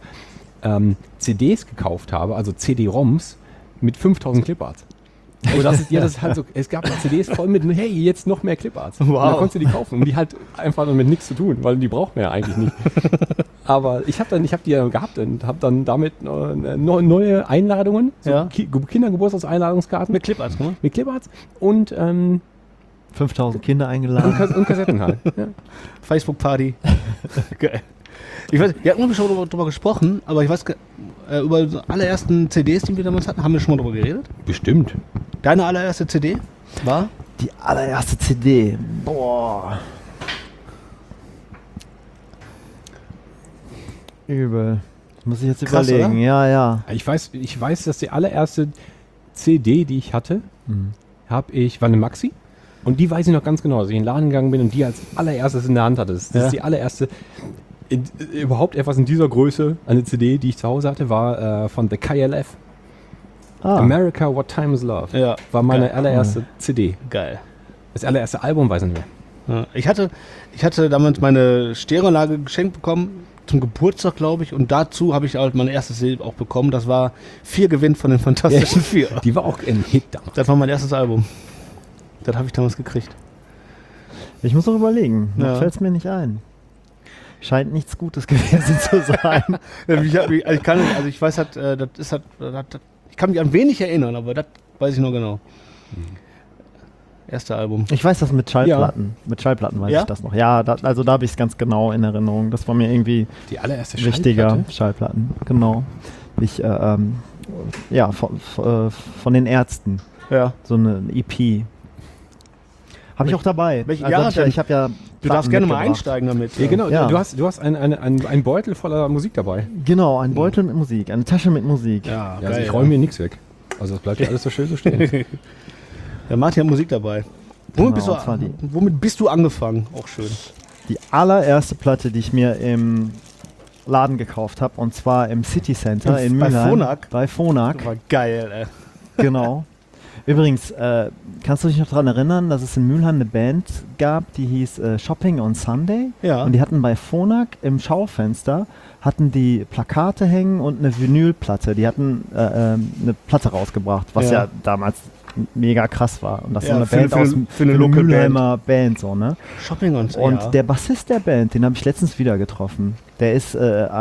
CDs gekauft habe, also CD-ROMs mit 5000 Cliparts. Aber das ist halt so, es gab CDs voll mit, hey, jetzt noch mehr Cliparts. Wow. Und da konntest du die kaufen, und die halt einfach mit nichts zu tun, weil die braucht man ja eigentlich nicht. Aber ich habe die ja gehabt und habe dann damit neue Einladungen, so Kindergeburtstagseinladungskarten. Mit Cliparts, ne? Mit Cliparts und 5000 Kinder eingeladen. Und Kassetten halt. Ja. Facebook-Party. Geil. Ich weiß, wir hatten schon darüber gesprochen, aber ich weiß, über die allerersten CDs, die wir damals hatten, haben wir schon mal darüber geredet? Bestimmt. Deine allererste CD war? Die allererste CD. Boah. Übel. Muss ich jetzt Krass, überlegen. oder? Ja. Ich weiß, dass die allererste CD, die ich hatte, war eine Maxi. Und die weiß ich noch ganz genau, dass ich in den Laden gegangen bin und die als allererstes in der Hand hatte. Das ist die allererste, überhaupt etwas in dieser Größe, eine CD, die ich zu Hause hatte, war von The KLF. America, What Time is Love. Ja. War meine allererste CD. Geil. Das allererste Album weiß ich nicht mehr. Ja, ich hatte damals meine Stereoanlage geschenkt bekommen, zum Geburtstag, glaube ich, und dazu habe ich halt mein erstes CD auch bekommen. Das war 4 gewinnt von den Fantastischen 4. Die war auch ein Hit damals. Das war mein erstes Album. Das habe ich damals gekriegt. Ich muss noch überlegen. Ja. Noch fällt es mir nicht ein. Scheint nichts Gutes gewesen zu sein. Ich weiß halt, ich kann mich an wenig erinnern, aber das weiß ich noch genau. Erste Album. Ich weiß das mit Schallplatten. Mit Schallplatten weiß ich das noch. Ja, da habe ich es ganz genau in Erinnerung. Das war mir irgendwie Die allererste wichtiger. Schallplatten, genau. Von den Ärzten. Ja. So eine EP. Habe ich auch dabei. Welche Also Jahre ich habe ja Du Platten darfst gerne mal mitgebracht. einsteigen damit. Ja, genau. Ja. Du hast einen Beutel voller Musik dabei. Genau, ein Beutel mit Musik, eine Tasche mit Musik. Ja, Ja, also ich räume mir nichts weg. Also das bleibt ja alles so schön so stehen. Der Martin hat Musik dabei. Genau, das war die. Womit bist du angefangen? Auch schön. Die allererste Platte, die ich mir im Laden gekauft habe, und zwar im City Center in Bei Mülheim. Phonak? Bei Phonak, War geil, ey. genau. Übrigens, kannst du dich noch daran erinnern, dass es in Mülheim eine Band gab, die hieß Shopping on Sunday? Ja. Und die hatten bei Phonak im Schaufenster die Plakate hängen und eine Vinylplatte. Die hatten eine Platte rausgebracht, was ja damals mega krass war. Und das Ja, so eine für Band eine- aus für eine Local Mülheimer Band, so, ne? Shopping on Und ja. der Bassist der Band, den habe ich letztens wieder getroffen. Der ist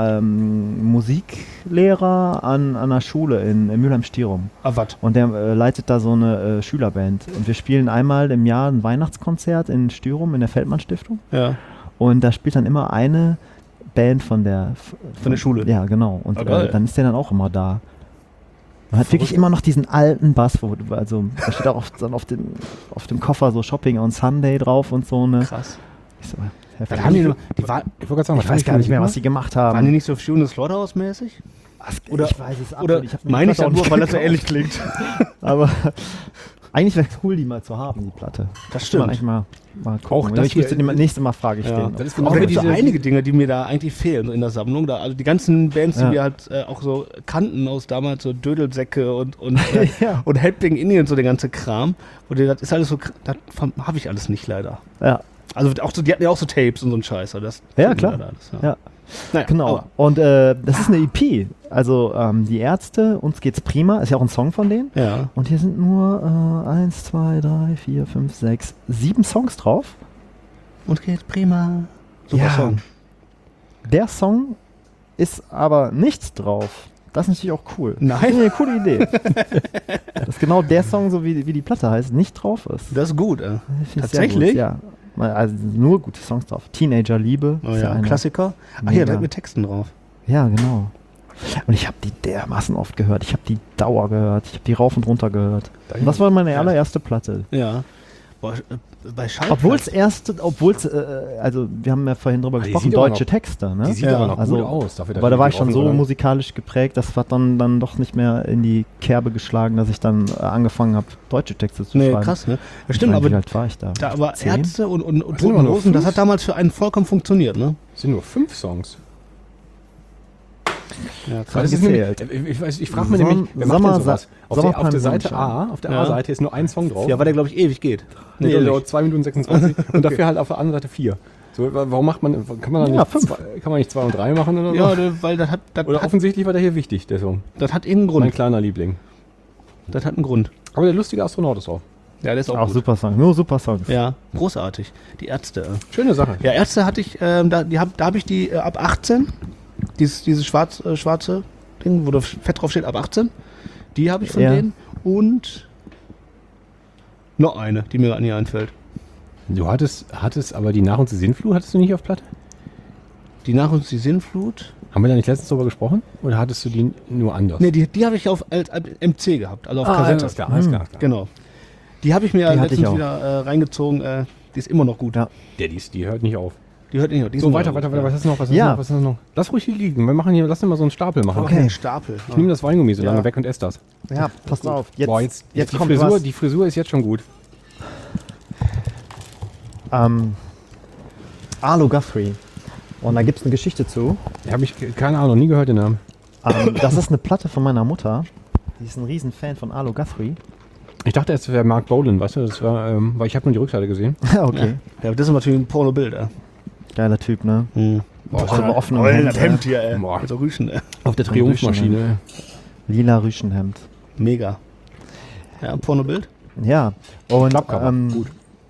Musiklehrer an einer Schule in Mülheim-Stierum. Ah, was? Und der leitet da so eine Schülerband. Und wir spielen einmal im Jahr ein Weihnachtskonzert in Stierum in der Feldmann-Stiftung. Ja. Und da spielt dann immer eine Band von der Schule. Ja, genau. Und Ah, geil. dann ist der dann auch immer da. Man hat wirklich immer noch diesen alten Bass, also da steht auch auf dem Koffer so Shopping on Sunday drauf und so, ne? Krass. Ich so, Was heftig. haben die noch? Ich wollte gerade sagen, Ich weiß gar nicht mehr, was die gemacht haben. Waren die nicht so Fusion Slaughterhouse mäßig? Oder- ich weiß es Oder ich hab mir die meine ich Platte das auch nur, nicht weil das so gekauft. ähnlich klingt? Aber eigentlich wäre cool, die mal zu haben, die Platte. Das Muss man stimmt. eigentlich mal gucken. Auch das Ich müsste hier- die nächste Mal frage ich Ja. den. Das ist Aber genau da wie gibt es so diese, einige Dinge, die mir da eigentlich fehlen in der Sammlung. Also die ganzen Bands, die Ja. wir halt auch so kannten aus damals, so Dödelsäcke und Ja. und Helping Indian, so der ganze Kram. Und das ist alles so, das habe ich alles nicht leider. Ja, Also auch so, die hatten ja auch so Tapes und so ein Scheiß. aber Das Ja, finden klar. wir da alles, ja. Naja, Genau. aber- Und das ist eine EP. Also die Ärzte, uns geht's prima. Ist ja auch ein Song von denen. Ja. Und hier sind nur 1, 2, 3, 4, 5, 6, 7 Songs drauf. Und geht prima. Super Ja. Song. Der Song ist aber nichts drauf. Das ist natürlich auch cool. Nein. Das ist eine coole Idee. Dass genau der Song, so wie die Platte heißt, nicht drauf ist. Das ist gut, Ich find's Tatsächlich? Sehr gut, ja. Also nur gute Songs drauf. Teenager Liebe. Oh ist ja, einer. Klassiker. Ach Mega. ja, da mit Texten drauf. Ja, genau. Und ich habe die dermaßen oft gehört. Ich habe die Dauer gehört. Ich habe die rauf und runter gehört. Und das war meine allererste Platte. Ja. Boah, bei Schallplatten. Also wir haben ja vorhin drüber die gesprochen, sieht aber deutsche noch- Texte, ne? die sieht Ja, aber noch also- gut aus. Dafür, dass Aber da die war ich schon rauf so und runter- musikalisch geprägt, das hat dann doch nicht mehr in die Kerbe geschlagen, dass ich dann angefangen habe, deutsche Texte zu Nee, schreiben. krass, ne? Ja, stimmt, Wie aber, alt war ich da? aber 10? Ärzte und sind Toten immer nur Hosen, das 5? hat damals für einen vollkommen funktioniert, ne? Es sind nur 5 Songs. Ja, Weil das ist gezählt. nämlich, ich frage mich nämlich, wer macht denn sowas? Auf der Seite A, auf der Ja. A-Seite ist nur ein Song drauf. Ja, weil der, glaube ich, ewig geht. Nee, doch so nicht. 2 Minuten 26 und dafür halt auf der anderen Seite 4. So, warum macht man, kann man dann Ja, nicht, 5. kann man nicht 2 und 3 machen oder so? Ja, weil das Oder offensichtlich war der hier wichtig, der Song. hat einen Mein Grund. kleiner Liebling. Das hat einen Grund. Aber der lustige Astronaut ist auch. Ja, der ist auch, Auch gut. super Song, nur super Songs. Ja, großartig. Die Ärzte. Schöne Sache. Ja, Ärzte hatte ich, da habe ich die ab 18, dieses schwarze Ding, wo da fett drauf steht, ab 18. Die habe ich von Ja. denen. Und noch eine, die mir gerade nie einfällt. Du hattest aber die Nach- und die Sinnflut hattest du nicht auf Platte? Die Nach- und die Sinnflut. Haben wir da nicht letztens drüber gesprochen? Oder hattest du die nur anders? Ne, die habe ich als MC gehabt, also auf Kassette. alles klar, alles klar. Genau. Die habe ich mir Die hatte ich letztens auch. wieder reingezogen. Die ist immer noch gut. Ja. Die hört nicht auf. Die hört nicht auf. So, weiter. Was ist noch? Was ist noch? Lass ruhig hier liegen. Lass mal so einen Stapel machen. Okay. Stapel. Ich nehme das Weingummi so lange weg und esse das. Ja, passt auf. Jetzt die kommt Frisur, was. die Frisur ist jetzt schon gut. Arlo Guthrie. Und da gibt es eine Geschichte zu. Habe ich keine Ahnung, nie gehört den Namen. Das ist eine Platte von meiner Mutter. Die ist ein Riesen-Fan von Arlo Guthrie. Ich dachte, es wäre Mark Bolan, weißt du? Das war, weil ich habe nur die Rückseite gesehen. Okay. Ja, das ist natürlich ein Pornobild, ey. Geiler Typ, ne? Boah, so eine offene das Hemd hier, ey. Boah. Mit so Rüschen, ey. Auf der Triumphmaschine. Lila Rüschenhemd. Mega. Ja, ein Pornobild. Ja. Und Klappcover. Gut.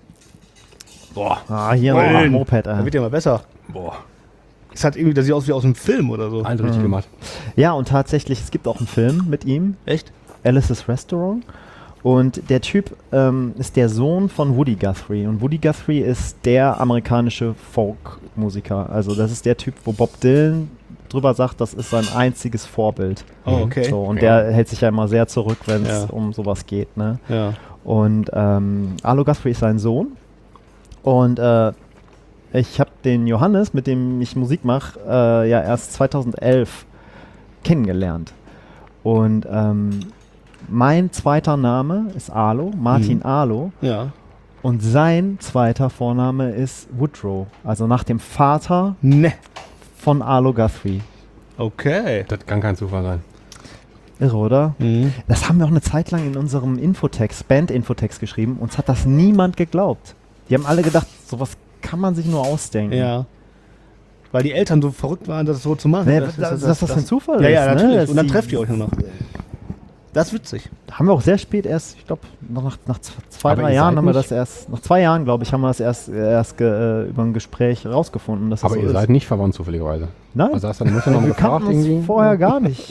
Boah. Hier noch ein Moped, Da wird ja mal besser. Boah. Es hat irgendwie, das sieht aus wie aus einem Film oder so. Eins richtig gemacht. Ja, und tatsächlich, es gibt auch einen Film mit ihm. Echt? Alice's Restaurant. Und der Typ ist der Sohn von Woody Guthrie. Und Woody Guthrie ist der amerikanische Folk-Musiker. Also das ist der Typ, wo Bob Dylan drüber sagt, das ist sein einziges Vorbild. Oh, okay. So, und der hält sich ja immer sehr zurück, wenn es um sowas geht. Ne? Ja. Und Arlo Guthrie ist sein Sohn. Und ich habe den Johannes, mit dem ich Musik mache, ja erst 2011 kennengelernt. Und mein zweiter Name ist Arlo, Martin Arlo. Ja. Und sein zweiter Vorname ist Woodrow. Also nach dem Vater von Arlo Guthrie. Okay. Das kann kein Zufall sein. Irre, oder? Mhm. Das haben wir auch eine Zeit lang in unserem Infotext, Band-Infotext geschrieben. Uns hat das niemand geglaubt. Die haben alle gedacht, sowas kann man sich nur ausdenken. Ja. Weil die Eltern so verrückt waren, das so zu machen. Nee, dass das ein Zufall ist. Ja, natürlich. Ne? Und dann trefft ihr euch nur noch. Das ist witzig. Haben wir auch sehr spät erst, ich glaube, nach zwei, Aber 3 ihr Jahren seid haben wir nicht- das erst, nach 2 Jahren, glaube ich, haben wir das erst über ein Gespräch rausgefunden, dass das Aber so ihr ist. seid nicht verwandt zufälligerweise. Nein, Also hast du deine Mutter noch wir gefragt kannten uns irgendwie? vorher gar nicht.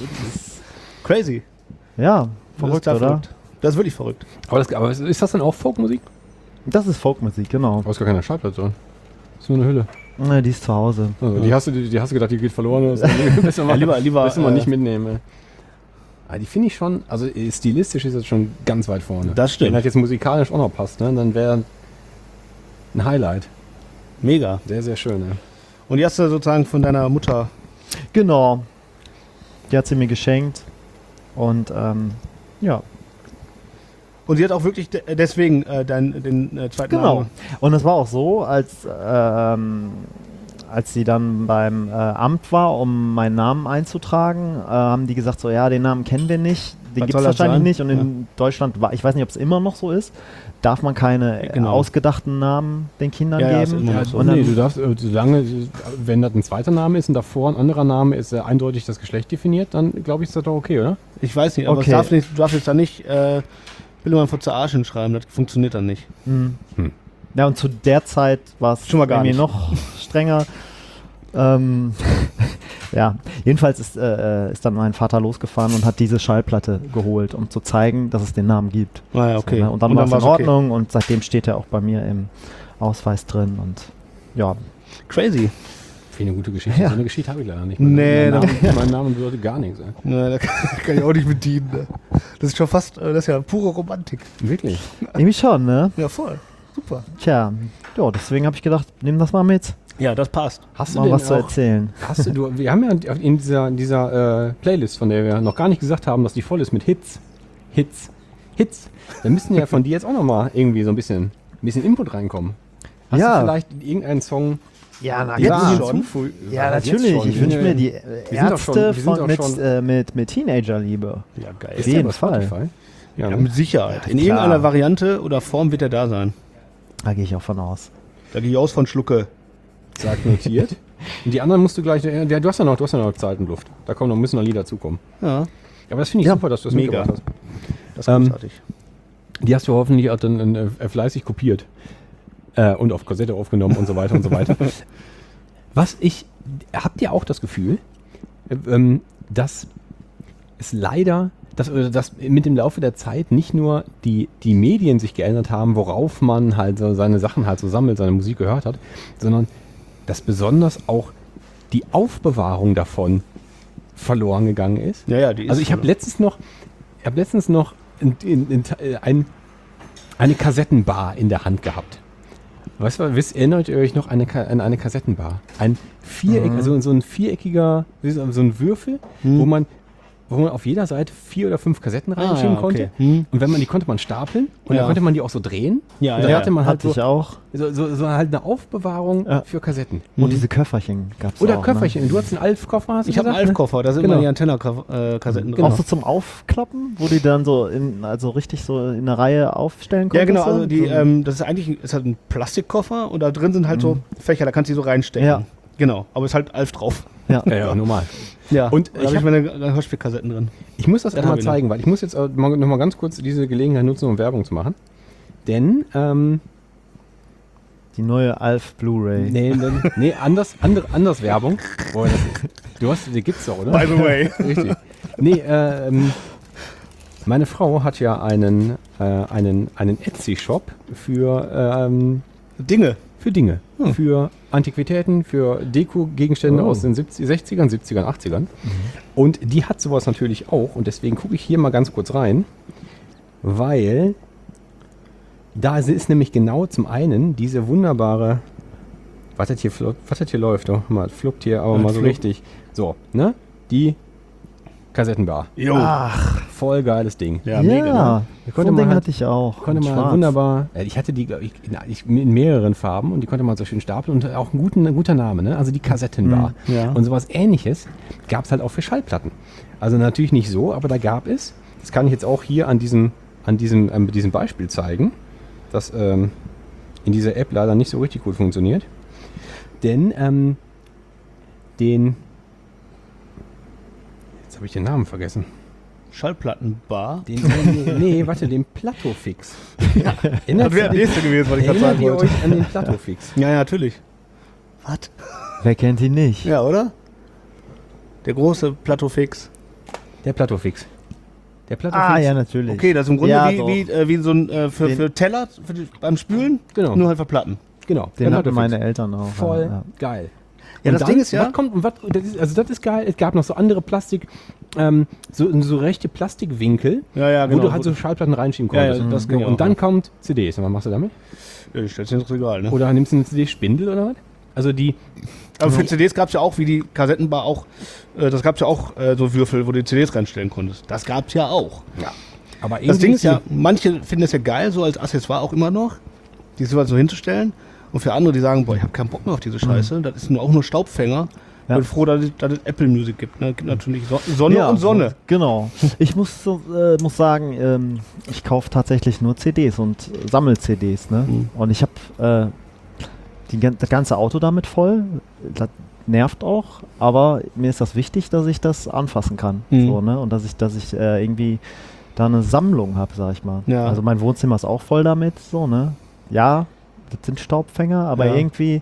Crazy. Ja, Das verrückt, ist oder? verrückt. Das ist wirklich verrückt. Aber ist das dann auch Folkmusik? Das ist Folkmusik, genau. Du hast gar keine Schallplatte, oder? Das ist nur eine Hülle. Ne, die ist zu Hause. Also, die hast du gedacht, die geht verloren. Oder so. Besser mal, lieber, besser mal nicht mitnehmen. Ey. Aber die finde ich schon, also stilistisch ist das schon ganz weit vorne. Das stimmt. Wenn das jetzt musikalisch auch noch passt, ne, dann wäre ein Highlight. Mega. Sehr, sehr schön. Ey. Und die hast du sozusagen von deiner Mutter. Genau. Die hat sie mir geschenkt. Und ja, Und sie hat auch wirklich deswegen den zweiten genau. Namen. Und es war auch so, als sie dann beim Amt war, um meinen Namen einzutragen, haben die gesagt, so ja, den Namen kennen wir nicht, den Was gibt soll es das wahrscheinlich sein? nicht. Und in Deutschland, ich weiß nicht, ob es immer noch so ist, darf man keine ausgedachten Namen den Kindern Ja, ja, ist geben. immer noch so. Und dann, Nee, du darfst, solange, wenn das ein zweiter Name ist und davor ein anderer Name ist, eindeutig das Geschlecht definiert, dann glaube ich, ist das doch okay, oder? Ich weiß nicht, aber Okay. du darfst jetzt da nicht Billemann von zur Arsch hinschreiben, das funktioniert dann nicht. Ja, und zu der Zeit war es Schon mal gar irgendwie nicht. noch strenger. Ja, jedenfalls ist dann mein Vater losgefahren und hat diese Schallplatte geholt, um zu zeigen, dass es den Namen gibt. Ah, ja, okay. So, ne? Und dann war es in war's okay. Ordnung und seitdem steht er auch bei mir im Ausweis drin und ja. Crazy. Für eine gute Geschichte. Ja. So eine Geschichte habe ich leider nicht. Nee, mein Name bedeutet gar nichts. Ey. Na, da kann ich auch nicht bedienen. Ne? Das ist schon fast, das ist ja pure Romantik. Wirklich. Irgendwie schon, ne? Ja, voll. Super. Tja, ja, deswegen habe ich gedacht, nimm das mal mit. Ja, das passt. Hast du Mal denn was zu auch, erzählen. wir haben ja in dieser Playlist, von der wir noch gar nicht gesagt haben, dass die voll ist mit Hits. Da müssten ja von dir jetzt auch noch mal irgendwie so ein bisschen Input reinkommen. Hast Ja. du vielleicht irgendeinen Song? Ja, na jetzt klar. schon? Ja, Jetzt natürlich. schon. Ich wünsche mir die sind doch schon- Ärzte wir sind doch schon- mit Teenagerliebe. Ja, geil. Auf jeden bei Fall. Spotify? Ja, Ja, ne? mit Sicherheit. In klar. irgendeiner Variante oder Form wird er da sein. Da gehe ich auch von aus. Da gehe ich aus von Schlucke. Sagt notiert. Und die anderen musst du gleich, ja, du hast ja noch Zeit und Luft. Da müssen noch Lieder zukommen. Ja, Aber das finde ich super, dass du das mega. mitgebracht hast. das ist großartig. Die hast du hoffentlich auch dann fleißig kopiert. Und auf Kassette aufgenommen und so weiter und so weiter. Habt ihr auch das Gefühl, dass es leider, dass mit dem Laufe der Zeit nicht nur die Medien sich geändert haben, worauf man halt so seine Sachen halt so sammelt, seine Musik gehört hat, sondern dass besonders auch die Aufbewahrung davon verloren gegangen ist? Ja, die ist. Also ich habe letztens noch eine Kassettenbar in der Hand gehabt. Erinnert ihr euch noch an eine Kassettenbar? Ein Viereck, also so ein viereckiger, so ein Würfel, wo man auf jeder Seite 4 oder 5 Kassetten reinschieben konnte. Und die konnte man stapeln und dann konnte man die auch so drehen. Ja, und dann hatte man halt ich auch. So halt eine Aufbewahrung für Kassetten. Und diese Köfferchen gab es auch. Oder Köfferchen. Ne? Du hast einen Alf-Koffer, hast du Ich habe einen Alf-Koffer, da sind immer die Antenna-Kassetten drin. Auch so zum Aufklappen, wo die dann so richtig so in einer Reihe aufstellen konntest? Ja, genau. Also das ist eigentlich halt ein Plastikkoffer und da drin sind halt so Fächer, da kannst du die so reinstecken. Ja. Genau, aber ist halt Alf drauf. Ja, normal. Ja, und da habe ich meine Hörspielkassetten drin. Ich muss das einmal zeigen, weil ich muss jetzt noch mal ganz kurz diese Gelegenheit nutzen, um Werbung zu machen. Denn, die neue Alf Blu-ray. Nee, anders Werbung. Boah, die gibt's doch, oder? By the way. Richtig. Nee, meine Frau hat ja einen Etsy-Shop für Dinge. Für Antiquitäten, für Deko-Gegenstände aus den 60ern, 70ern, 80ern. Und die hat sowas natürlich auch. Und deswegen gucke ich hier mal ganz kurz rein, weil da ist nämlich genau zum einen diese wunderbare, was das hier läuft, doch mal, fluppt hier aber mal so richtig. So, ne? Die Kassettenbar. Jo. Ach, voll geiles Ding. Ja, mega. So ein Ding hatte ich auch. Konnte man wunderbar. Ich hatte die, glaube ich, in mehreren Farben und die konnte man so schön stapeln und auch ein guter Name, ne? Also die Kassettenbar. Ja. Und sowas Ähnliches gab es halt auch für Schallplatten. Also natürlich nicht so, aber da gab es. Das kann ich jetzt auch hier an diesem Beispiel zeigen, das in dieser App leider nicht so richtig gut funktioniert. Denn jetzt habe ich den Namen vergessen. Schallplattenbar? Den Plattofix. Das wäre der nächste gewesen, was ich gerade sagen Erinnert ihr wollte. euch an den Plattofix? Ja, natürlich. Was? Wer kennt ihn nicht? Ja, oder? Der große Plattofix. Der Plattofix. Ja, natürlich. Okay, das ist im Grunde Ja, wie so ein für Teller beim Spülen, Genau. nur halt für Platten. Genau. Den der hatten Plattofix. meine Eltern auch. Voll Ja. geil. Ja, Und das Ding ist ja- das ist geil. Es gab noch so andere Plastik, so rechte Plastikwinkel, Ja, genau. wo du halt so Schallplatten reinschieben Ja, konntest. ja, das ging Und auch, dann ja. kommt CDs. Und was machst du damit? Ja, ich stell's ins Regal, ne? Oder nimmst du eine CD-Spindel oder was? Also die, Aber für CDs gab es ja auch, wie die Kassettenbar auch, das gab es ja auch so Würfel, wo du CDs reinstellen konntest. Das gab es ja auch. aber Das Ding ist ja, irgendwie- manche finden das ja geil, so als Accessoire auch immer noch, die sowas so hinzustellen. Und für andere, die sagen, boah, ich habe keinen Bock mehr auf diese Scheiße, das ist auch nur Staubfänger. Ich bin froh, dass es Apple Music gibt. Ne? Es gibt natürlich Sonne und Sonne. Genau. Ich muss sagen, ich kaufe tatsächlich nur CDs und sammel-CDs. Ne? Und ich habe das ganze Auto damit voll. Das nervt auch, aber mir ist das wichtig, dass ich das anfassen kann. So, ne? Und dass ich irgendwie da eine Sammlung habe, sag ich mal. Ja. Also mein Wohnzimmer ist auch voll damit. So, ne? Ja, das sind Staubfänger, aber irgendwie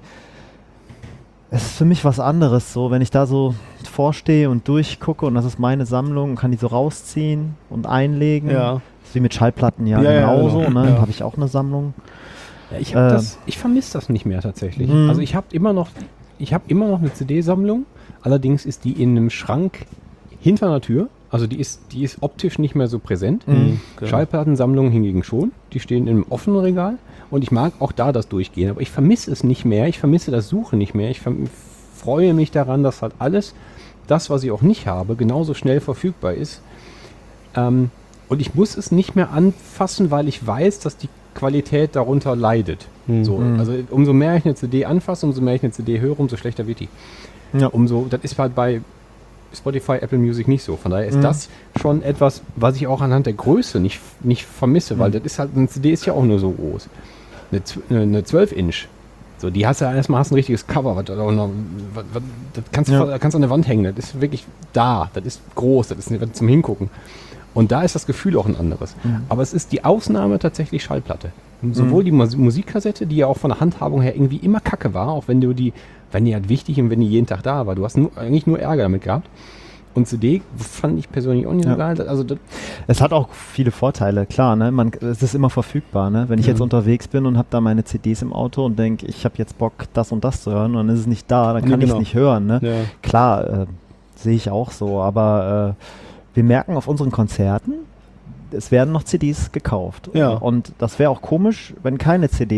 es ist für mich was anderes, so wenn ich da so vorstehe und durchgucke und das ist meine Sammlung und kann die so rausziehen und einlegen. Ja. Das ist wie mit Schallplatten ja Ja, genauso, genau. ne? Ja. Habe ich auch eine Sammlung. Ja, ich vermisse das nicht mehr tatsächlich. Also ich habe immer noch eine CD-Sammlung, allerdings ist die in einem Schrank hinter einer Tür. Also die ist optisch nicht mehr so präsent. Schallplattensammlungen hingegen schon. Die stehen im offenen Regal. Und ich mag auch da das Durchgehen. Aber ich vermisse es nicht mehr. Ich vermisse das Suchen nicht mehr. Ich freue mich daran, dass halt alles, das, was ich auch nicht habe, genauso schnell verfügbar ist. Und ich muss es nicht mehr anfassen, weil ich weiß, dass die Qualität darunter leidet. So, also umso mehr ich eine CD anfasse, umso mehr ich eine CD höre, umso schlechter wird die. Ja. Das ist halt bei Spotify, Apple Music nicht so. Von daher ist das schon etwas, was ich auch anhand der Größe nicht vermisse, weil das ist halt, eine CD ist ja auch nur so groß. Eine 12-Inch. So, die hast du ja erstmal ein richtiges Cover, das kannst du an der Wand hängen, das ist wirklich da, das ist groß, das ist zum Hingucken. Und da ist das Gefühl auch ein anderes. Aber es ist die Ausnahme tatsächlich Schallplatte. Sowohl die Musikkassette, die ja auch von der Handhabung her irgendwie immer kacke war, auch wenn die halt wichtig und wenn die jeden Tag da war. Du hast eigentlich nur Ärger damit gehabt. Und CD fand ich persönlich auch nicht so geil. Also Es hat auch viele Vorteile, klar, ne? Es ist immer verfügbar, ne? Wenn ich jetzt unterwegs bin und habe da meine CDs im Auto und denke, ich habe jetzt Bock, das und das zu hören, und dann ist es nicht da, dann kann ich es nicht hören, ne? Ja. Klar, sehe ich auch so, aber wir merken auf unseren Konzerten, es werden noch CDs gekauft. Ja. Und das wäre auch komisch, wenn keine CDs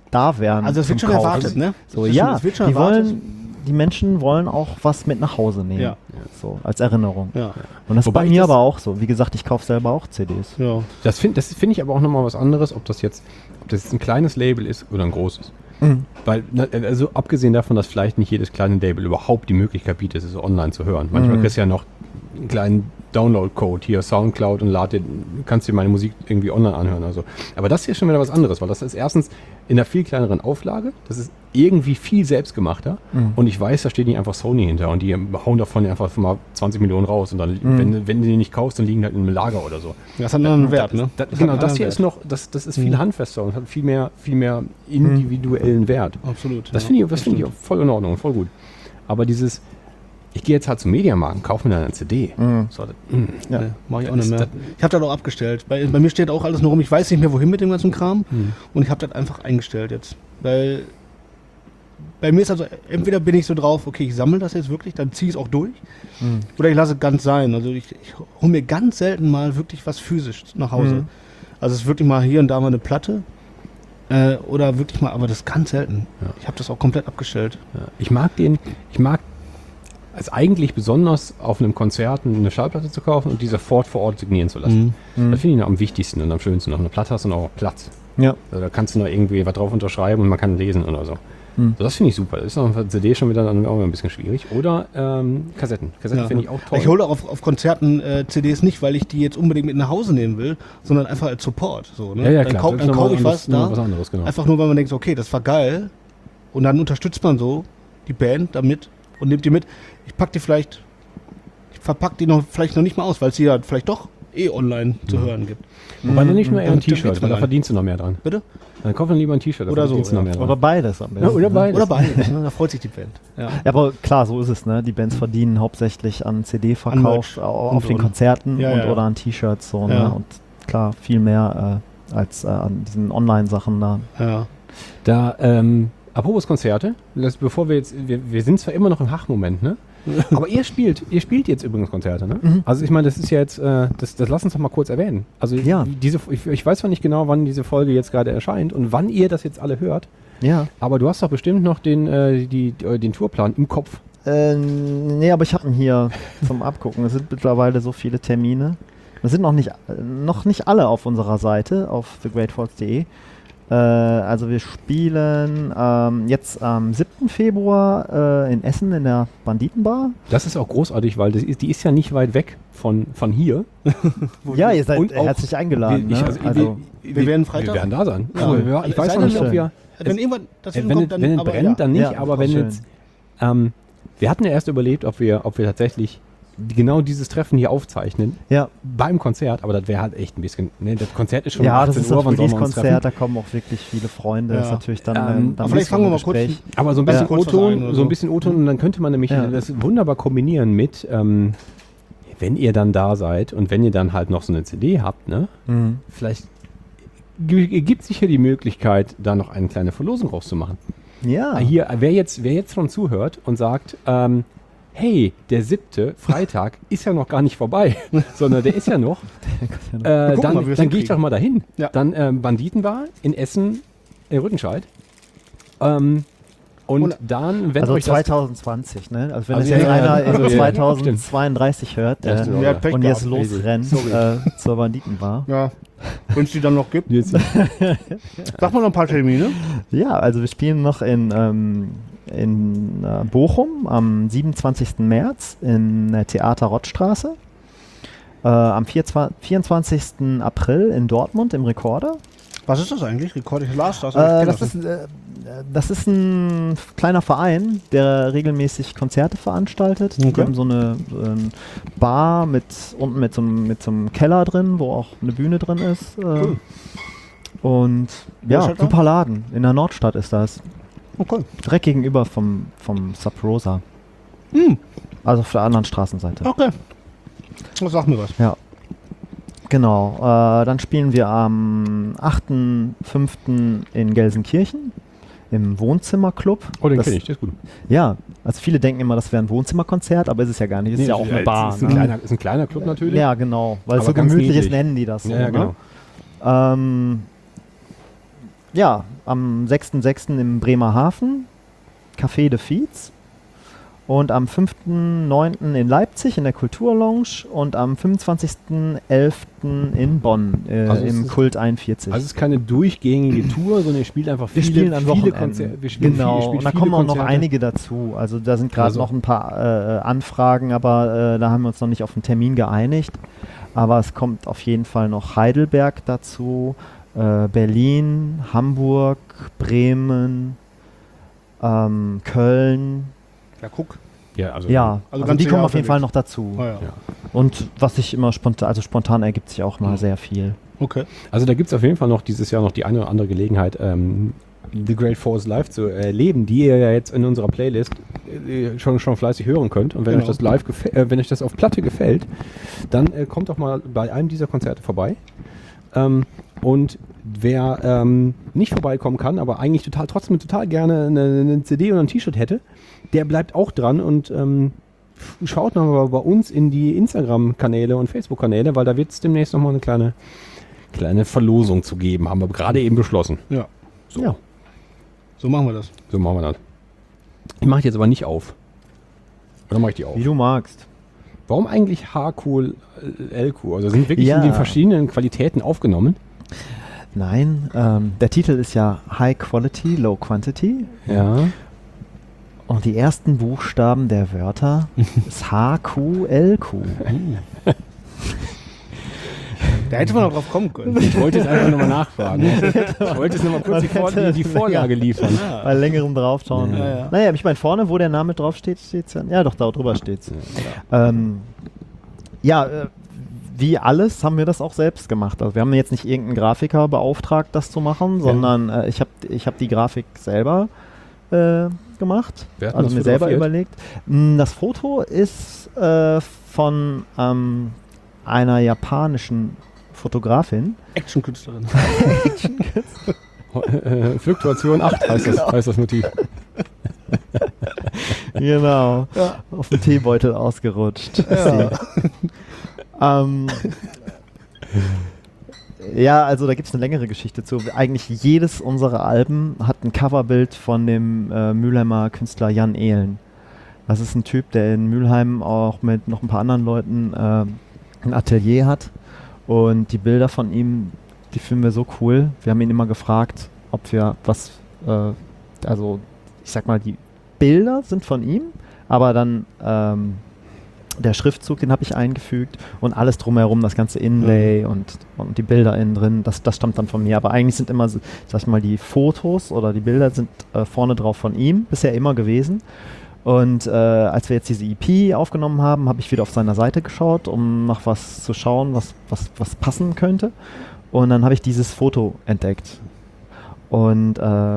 da wären. Also das wird zum schon Kauf. erwartet, ne? So, Das ja, wird schon erwartet. die Menschen wollen auch was mit nach Hause nehmen. Ja. So, als Erinnerung. Ja. Und das ist Wobei bei ich mir das- aber auch so. Wie gesagt, ich kaufe selber auch CDs. Ja. Das finde ich aber auch nochmal was anderes, ob das jetzt ein kleines Label ist oder ein großes. Mhm. Weil, also abgesehen davon, dass vielleicht nicht jedes kleine Label überhaupt die Möglichkeit bietet, es online zu hören. Manchmal kriegst du ja noch einen kleinen Download-Code, hier Soundcloud und kannst dir meine Musik irgendwie online anhören. Also. Aber das hier ist schon wieder was anderes, weil das ist erstens in einer viel kleineren Auflage, das ist irgendwie viel selbstgemachter und ich weiß, da steht nicht einfach Sony hinter und die hauen davon einfach mal 20 Millionen raus und dann, wenn du die nicht kaufst, dann liegen halt in einem Lager oder so. Das hat einen Wert, ne? Genau, das hier ist noch, das ist viel handfester und hat viel mehr individuellen Wert. Absolut. Das ja. finde ich auch voll in Ordnung, voll gut. Aber dieses, ich gehe jetzt halt zum Mediamarkt und kaufe mir dann eine CD. So, Ja, mach ich auch Das nicht ist mehr. Ich habe das auch abgestellt. Bei mir steht auch alles nur rum. Ich weiß nicht mehr, wohin mit dem ganzen Kram. Und ich habe das einfach eingestellt jetzt. Weil bei mir ist also, entweder bin ich so drauf, okay, ich sammle das jetzt wirklich, dann ziehe ich es auch durch. Oder ich lasse es ganz sein. Also ich hole mir ganz selten mal wirklich was physisch nach Hause. Also es ist wirklich mal hier und da mal eine Platte. Oder wirklich mal, aber das ist ganz selten. Ja. Ich habe das auch komplett abgestellt. ja. Ich mag es eigentlich besonders, auf einem Konzert eine Schallplatte zu kaufen und die sofort vor Ort signieren zu lassen. Das finde ich am wichtigsten und am schönsten. Auf einer Platte hast du noch Platz. Ja. Also da kannst du noch irgendwie was drauf unterschreiben und man kann lesen oder so. So, das finde ich super. Das ist noch eine CD schon wieder dann auch ein bisschen schwierig. Oder Kassetten. Kassetten Ja. finde ich auch toll. Ich hole auch auf Konzerten CDs nicht, weil ich die jetzt unbedingt mit nach Hause nehmen will, sondern einfach als Support. So, ne? ja, Dann, klar. dann kaufe ich was da. Was anderes, genau. Einfach nur, weil man denkt, okay, das war geil. Und dann unterstützt man so die Band damit und nimmt die mit. Ich verpacke die vielleicht noch nicht mal aus, weil es die ja vielleicht doch online zu hören gibt. Wobei dann nicht nur eher ein Dann T-Shirt, geht's weil da rein. verdienst du noch mehr dran. Bitte? Dann kauf dann lieber ein T-Shirt, da Oder so, verdienst du noch ja. mehr dran. Oder beides am besten. Ja, oder beides. Oder beides, ne? Da freut sich die Band. Ja. Ja, aber klar, so ist es, ne? Die Bands verdienen hauptsächlich an An CD-Verkauf, Merch auf den und. Konzerten Ja, ja. oder an T-Shirts, so, Ja. ne? Und klar, viel mehr als an diesen Online-Sachen da. Ja. Da, apropos Konzerte, bevor wir sind zwar immer noch im Hachmoment, ne? Aber ihr spielt jetzt übrigens Konzerte, ne? Also ich meine, das ist ja jetzt, das lass uns doch mal kurz erwähnen. Also Ja. ich weiß zwar nicht genau, wann diese Folge jetzt gerade erscheint und wann ihr das jetzt alle hört, Ja. aber du hast doch bestimmt noch den Tourplan im Kopf. Nee, aber ich habe ihn hier zum Abgucken. Es sind mittlerweile so viele Termine. Es sind noch nicht alle auf unserer Seite, auf thegreatfalls.de. Also wir spielen jetzt am 7. Februar in Essen in der Banditenbar. Das ist auch großartig, weil die ist ja nicht weit weg von hier. Ja, ihr seid Und auch- herzlich eingeladen. Wir werden Freitag- Wir werden da sein. Ja. Ja, ich weiß Sei noch nicht, denn, ob wir... Wenn irgendwann das Wenn hinkommt, dann, es aber brennt, ja. dann nicht, Ja, aber das wenn war jetzt... wir hatten ja erst überlegt, ob wir tatsächlich genau dieses Treffen hier aufzeichnen Ja, beim Konzert, aber das wäre halt echt ein bisschen... Ne, das Konzert ist schon ja, um das 18 ist Uhr, das wann soll man uns Release-Konzert, treffen? da kommen auch wirklich viele Freunde. Ja. Das ist natürlich dann, Aber dann vielleicht fangen wir mal kurz Gespräch. Aber so ein Ja. bisschen Kurz was ein O-Ton, oder so so. ein bisschen O-Ton und dann könnte man nämlich Ja. das wunderbar kombinieren mit, wenn ihr dann da seid und wenn ihr dann halt noch so eine CD habt, ne? Mhm. Vielleicht gibt es sicher die Möglichkeit, da noch eine kleine Verlosung rauszumachen. Ja. Hier, wer jetzt schon zuhört und sagt, hey, der 7. Freitag ist ja noch gar nicht vorbei, sondern der ist ja noch, gucken mal, wie wir's dann gehe ich hinkriegen. doch mal dahin. Ja. Dann Banditenbar in Essen, Rüttenscheid. Und dann, wenn Also euch das... 2020, ne? Also wenn Also das jetzt ja, einer also in ja, 2032 hört Ja, stimmt. Wer hat Pech und jetzt gehabt? losrennt zur Banditenbar. Ja, wenn es die dann noch gibt. Jetzt, Sag mal noch ein paar Termine. Ja, also wir spielen noch in Bochum am 27. März in der Theater Rottstraße. Am 24. April in Dortmund im Rekorder. Was ist das eigentlich? Rekord, ich las das. aber ich kenn Das ist ein kleiner Verein, der regelmäßig Konzerte veranstaltet. Okay. Die haben so eine Bar unten mit so einem Keller drin, wo auch eine Bühne drin ist. Und ja, ist das da? super Laden. In der Nordstadt ist das. Okay. Direkt gegenüber vom Sub Rosa. Also auf der anderen Straßenseite. Okay. Sag mir was. Ja. Genau. Dann spielen wir am 8.5. in Gelsenkirchen im Wohnzimmerclub. oh, den Das- kenne ich, der ist gut. Ja, also viele denken immer, das wäre ein Wohnzimmerkonzert, aber ist es ja gar nicht. Es ist ja auch eine Bar. Ist ein, Ne? ist ein kleiner Club natürlich. Ja, genau. Weil es Aber so ganz gemütlich ist, niedlich. nennen die das so. Ja, ja, genau. Ne? ja, am 6.6. im Bremerhaven, Café de Fietz. Und am 5.9. in Leipzig in der Kulturlounge und am 25.11. in Bonn Also es im ist- Kult 41. Also es ist keine durchgängige Tour, sondern ihr spielt einfach wir spielen an viele Wochenenden. Konzerte. Wir spielen Genau, viel, und da viele kommen auch noch Konzerte. einige dazu. Also da sind gerade Also- noch ein paar Anfragen, aber da haben wir uns noch nicht auf einen Termin geeinigt. Aber es kommt auf jeden Fall noch Heidelberg dazu, Berlin, Hamburg, Bremen, Köln. Ja, guck. Ja, also Ja, Also also ganze die kommen Jahr auf jeden Fall unterwegs. noch dazu. Ah, ja. Ja. Und was sich immer spontan ergibt sich auch mal sehr viel. Okay. Also da gibt es auf jeden Fall noch dieses Jahr noch die eine oder andere Gelegenheit, The Great Force live zu erleben, die ihr ja jetzt in unserer Playlist schon fleißig hören könnt. Und wenn Genau. euch das live wenn euch das auf Platte gefällt, dann kommt doch mal bei einem dieser Konzerte vorbei. Und wer nicht vorbeikommen kann, aber eigentlich trotzdem total gerne eine CD oder ein T-Shirt hätte, der bleibt auch dran und schaut nochmal bei uns in die Instagram-Kanäle und Facebook-Kanäle, weil da wird es demnächst nochmal eine kleine Verlosung zu geben, haben wir gerade eben beschlossen. Ja, So, Ja. so machen wir das. so machen wir das. Ich mache jetzt aber nicht auf. Oder mache ich die auf? Wie du magst. Warum eigentlich HQ, LQ? Also sind wirklich Ja. in den verschiedenen Qualitäten aufgenommen? Nein, der Titel ist ja High Quality, Low Quantity. Ja. Und die ersten Buchstaben der Wörter ist HQLQ. Da hätte man noch drauf kommen können. Ich wollte jetzt einfach nochmal nachfragen. Ich wollte jetzt nochmal kurz die Vorlage liefern. Bei längerem Draufschauen. Ja, ja. Naja, ich meine, vorne, wo der Name draufsteht, steht's ja. Ja, doch, da drüber steht's. Wie alles haben wir das auch selbst gemacht. Also wir haben jetzt nicht irgendeinen Grafiker beauftragt, das zu machen, sondern ich hab die Grafik selber gemacht. Wer hat Also das mir selber fotografiert? überlegt. Das Foto ist von einer japanischen Fotografin. Actionkünstlerin. Fluktuation 8 heißt das Motiv. Genau. Auf den Teebeutel ausgerutscht. Ist sie. Ja, also da gibt es eine längere Geschichte zu. Eigentlich jedes unserer Alben hat ein Coverbild von dem Mülheimer Künstler Jan Ehlen. Das ist ein Typ, der in Mülheim auch mit noch ein paar anderen Leuten ein Atelier hat. Und die Bilder von ihm, die finden wir so cool. Wir haben ihn immer gefragt, ob wir also ich sag mal, die Bilder sind von ihm, aber dann der Schriftzug, den habe ich eingefügt und alles drumherum, das ganze Inlay und die Bilder innen drin, das stammt dann von mir. Aber eigentlich sind immer, sag ich mal, die Fotos oder die Bilder sind vorne drauf von ihm, bisher immer gewesen. Und als wir jetzt diese EP aufgenommen haben, habe ich wieder auf seiner Seite geschaut, um nach was zu schauen, was passen könnte. Und dann habe ich dieses Foto entdeckt. Und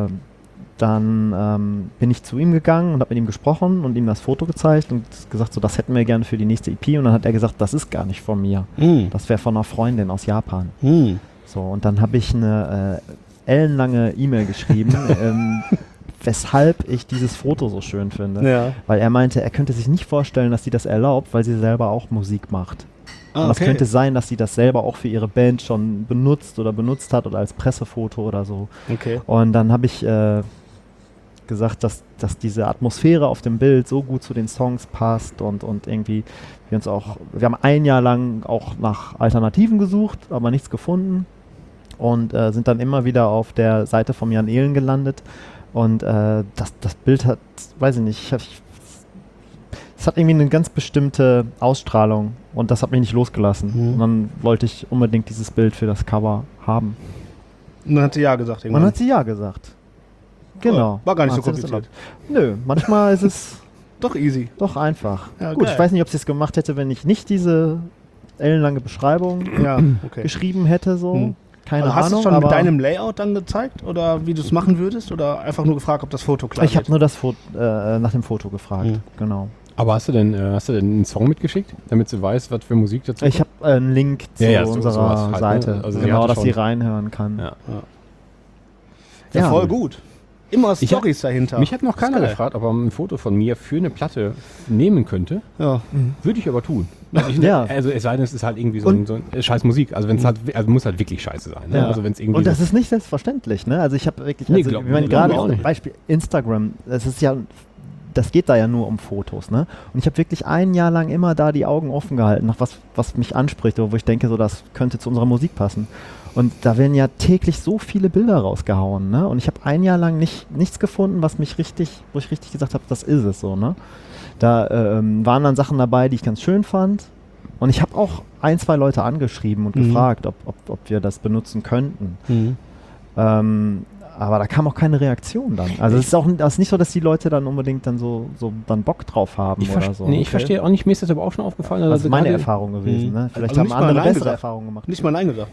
dann bin ich zu ihm gegangen und habe mit ihm gesprochen und ihm das Foto gezeigt und gesagt, so das hätten wir gerne für die nächste EP. Und dann hat er gesagt, das ist gar nicht von mir. Das wäre von einer Freundin aus Japan. So, und dann habe ich eine ellenlange E-Mail geschrieben, weshalb ich dieses Foto so schön finde. Ja. Weil er meinte, er könnte sich nicht vorstellen, dass sie das erlaubt, weil sie selber auch Musik macht. Ah, Und es könnte sein, dass sie das selber auch für ihre Band schon benutzt hat oder als Pressefoto oder so. Okay. Und dann habe ich gesagt, dass diese Atmosphäre auf dem Bild so gut zu den Songs passt und irgendwie wir haben ein Jahr lang auch nach Alternativen gesucht, aber nichts gefunden und sind dann immer wieder auf der Seite von Jan Ehlen gelandet und das Bild hat, weiß ich nicht, es hat irgendwie eine ganz bestimmte Ausstrahlung und das hat mich nicht losgelassen. Und dann wollte ich unbedingt dieses Bild für das Cover haben. Und dann hat sie ja gesagt. Und dann hat sie ja gesagt. Genau. War gar nicht so Hat sie das kompliziert. erlaubt. Nö, manchmal ist es Doch easy. doch einfach. Ja, Gut, geil. ich weiß nicht, ob sie es gemacht hätte, wenn ich nicht diese ellenlange Beschreibung Ja, okay. geschrieben hätte, so. Keine Also hast du Ahnung. es schon aber mit deinem Layout dann gezeigt oder wie du es machen würdest oder einfach nur gefragt, ob das Foto klar ich habe wird? nur das nach dem Foto gefragt. Genau. Aber hast du denn einen Song mitgeschickt, damit sie weiß, was für Musik dazu Ich habe einen Link zu sowas unserer halt, ne? Seite, Also sie genau, hatte dass sie schon- reinhören kann. Ja. Ja, Ja. voll gut. Immer Ich Storys dahinter. Mich hat noch Das ist keiner geil. gefragt, ob er ein Foto von mir für eine Platte nehmen könnte. Ja. Würde ich aber tun. Ja. Also es sei denn, es ist halt irgendwie so ein scheiß Musik. Also wenn es halt, also muss halt wirklich scheiße sein. Ne? Ja. Also wenn's irgendwie Und das ist nicht selbstverständlich, ne? Also ich habe wirklich, Nee, also, glaub- ich meine, glaub gerade ich auch nicht. Beispiel Instagram, das geht da ja nur um Fotos, ne? Und ich habe wirklich ein Jahr lang immer da die Augen offen gehalten, nach was mich anspricht, oder wo ich denke, so das könnte zu unserer Musik passen. Und da werden ja täglich so viele Bilder rausgehauen, ne? Und ich habe ein Jahr lang nichts gefunden, wo ich richtig gesagt habe, das ist es so, ne? Da waren dann Sachen dabei, die ich ganz schön fand. Und ich habe auch 1, 2 Leute angeschrieben und gefragt, ob wir das benutzen könnten. Aber da kam auch keine Reaktion dann. Also es ist nicht so, dass die Leute dann unbedingt dann so dann Bock drauf haben oder so. Nee, ich verstehe auch nicht, mir ist das aber auch schon aufgefallen. Das Also ist meine gerade- Erfahrung gewesen. Ne? Vielleicht Also haben nicht mal andere Nein bessere gesagt. Erfahrungen gemacht. Nicht mal Nein gesagt.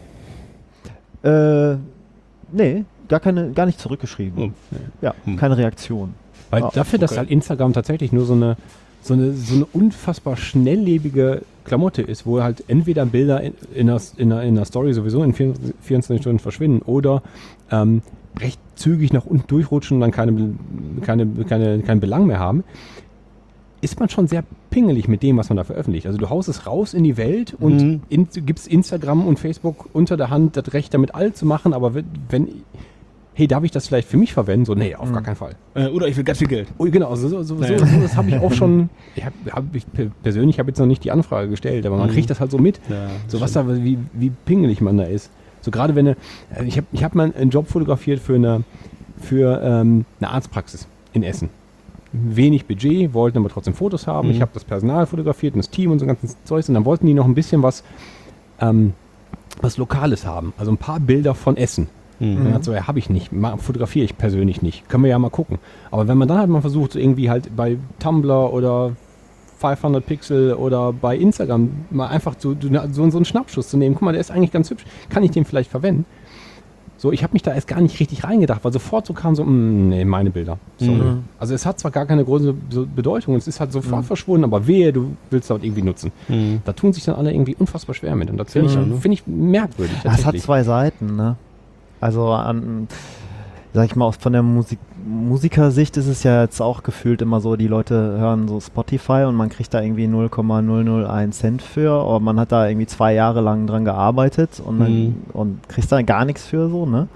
Nee, gar nicht zurückgeschrieben. Ja, keine Reaktion. Weil Ah, dafür, dass okay. halt Instagram tatsächlich nur so eine unfassbar schnelllebige Klamotte ist, wo halt entweder Bilder in der Story sowieso in 24 Stunden verschwinden oder recht zügig nach unten durchrutschen und dann keinen Belang mehr haben, ist man schon sehr pingelig mit dem, was man da veröffentlicht. Also du haust es raus in die Welt und gibst Instagram und Facebook unter der Hand das Recht, damit all zu machen, aber hey, darf ich das vielleicht für mich verwenden? So, nee, auf gar keinen Fall. Oder ich will ganz viel Geld. Oh, genau, so, das habe ich auch schon, ich persönlich habe jetzt noch nicht die Anfrage gestellt, aber man kriegt das halt so mit, Ja, so was da, wie pingelig man da ist. So gerade wenn ich hab mal einen Job fotografiert für eine Arztpraxis in Essen. Wenig Budget, wollten aber trotzdem Fotos haben. Ich habe das Personal fotografiert und das Team und so ganzen Zeugs und dann wollten die noch ein bisschen was Lokales haben. Also ein paar Bilder von Essen. Und dann hat so, habe ich nicht, fotografiere ich persönlich nicht. Können wir ja mal gucken. Aber wenn man dann halt mal versucht, so irgendwie halt bei Tumblr oder 500 Pixel oder bei Instagram mal einfach so einen Schnappschuss zu nehmen, guck mal, der ist eigentlich ganz hübsch, kann ich den vielleicht verwenden? So, ich habe mich da erst gar nicht richtig reingedacht, weil sofort so kam so, nee, meine Bilder. Sorry. Also es hat zwar gar keine große Bedeutung, es ist halt sofort verschwunden, aber wehe, du willst das irgendwie nutzen. Da tun sich dann alle irgendwie unfassbar schwer mit und das finde ich merkwürdig. Das hat tatsächlich. 2 Seiten, ne? Also sag ich mal, von der Musikersicht ist es ja jetzt auch gefühlt immer so, die Leute hören so Spotify und man kriegt da irgendwie 0,001 Cent für, aber man hat da irgendwie 2 Jahre lang dran gearbeitet und kriegst da gar nichts für so, ne?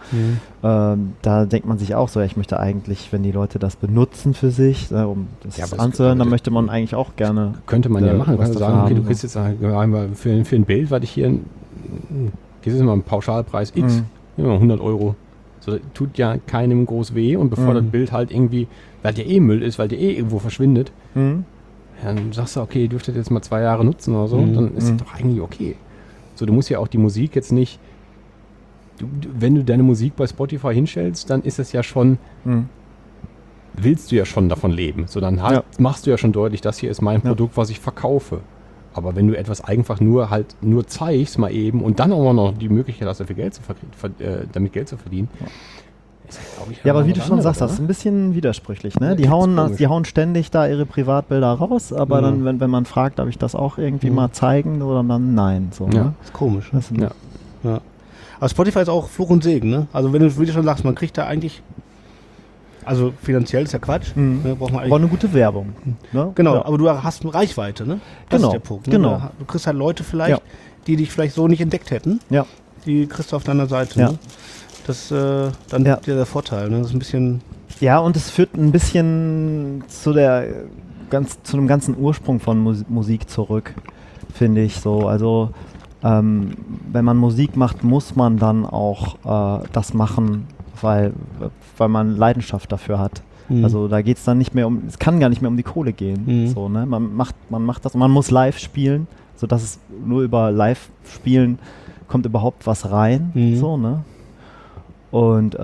Da denkt man sich auch so, ja, ich möchte eigentlich, wenn die Leute das benutzen für sich, um das aber anzuhören, dann möchte man eigentlich auch gerne. Könnte man ja machen, was kannst du dafür sagen, okay, haben, du kriegst jetzt einmal für ein Bild, was ich hier, das ist immer ein Pauschalpreis X, immer 100 €. So, das tut ja keinem groß weh und bevor das Bild halt irgendwie, weil der Müll ist, weil der irgendwo verschwindet, dann sagst du, okay, ihr dürftet jetzt mal 2 Jahre nutzen oder so, dann ist das doch eigentlich okay. So, du musst ja auch die Musik jetzt nicht, wenn du deine Musik bei Spotify hinstellst, dann ist es ja schon, willst du ja schon davon leben. So, dann machst du ja schon deutlich, das hier ist mein Produkt, was ich verkaufe. Aber wenn du etwas einfach nur zeigst mal eben und dann auch noch die Möglichkeit hast, dafür damit Geld zu verdienen, ist das, glaube ich, Ja, aber wie was du schon anderes, sagst, das ist ein bisschen widersprüchlich, ne? Ja, Die das ist hauen komisch. ständig da ihre Privatbilder raus, aber dann, wenn man fragt, darf ich das auch irgendwie mal zeigen, oder dann nein. So, Ja. ne? Das ist komisch. Das ist Ja. Aber Spotify ist auch Fluch und Segen, ne? Also wenn du, wie du schon sagst, man kriegt da eigentlich, also finanziell ist ja Quatsch, ne? Braucht man aber eigentlich, eine gute Werbung. Ne? genau, Ja. aber du hast eine Reichweite, ne? Das Genau, ist der Punkt. Ne? genau. Du kriegst halt Leute vielleicht, die dich vielleicht so nicht entdeckt hätten, Ja. die kriegst du auf deiner Seite, Ja. ne? Das ist dann der Vorteil, ne? Das ist ein bisschen, Ja, und es führt ein bisschen zu dem ganzen Ursprung von Musik zurück, finde ich so. Also wenn man Musik macht, muss man dann auch das machen, weil man Leidenschaft dafür hat. Also da geht es dann nicht mehr es kann gar nicht mehr um die Kohle gehen. So, ne? Man macht das und man muss live spielen, sodass es nur über Live-Spielen kommt überhaupt was rein. So, ne? Und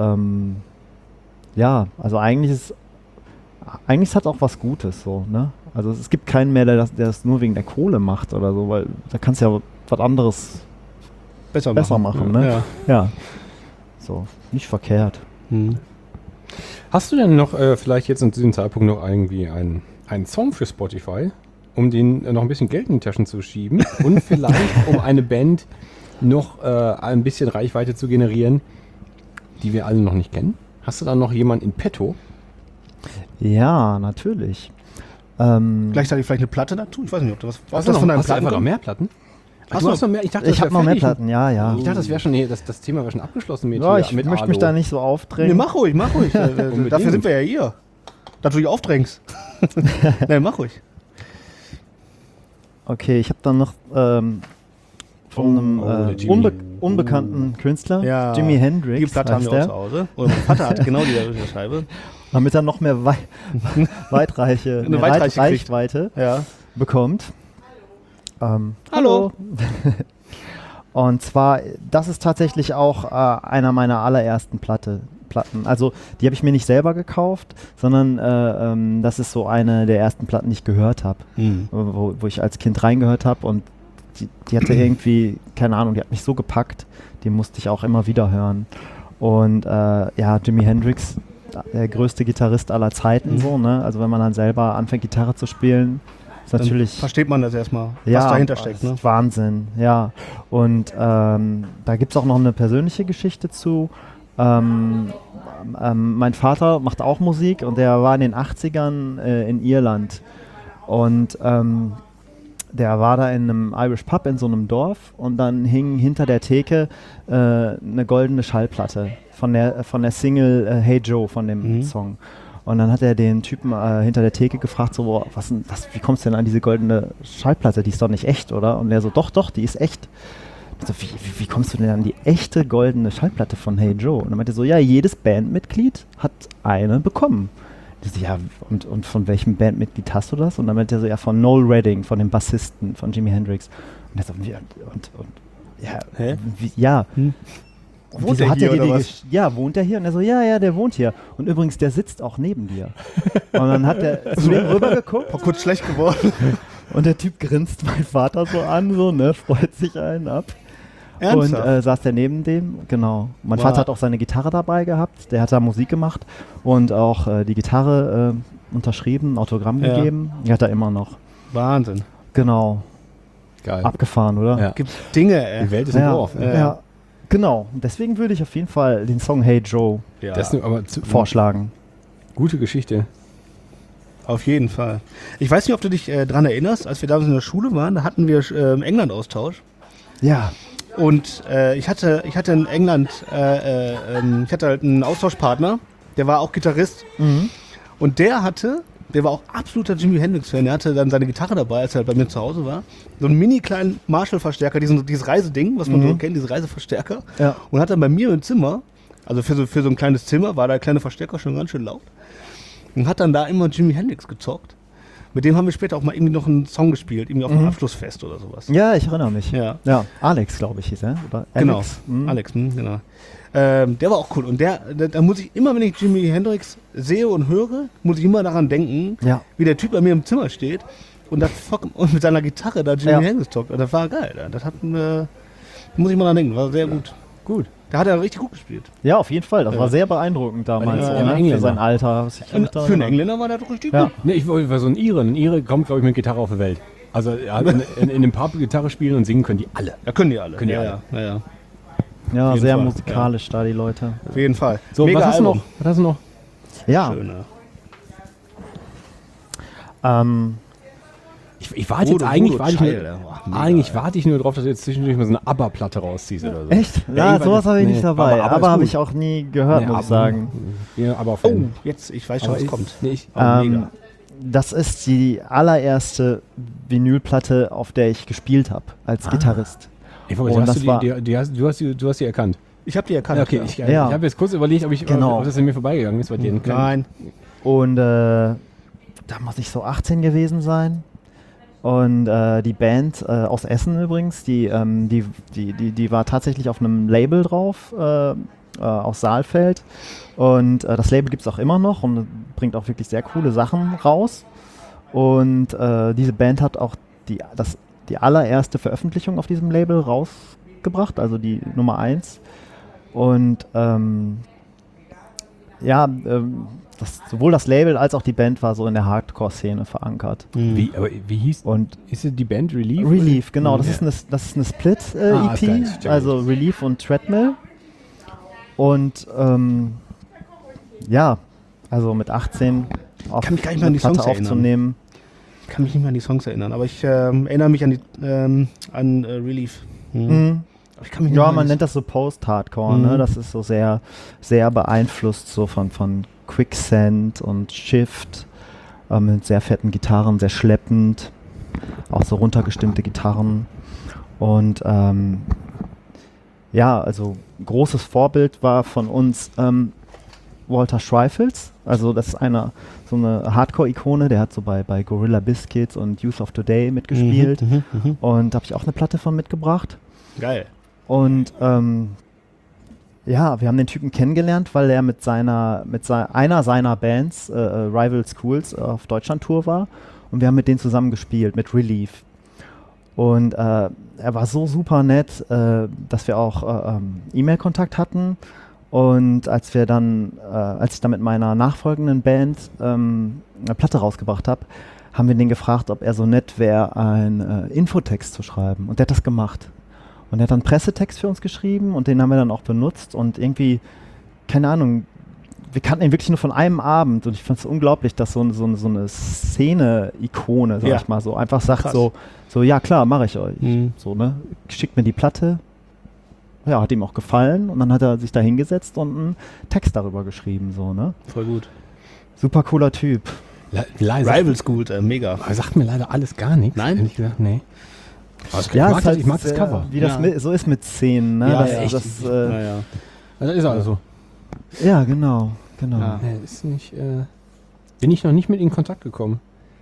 ja, also eigentlich ist es hat auch was Gutes so, ne? Also es gibt keinen mehr, der das nur wegen der Kohle macht oder so, weil da kannst du ja was anderes besser machen, ne? Ja. Ja. So, nicht verkehrt. Hast du denn noch vielleicht jetzt zu diesem Zeitpunkt noch irgendwie einen Song für Spotify, um den noch ein bisschen Geld in die Taschen zu schieben und vielleicht um eine Band noch ein bisschen Reichweite zu generieren, die wir alle noch nicht kennen? Hast du da noch jemanden in petto? Ja, natürlich. Gleichzeitig vielleicht eine Platte dazu? Ich weiß nicht, ob das was Hast von du deinem einfach noch kommt? mehr Platten? Ach Du so. hast noch mehr? Ich dachte, Ich habe noch mehr fertig. Platten, ja. Ich dachte, das wäre schon, das Thema wäre schon abgeschlossen mit, Ja, ich mit möchte Alu. mich da nicht so aufdrängen. Nee, mach ruhig. Unbedingt. Dafür sind wir ja hier. Dass du dich aufdrängst. Nee, mach ruhig. Okay, ich habe dann noch von einem der Jimi. unbekannten Künstler, Ja. Jimi Hendrix. Die Platte haben heißt wir auch der. zu Hause. Und mein Vater hatte genau die Scheibe. Damit er noch mehr weitreiche Eine weitreiche kriegt. Reichweite Ja. bekommt. Hallo. Und zwar, das ist tatsächlich auch einer meiner allerersten Platten. Also die habe ich mir nicht selber gekauft, sondern das ist so eine der ersten Platten, die ich gehört habe, wo ich als Kind reingehört habe und die hatte irgendwie, keine Ahnung, die hat mich so gepackt, die musste ich auch immer wieder hören. Und ja, Jimi Hendrix, der größte Gitarrist aller Zeiten, so, ne? Also wenn man dann selber anfängt, Gitarre zu spielen, ist natürlich... Versteht man das erstmal, was Ja, dahinter steckt. das Ne? ist Wahnsinn, ja. Und da gibt es auch noch eine persönliche Geschichte zu. Mein Vater macht auch Musik und der war in den 80ern in Irland. Und der war da in einem Irish Pub in so einem Dorf und dann hing hinter der Theke eine goldene Schallplatte von der Single Hey Joe von dem Song. Und dann hat er den Typen hinter der Theke gefragt, so, boah, wie kommst du denn an diese goldene Schallplatte? Die ist doch nicht echt, oder? Und er so, doch, die ist echt. So, wie kommst du denn an die echte goldene Schallplatte von Hey Joe? Und dann meinte er so, ja, jedes Bandmitglied hat eine bekommen. Ich so, ja, und von welchem Bandmitglied hast du das? Und dann meinte er so, ja, von Noel Redding, von dem Bassisten von Jimi Hendrix. Und er so, ja, Hä? Ja. Und Wohnt wieso er hat hier er dir oder die was? Ja, wohnt er hier? Und er so, ja, der wohnt hier. Und übrigens, der sitzt auch neben dir. Und dann hat er zu dem rübergeguckt War kurz schlecht geworden. und der Typ grinst meinen Vater so an, so, ne, freut sich einen ab. Ernsthaft? Und saß der neben dem, genau. Mein Wow. Vater hat auch seine Gitarre dabei gehabt, der hat da Musik gemacht und auch die Gitarre unterschrieben, Autogramm Ja. gegeben. Die hat er immer noch. Wahnsinn. Genau. Geil. Abgefahren, oder? Ja. Gibt Dinge, ey. Die Welt ist ein Ja, Dorf. Ne? ja. Genau. Deswegen würde ich auf jeden Fall den Song Hey Joe Ja, Das ist aber vorschlagen. gute Geschichte. auf jeden Fall. Ich weiß nicht, ob du dich dran erinnerst, als wir damals in der Schule waren, da hatten wir England-Austausch. Ja. Und ich hatte in England, ich hatte halt einen Austauschpartner, der war auch Gitarrist. Und der war auch absoluter Jimi Hendrix-Fan. Der hatte dann seine Gitarre dabei, als er halt bei mir zu Hause war. So einen mini kleinen Marshall-Verstärker, dieses Reiseding, was man so kennt, diese Reiseverstärker. Ja. Und hat dann bei mir im Zimmer, also für so ein kleines Zimmer, war der kleine Verstärker schon ganz schön laut. Und hat dann da immer Jimi Hendrix gezockt. Mit dem haben wir später auch mal irgendwie noch einen Song gespielt, irgendwie auf einem Abschlussfest oder sowas. Ja, ich erinnere mich. Ja. Ja, Alex, glaube ich, hieß er. Oder Genau, Alex. Mhm. Alex, genau. Der war auch cool. Und da muss ich immer, wenn ich Jimi Hendrix sehe und höre, muss ich immer daran denken, Ja. wie der Typ bei mir im Zimmer steht und mit seiner Gitarre da Jimi Ja. Hendrix zockt. Und das war geil. Das muss ich mal dran denken, war sehr gut. Gut. Da hat er richtig gut gespielt. Ja, auf jeden Fall. Das Ja. war sehr beeindruckend damals. Ja, so, ja, ne? Für Engländer. sein Alter. Was ich Und für einen Engländer war der doch richtig Ja. gut. Ne, ich war so ein Ire. Ein Ire kommt, glaube ich, mit Gitarre auf die Welt. Also ja, in dem Pub Gitarre spielen und singen können die alle. Ja, können die alle. Können die ja, alle. Ja. Ja, jeden sehr Fall, musikalisch da, die Leute. Auf jeden Fall. So, Mega was hast du Album. noch? Was hast du noch? Ja. Schön, ja. Ich warte jetzt eigentlich, Mega, warte ich nur drauf, dass du jetzt zwischendurch mal so eine ABBA-Platte rausziehst oder so. Echt? Ja, irgendwann sowas ist- habe ich nee, nicht dabei. aber Aber ist habe gut. ich auch nie gehört, muss ich sagen. Ja, aber Oh, Fan. jetzt, ich weiß schon, Aber was ist- kommt. Nee, ich, Mega. Das ist die allererste Vinylplatte, auf der ich gespielt habe als Gitarrist. ich wollte, Und hast das du, war- du hast die erkannt. Ich habe die erkannt. Ja, okay, ja. ich Ja. habe jetzt kurz überlegt, ob Genau. das an mir vorbeigegangen ist bei dir. Nein. Und da muss ich so 18 gewesen sein. Und die Band aus Essen übrigens, die war tatsächlich auf einem Label drauf, aus Saalfeld. Und das Label gibt es auch immer noch und bringt auch wirklich sehr coole Sachen raus. Und diese Band hat auch die allererste Veröffentlichung auf diesem Label rausgebracht, also die Nummer 1. Und sowohl das Label als auch die Band war so in der Hardcore-Szene verankert. Wie hieß Und ist es die Band Relief? Relief, genau, Ja. das ist eine Split-EP, Ah, ist geil, check also Relief und Treadmill. Und ja, also mit 18 auf Kann mich gar nicht mehr an eine die Platte Songs erinnern. aufzunehmen. kann mich nicht mehr an die Songs erinnern, aber ich erinnere mich an Relief. Aber ich kann mich nicht Ja, mehr man an nennt das so Post-Hardcore, ne? Das ist so sehr, sehr beeinflusst so von Quicksand und Shift, mit sehr fetten Gitarren, sehr schleppend, auch so runtergestimmte Gitarren. Und ja, also großes Vorbild war von uns Walter Schreifels. Also das ist so eine Hardcore-Ikone, der hat so bei Gorilla Biscuits und Youth of Today mitgespielt. Und da habe ich auch eine Platte von mitgebracht. Geil. Und ja, wir haben den Typen kennengelernt, weil er mit einer seiner Bands, Rival Schools, auf Deutschland-Tour war. Und wir haben mit denen zusammen gespielt, mit Relief. Und er war so super nett, dass wir auch E-Mail-Kontakt hatten. Und als ich dann mit meiner nachfolgenden Band eine Platte rausgebracht habe, haben wir den gefragt, ob er so nett wäre, einen Infotext zu schreiben. Und der hat das gemacht. Und er hat dann einen Pressetext für uns geschrieben und den haben wir dann auch benutzt. Und irgendwie, keine Ahnung, wir kannten ihn wirklich nur von einem Abend. Und ich fand es unglaublich, dass so eine Szene-Ikone, sag ich mal, so einfach sagt so, ja klar, mache ich euch. So, ne? Schickt mir die Platte. Ja, hat ihm auch gefallen und dann hat er sich da hingesetzt und einen Text darüber geschrieben, so, ne? Voll gut. Super cooler Typ. Rival School, mega. Aber sagt mir leider alles gar nichts. Nein? Ehrlich gesagt, nee. Ja, Ich mag das Cover. Wie das so ist mit Szenen, ne? Ja, Also das ist also. Ja, genau. Ja. Ist nicht, bin ich noch nicht mit in Kontakt gekommen.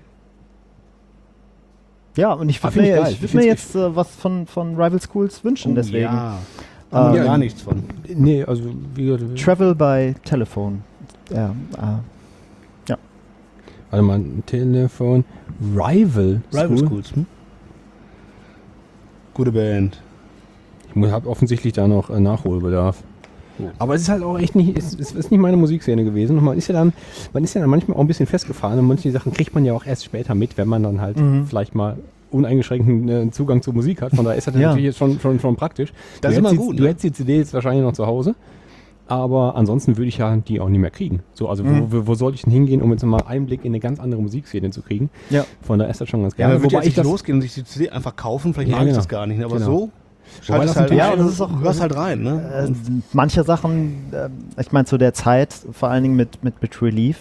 Ja, und ich würde mir jetzt was von Rival Schools wünschen, deswegen. Ja. Haben wir gar nichts von. Nee, also wie Travel by Telephone. Ja, warte mal, Telefon. Rival Schools. Gute Band. Ich habe offensichtlich da noch Nachholbedarf. Aber es ist halt auch echt nicht, es ist nicht meine Musikszene gewesen. Und man ist ja dann manchmal auch ein bisschen festgefahren und manche Sachen kriegt man ja auch erst später mit, wenn man dann halt vielleicht mal uneingeschränkten Zugang zur Musik hat. Von daher ist das natürlich jetzt schon praktisch. Das ist immer gut. Du hättest die CD jetzt wahrscheinlich noch zu Hause, aber ansonsten würde ich ja die auch nicht mehr kriegen. So, also wo soll ich denn hingehen, um jetzt mal einen Blick in eine ganz andere Musikszene zu kriegen? Ja. Von daher ist das schon ganz geil. Ja, wobei ich losgehen und sich die CD einfach kaufen, vielleicht mag ich das gar nicht, aber so das halt ja, das ist auch, du hörst halt rein, ne? Manche Sachen, ich meine zu der Zeit, vor allen Dingen mit Relief,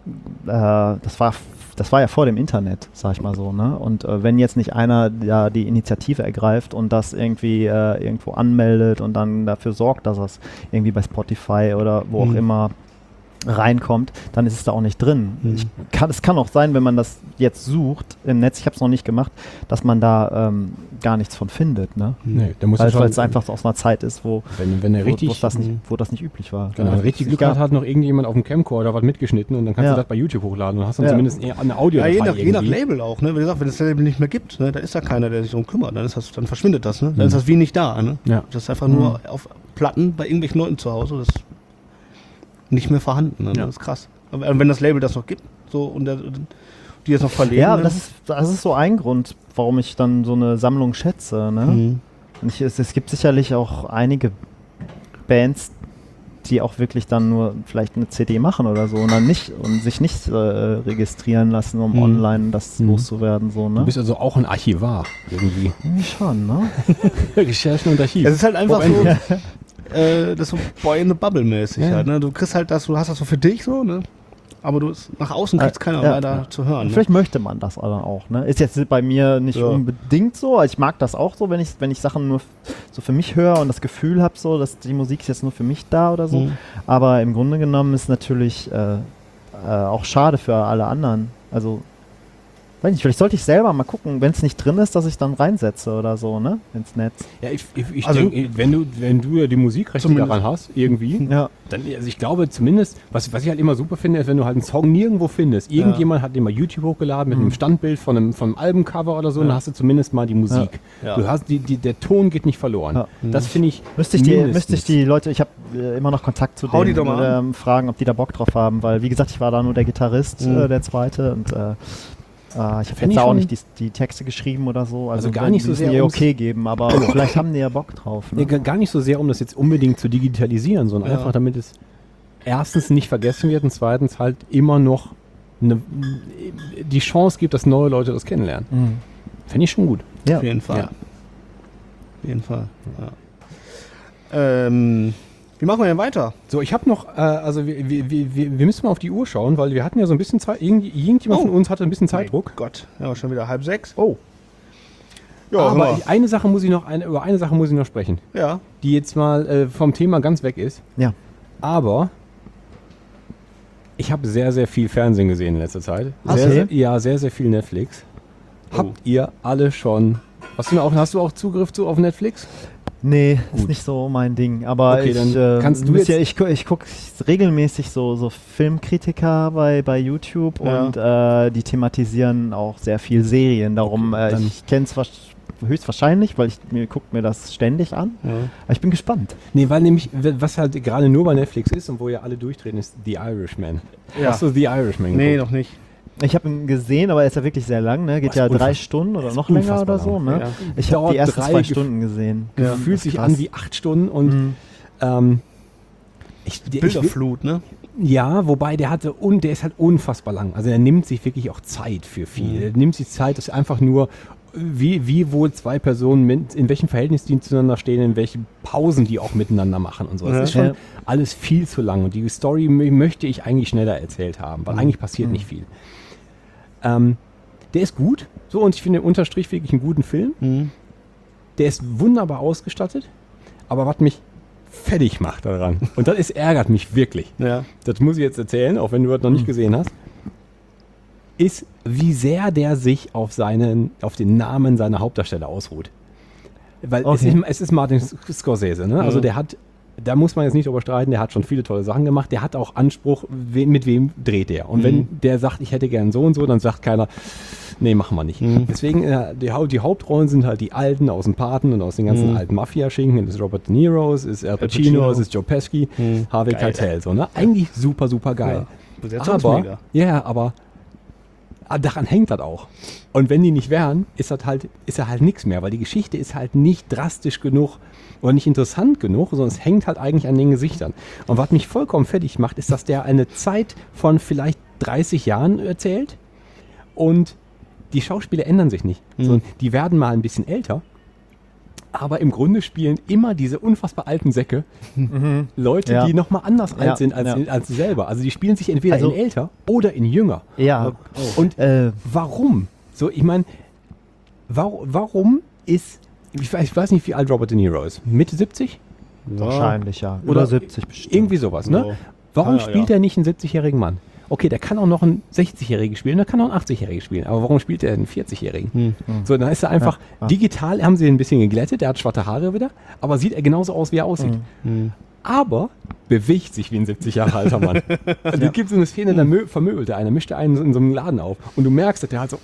das war ja vor dem Internet, sag ich mal so, ne? Und wenn jetzt nicht einer ja die Initiative ergreift und das irgendwie irgendwo anmeldet und dann dafür sorgt, dass es irgendwie bei Spotify oder wo auch immer reinkommt, dann ist es da auch nicht drin. Es kann auch sein, wenn man das jetzt sucht im Netz, ich habe es noch nicht gemacht, dass man da gar nichts von findet, ne? Nee, da muss weil es einfach aus einer Zeit ist, wo das nicht üblich war. Genau, richtig Glück hat noch irgendjemand auf dem Camcorder was mitgeschnitten und dann kannst du das bei YouTube hochladen und hast dann zumindest eher eine Audio. Ja, je nach Label auch, ne? Wie gesagt, wenn es das Label nicht mehr gibt, ne, da ist da keiner, der sich darum kümmert, dann verschwindet das, ne? Dann ist das wie nicht da, ne? Ja. Das ist einfach nur auf Platten bei irgendwelchen Leuten zu Hause, das ist nicht mehr vorhanden, ne? Das ist krass. Aber wenn das Label das noch gibt, so und die jetzt noch verlegen. Ja, das ist so ein Grund, warum ich dann so eine Sammlung schätze, ne? Und es gibt sicherlich auch einige Bands, die auch wirklich dann nur vielleicht eine CD machen oder so und sich nicht registrieren lassen, um online das loszuwerden, so, ne? Du bist also auch ein Archivar irgendwie. Schon, ne? Recherchen und Archiv. Es ist halt einfach so, das ist so Boy in the Bubble mäßig halt, ne? Du kriegst halt das, du hast das so für dich so, ne? Aber nach außen kriegt keiner weiter zu hören. Vielleicht möchte man das aber auch, ne? Ist jetzt bei mir nicht unbedingt so. Ich mag das auch so, wenn ich Sachen nur so für mich höre und das Gefühl habe, so, dass die Musik ist jetzt nur für mich da oder so. Aber im Grunde genommen ist natürlich auch schade für alle anderen. Also, weiß nicht, vielleicht sollte ich selber mal gucken, wenn es nicht drin ist, dass ich dann reinsetze oder so, ne? Ins Netz. Ja, ich denke, wenn du ja die Musikrechte daran hast, irgendwie, dann, also ich glaube zumindest, was ich halt immer super finde, ist, wenn du halt einen Song nirgendwo findest, irgendjemand hat den mal YouTube hochgeladen mit einem Standbild von einem Albumcover oder so, dann hast du zumindest mal die Musik. Ja. Du hast der Ton geht nicht verloren. Ja. Das finde ich müsste ich die Leute, ich habe immer noch Kontakt zu denen, fragen, ob die da Bock drauf haben, weil wie gesagt, ich war da nur der Gitarrist, der Zweite und ich habe jetzt auch nicht die Texte geschrieben oder so. Also gar nicht so sehr mir okay geben, aber vielleicht haben die ja Bock drauf. Ne? Nee, gar nicht so sehr, um das jetzt unbedingt zu digitalisieren, sondern einfach damit es erstens nicht vergessen wird und zweitens halt immer noch die Chance gibt, dass neue Leute das kennenlernen. Fände ich schon gut. Ja. Auf jeden Fall. Ja. Auf jeden Fall. Ja. Wie machen wir denn weiter? So, ich habe noch, also wir müssen mal auf die Uhr schauen, weil wir hatten ja so ein bisschen Zeit, irgendjemand von uns hatte ein bisschen Zeitdruck. Mein Gott, ja, schon wieder 5:30. Oh. Ja, Aber hör mal. über eine Sache muss ich noch sprechen, Ja. die jetzt mal vom Thema ganz weg ist. Ja. Aber ich habe sehr, sehr viel Fernsehen gesehen in letzter Zeit. Ach, Sehr, okay. sehr, sehr viel Netflix. Habt ihr alle schon... Hast du auch Zugriff auf Netflix? Nee, Gut. ist nicht so mein Ding. Aber Okay, ich, dann kannst du ich gucke regelmäßig so Filmkritiker bei YouTube und die thematisieren auch sehr viel Serien. Darum, dann- ich kenne es höchstwahrscheinlich, weil ich gucke mir das ständig an. Ja. Aber ich bin gespannt. Nee, weil nämlich, was halt gerade nur bei Netflix ist und wo ja alle durchdrehen, ist The Irishman. Ja. Hast du The Irishman Nee, geguckt? noch nicht. Ich habe ihn gesehen, aber er ist ja wirklich sehr lang, ne? Geht Das ja ist 3 unfassbar. Stunden oder Das noch ist länger oder unfassbar so, ne? Ja. Ich habe Dauert die ersten 3 2 Stunden gesehen. Ja. Fühlt das sich ist an krass. wie 8 Stunden und Bilderflut, ne? ja, wobei der ist halt unfassbar lang. Also er nimmt sich wirklich auch Zeit für viel. Er nimmt sich Zeit, das ist einfach nur, wie wohl zwei Personen, in welchem Verhältnis die zueinander stehen, in welchen Pausen die auch miteinander machen und so. Das ist schon alles viel zu lang. Und die Story möchte ich eigentlich schneller erzählt haben, weil eigentlich passiert nicht viel. Der ist gut, so, und ich finde unterm Strich wirklich einen guten Film. Der ist wunderbar ausgestattet, aber was mich fertig macht daran, und das ärgert mich wirklich, Ja. das muss ich jetzt erzählen, auch wenn du das noch nicht gesehen hast, ist, wie sehr der sich auf den Namen seiner Hauptdarsteller ausruht. Weil es ist Martin Scorsese, ne? Also da muss man jetzt nicht drüber streiten, der hat schon viele tolle Sachen gemacht, der hat auch Anspruch, mit wem dreht der. Und wenn der sagt, ich hätte gern so und so, dann sagt keiner, nee, machen wir nicht. Deswegen, die Hauptrollen sind halt die Alten aus dem Paten und aus den ganzen alten Mafia-Schinken. Das ist Robert De Niro, es ist Al Pacino, es ist Joe Pesci, Harvey Keitel. So, ne? Eigentlich super, super geil. Aber daran hängt das auch. Und wenn die nicht wären, ist er halt nichts mehr, weil die Geschichte ist halt nicht drastisch genug oder nicht interessant genug, sondern es hängt halt eigentlich an den Gesichtern. Und was mich vollkommen fertig macht, ist, dass der eine Zeit von vielleicht 30 Jahren erzählt und die Schauspieler ändern sich nicht. So, die werden mal ein bisschen älter, aber im Grunde spielen immer diese unfassbar alten Säcke Leute, die nochmal anders alt sind als sie selber. Also die spielen sich entweder in älter oder in jünger. Ja. Und warum? So, ich meine, warum ist, ich weiß nicht, wie alt Robert De Niro ist. Mitte 70? Wahrscheinlich, ja. Oder Oder 70 bestimmt. Irgendwie sowas, ne? Ja. Warum Ja, spielt er nicht einen 70-jährigen Mann? Okay, der kann auch noch einen 60-Jährigen spielen, der kann auch einen 80-Jährigen spielen. Aber warum spielt er einen 40-Jährigen? So, dann ist er einfach, digital haben sie ihn ein bisschen geglättet, der hat schwarze Haare wieder, aber sieht er genauso aus, wie er aussieht. Aber bewegt sich wie ein 70 Jahre alter Mann. Also es gibt so eine Szene, da vermöbelt er einen, mischt er einen in so einem Laden auf. Und du merkst, dass der halt so...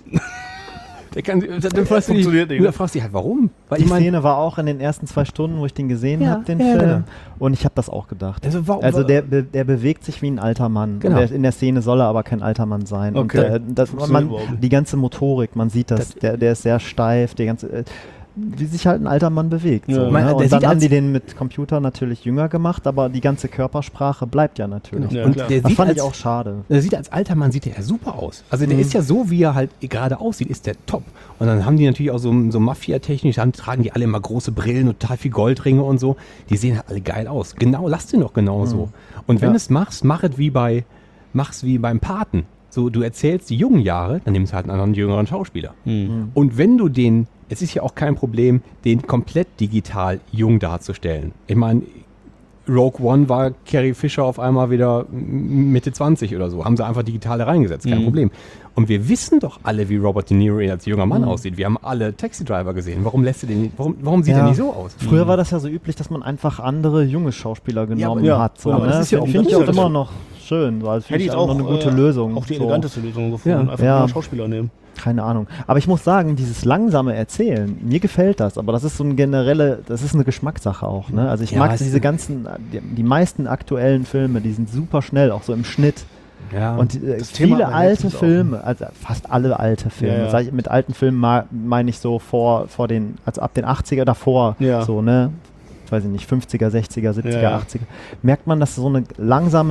Dann fragst du dich halt, warum? Weil Die ich mein, Szene war auch in den ersten 2 Stunden, wo ich den gesehen habe, den ja, Film. genau. Und ich habe das auch gedacht. Also der bewegt sich wie ein alter Mann. Genau. Und in der Szene soll er aber kein alter Mann sein. Okay. Und die ganze Motorik, man sieht das, der ist sehr steif, wie sich halt ein alter Mann bewegt. Ja. So, Man- ne? der Und sieht dann haben als- die den mit Computer natürlich jünger gemacht, aber die ganze Körpersprache bleibt ja natürlich. Ja, und klar. der Das sieht fand als, ich auch schade. der sieht als alter Mann sieht der ja super aus. Also der ist ja so, wie er halt gerade aussieht, ist der top. Und dann haben die natürlich auch so Mafia-technisch, dann tragen die alle immer große Brillen und total viel Goldringe und so. Die sehen halt alle geil aus. Genau, lass den doch genau so. Und wenn du es machst, mach's wie beim Paten. So, du erzählst die jungen Jahre, dann nimmst du halt einen anderen jüngeren Schauspieler. Und wenn du es ist ja auch kein Problem, den komplett digital jung darzustellen. Ich meine, Rogue One war Carrie Fisher auf einmal wieder Mitte 20 oder so. Haben sie einfach digital da reingesetzt, kein Problem. Und wir wissen doch alle, wie Robert De Niro als junger Mann aussieht. Wir haben alle Taxi Driver gesehen. Warum sieht er nicht so aus? Früher war das ja so üblich, dass man einfach andere junge Schauspieler genommen hat. So, aber ne? das ist ja auch- finde ich das auch ist ja immer das- noch schön. So. Also Hätte finde ich ich auch noch eine gute Lösung. Auch die so. eleganteste Lösung gefunden. Ja. Einfach Ja. mal Schauspieler nehmen. Keine Ahnung. Aber ich muss sagen, dieses langsame Erzählen, mir gefällt das. Aber das ist so das ist eine Geschmackssache auch. Ne? Also ich Ja, mag es- die meisten aktuellen Filme, die sind super schnell, auch so im Schnitt. Ja. Und das Thema viele hat man alte letztens auch. Filme, also fast alle alte Filme, Ja, ja. Sag ich, mit alten Filmen meine ich so also ab den 80er davor, Ja. so, ne? Weiß ich nicht, 50er, 60er, 70er, Ja, ja. 80er, merkt man, dass so eine langsame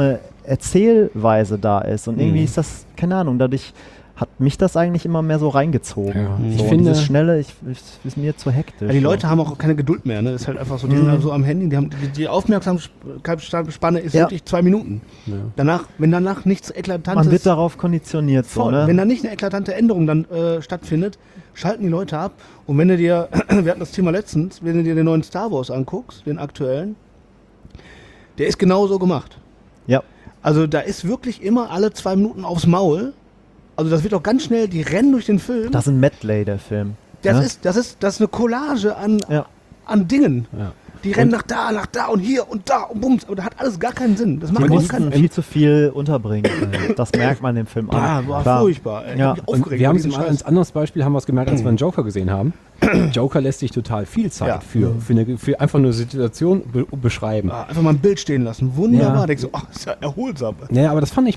Erzählweise da ist. Und irgendwie ist das, keine Ahnung, dadurch hat mich das eigentlich immer mehr so reingezogen. Ja. So, Ich finde, dieses Schnelle, ist mir zu hektisch. Ja, die Leute haben auch keine Geduld mehr, ne? Das ist halt einfach so, die sind halt so am Handy, die Aufmerksamkeitsspanne ist wirklich 2 Minuten. Ja. Wenn danach nichts Eklatantes... Man wird darauf konditioniert. So, ne? Wenn da nicht eine eklatante Änderung dann stattfindet, schalten die Leute ab. Und wenn du dir, wir hatten das Thema letztens, wenn du dir den neuen Star Wars anguckst, den aktuellen, der ist genauso gemacht. Ja. Also da ist wirklich immer alle 2 Minuten aufs Maul. Also das wird auch ganz schnell, die rennen durch den Film. Das ist ein Medley, der Film. Das ist eine Collage an Dingen. Ja. Die rennen nach da und hier und da und bums. Aber das hat alles gar keinen Sinn. Das macht Die überhaupt keinen mussten viel zu viel unterbringen. Das merkt man im Film an. War Klar. furchtbar. Ja. Und wir haben es als anderes Beispiel haben wir es gemerkt, als wir einen Joker gesehen haben. Joker lässt sich total viel Zeit für einfach nur eine Situation beschreiben. Einfach mal ein Bild stehen lassen. Wunderbar. Ja. Denkst du, ist ja erholsam. Naja, aber das fand ich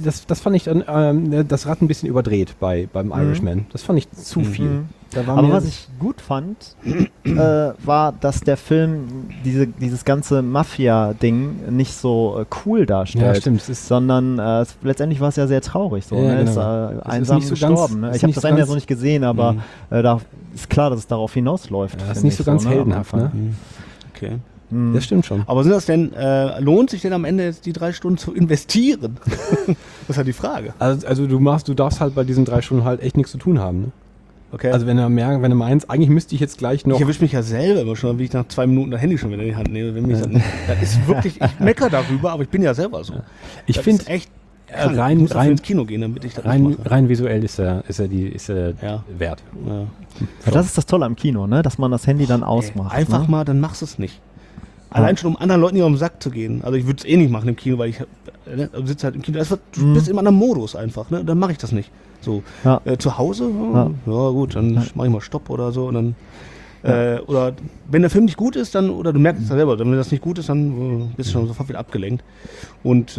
dann, das Rad ein bisschen überdreht beim Irishman. Das fand ich zu viel. Aber was ich gut fand, war, dass der Film dieses ganze Mafia-Ding nicht so cool darstellt. Ja, stimmt. Sondern letztendlich war es ja sehr traurig. So, Ja, ne? genau. Ist einsam nicht so gestorben. ganz- Ne? ist Ich habe nicht das so Ende ja ganz- so nicht gesehen, aber da ist klar, dass es darauf hinausläuft. Ja, das ist finde nicht so ich ganz ne? heldenhaft, ne? Okay. Das stimmt schon. Aber sind das denn, lohnt sich denn am Ende jetzt die 3 Stunden zu investieren? Das ist halt die Frage. Also du darfst halt bei diesen 3 Stunden halt echt nichts zu tun haben, ne? Okay. Also wenn du meinst, eigentlich müsste ich jetzt gleich noch... Ich erwische mich ja selber immer schon, wie ich nach 2 Minuten das Handy schon wieder in die Hand nehme. Wenn mich das ist wirklich, ich meckere darüber, aber ich bin ja selber so. Ich Das finde ist echt krank. Ich rein, muss dafür rein, ins Kino gehen, damit ich das nicht mache. rein visuell ist er Ja. wert. Ja. Ja, das ist das Tolle am Kino, ne? Dass man das Handy dann ausmacht. Einfach ne? mal, dann machst du es nicht. Allein schon, um anderen Leuten nicht auf den Sack zu gehen. Also ich würde es eh nicht machen im Kino, weil ich sitze halt im Kino. Du bist in einem anderen Modus einfach, ne? Dann mache ich das nicht. So, Ja. zu Hause, ja gut, dann mache ich mal Stopp oder so und dann oder wenn der Film nicht gut ist, dann, oder du merkst es ja selber, wenn das nicht gut ist, dann bist du schon sofort wieder abgelenkt. Und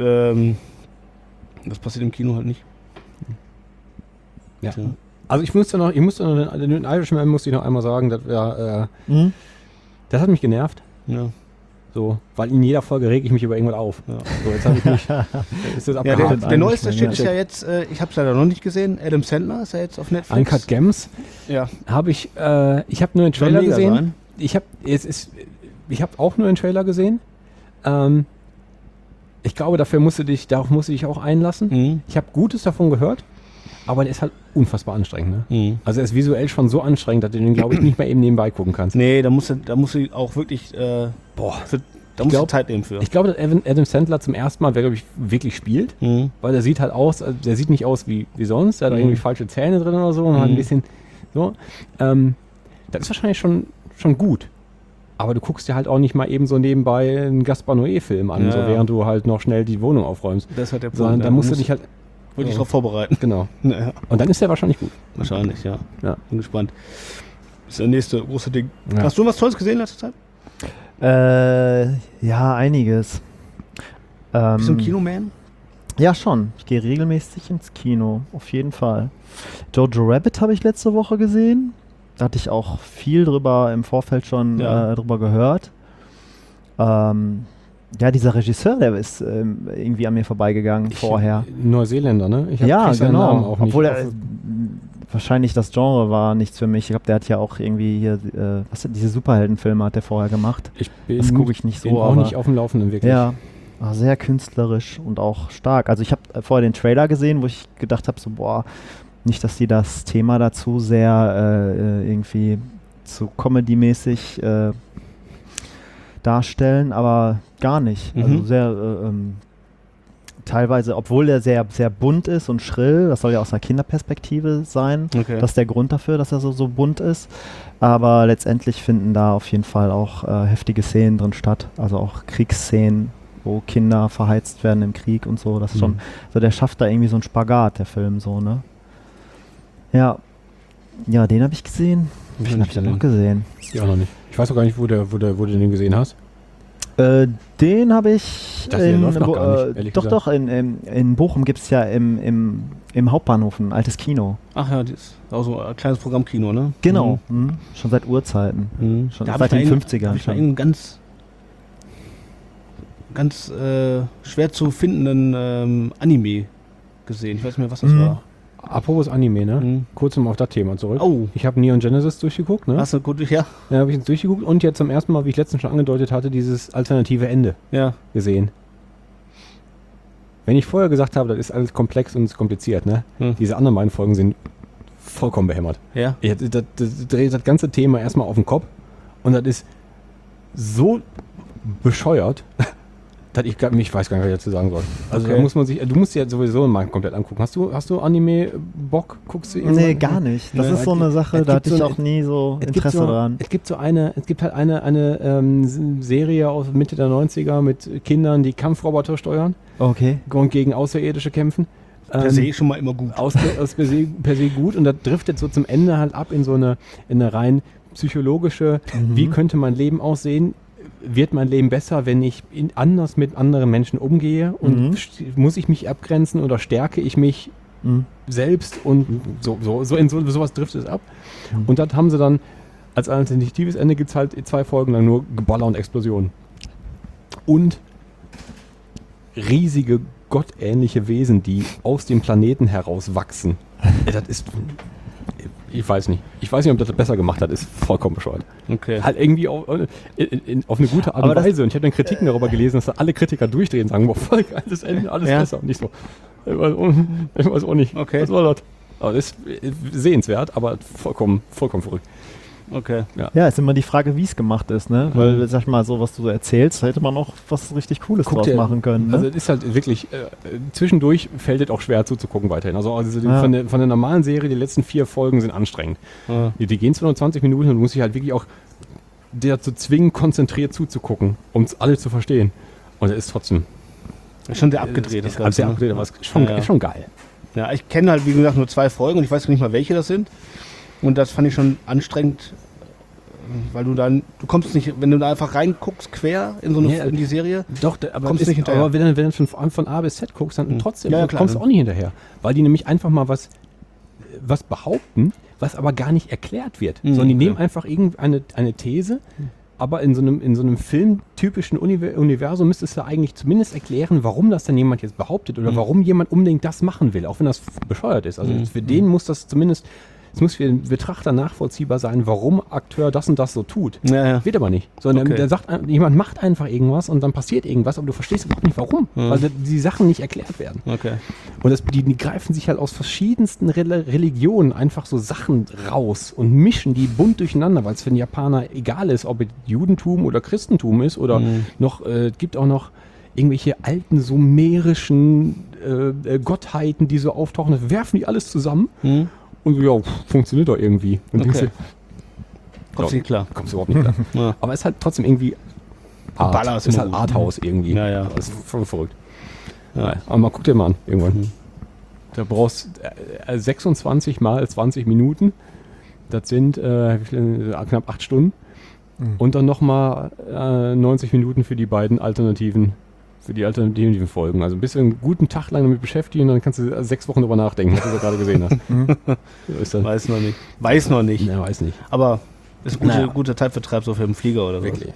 das passiert im Kino halt nicht. Ja. Also ich musste noch den Irishman musste ich noch einmal sagen, das hat mich genervt. Ja. So, weil in jeder Folge rege ich mich über irgendwas auf. Ja. So, jetzt habe ich mich. Ist das Ja, abgehakt? der neueste Irishman, Shit ist ja jetzt, ich habe es leider noch nicht gesehen, Adam Sandler ist ja jetzt auf Netflix. Uncut Gems Ja. habe ich habe nur den Soll Trailer mega gesehen. sein. Ich habe auch nur den Trailer gesehen. Ich glaube, darauf musst du dich auch einlassen. Mhm. Ich habe Gutes davon gehört, aber der ist halt unfassbar anstrengend. Ne? Mhm. Also er ist visuell schon so anstrengend, dass du den, glaube ich, nicht mehr eben nebenbei gucken kannst. Nee, da musst du auch wirklich, da musst du Zeit nehmen für. Ich glaube, dass Adam Sandler zum ersten Mal, glaube ich, wirklich spielt, Mhm. weil der sieht halt aus, also der sieht nicht aus wie sonst, der hat da irgendwie falsche Zähne drin oder so und hat ein bisschen so. Das ist wahrscheinlich schon gut. Aber du guckst dir halt auch nicht mal eben so nebenbei einen Gaspar Noé-Film an, Ja. so während du halt noch schnell die Wohnung aufräumst. Das ist halt der Punkt. Sondern da musst du dich halt, wirklich drauf vorbereiten. genau. Ja, Und dann ist der wahrscheinlich gut. wahrscheinlich, ja. Ja. Bin gespannt. Das ist der nächste große Ding. Ja. Hast du was Tolles gesehen in letzter Zeit? Ja, einiges. Bist du ein Kinoman? Ja, schon. Ich gehe regelmäßig ins Kino, auf jeden Fall. Jojo Rabbit habe ich letzte Woche gesehen. Da hatte ich auch viel drüber im Vorfeld schon drüber gehört. Ja, dieser Regisseur, der ist irgendwie an mir vorbeigegangen vorher. Neuseeländer, ne? Ich Ja, krieg seinen genau. Namen auch nicht Obwohl auf- wahrscheinlich das Genre war nichts für mich. Ich glaube, der hat ja auch irgendwie hier, diese Superheldenfilme hat der vorher gemacht. Das gucke ich nicht so, bin auch aber nicht auf dem Laufenden wirklich. ja, sehr künstlerisch und auch stark. Also ich habe vorher den Trailer gesehen, wo ich gedacht habe, so boah, nicht, dass die das Thema dazu sehr irgendwie zu Comedy-mäßig darstellen, aber gar nicht. Also sehr teilweise, obwohl der sehr, sehr bunt ist und schrill, das soll ja aus einer Kinderperspektive sein, Okay. das ist der Grund dafür, dass er so bunt ist, aber letztendlich finden da auf jeden Fall auch heftige Szenen drin statt, also auch Kriegsszenen, wo Kinder verheizt werden im Krieg und so, das ist schon, also der schafft da irgendwie so einen Spagat, der Film so, ne? Ja, den habe ich gesehen. Welchen habe ich dann noch gesehen? Ich auch noch nicht. Ich weiß auch gar nicht, wo du den gesehen hast. Den habe ich dachte, der läuft noch gar nicht, ehrlich doch, gesagt. in Bochum gibt es ja im Hauptbahnhof ein altes Kino. Ach ja, das ist auch so ein kleines Programmkino, ne? Genau, schon seit Urzeiten. Mhm. Schon Da hab seit ich den mal 50ern hab ich mal schon. einen ganz ganz schwer zu findenden Anime gesehen. Ich weiß nicht mehr, was das war. Apropos Anime, ne? Kurz mal auf das Thema zurück. Oh. Ich habe Neon Genesis durchgeguckt, ne? Hast du gut, ja? Ja, habe ich jetzt durchgeguckt und jetzt zum ersten Mal, wie ich letztens schon angedeutet hatte, dieses alternative Ende gesehen. Wenn ich vorher gesagt habe, das ist alles komplex und kompliziert, ne? Diese anderen beiden Folgen sind vollkommen behämmert. Ja. Das dreht das ganze Thema erstmal auf den Kopf und das ist so bescheuert, dass ich weiß gar nicht, was ich dazu sagen soll. Also da muss man sich, du musst dir ja sowieso mal komplett angucken. Hast du Anime-Bock? Guckst du Nee, gar nicht. Das ist so eine Sache, da hatte ich auch nie so Interesse dran. Es gibt halt eine Serie aus Mitte der 90er mit Kindern, die Kampfroboter steuern. Okay. Und gegen Außerirdische kämpfen. Per se schon mal immer gut. Per se gut und das driftet so zum Ende halt ab in eine rein psychologische, wie könnte mein Leben aussehen? Wird mein Leben besser, wenn ich anders mit anderen Menschen umgehe und muss ich mich abgrenzen oder stärke ich mich selbst und sowas driftet es ab. Und das haben sie dann als alternatives Ende gibt es halt 2 Folgen lang nur Geballer und Explosionen. Und riesige gottähnliche Wesen, die aus dem Planeten heraus wachsen. Das ist... Ich weiß nicht, ob das besser gemacht hat, ist vollkommen bescheuert. Okay. Halt irgendwie auf eine gute Art und Weise. Und ich habe dann Kritiken darüber gelesen, dass da alle Kritiker durchdrehen und sagen, boah, voll geiles Ende, alles besser. Und nicht so, ich weiß auch nicht, was war das? Aber das ist sehenswert, aber vollkommen verrückt. Okay. Ja, ist immer die Frage, wie es gemacht ist, ne? Weil, sag ich mal, so was du erzählst, hätte man auch was richtig Cooles draus machen können. Ne? Also es ist halt wirklich, zwischendurch fällt es auch schwer zuzugucken weiterhin. Also von der normalen Serie, die letzten 4 Folgen sind anstrengend. Die gehen zwar nur 20 Minuten und du musst dich halt wirklich auch dazu zwingen, konzentriert zuzugucken, um es alle zu verstehen. Und es ist trotzdem... Ist schon sehr abgedreht, das Ganze. Sehr abgedreht, aber es ist schon geil. Ja, ich kenne halt, wie gesagt, nur 2 Folgen und ich weiß nicht mal, welche das sind. Und das fand ich schon anstrengend, weil du kommst nicht, wenn du da einfach reinguckst, quer in in die Serie, doch, aber kommst du nicht hinterher. Aber wenn du von A bis Z guckst, dann trotzdem klar, kommst du auch nicht hinterher. Weil die nämlich einfach mal was behaupten, was aber gar nicht erklärt wird. Sondern die nehmen einfach irgendeine These, aber in so einem filmtypischen Universum müsstest du eigentlich zumindest erklären, warum das dann jemand jetzt behauptet oder warum jemand unbedingt das machen will, auch wenn das bescheuert ist. Also für den muss das zumindest... Es muss für den Betrachter nachvollziehbar sein, warum Akteur das und das so tut. Ja. Wird aber nicht. Sondern der sagt, jemand macht einfach irgendwas und dann passiert irgendwas, aber du verstehst überhaupt nicht, warum. Weil die Sachen nicht erklärt werden. Okay. Und die greifen sich halt aus verschiedensten Religionen einfach so Sachen raus und mischen die bunt durcheinander, weil es für den Japaner egal ist, ob es Judentum oder Christentum ist oder gibt auch noch irgendwelche alten sumerischen Gottheiten, die so auftauchen. Das werfen die alles zusammen. Und so, funktioniert doch irgendwie. Und denkst du, kommst nicht klar. Kommst du überhaupt nicht klar. Ja. Aber es ist halt trotzdem irgendwie Art. Ist halt Arthouse irgendwie. Ja. Das ist voll verrückt. Ja. Aber mal guck dir mal an, irgendwann. Da brauchst 26 mal 20 Minuten. Das sind knapp 8 Stunden. Und dann nochmal 90 Minuten für die beiden alternativen Folgen. Also ein bisschen einen guten Tag lang damit beschäftigen, dann kannst du 6 Wochen drüber nachdenken, was du gerade gesehen hast. So ist das. Weiß noch nicht. Ja, weiß nicht. Aber ist ein guter Zeitvertreib so für einen Flieger oder so. Wirklich.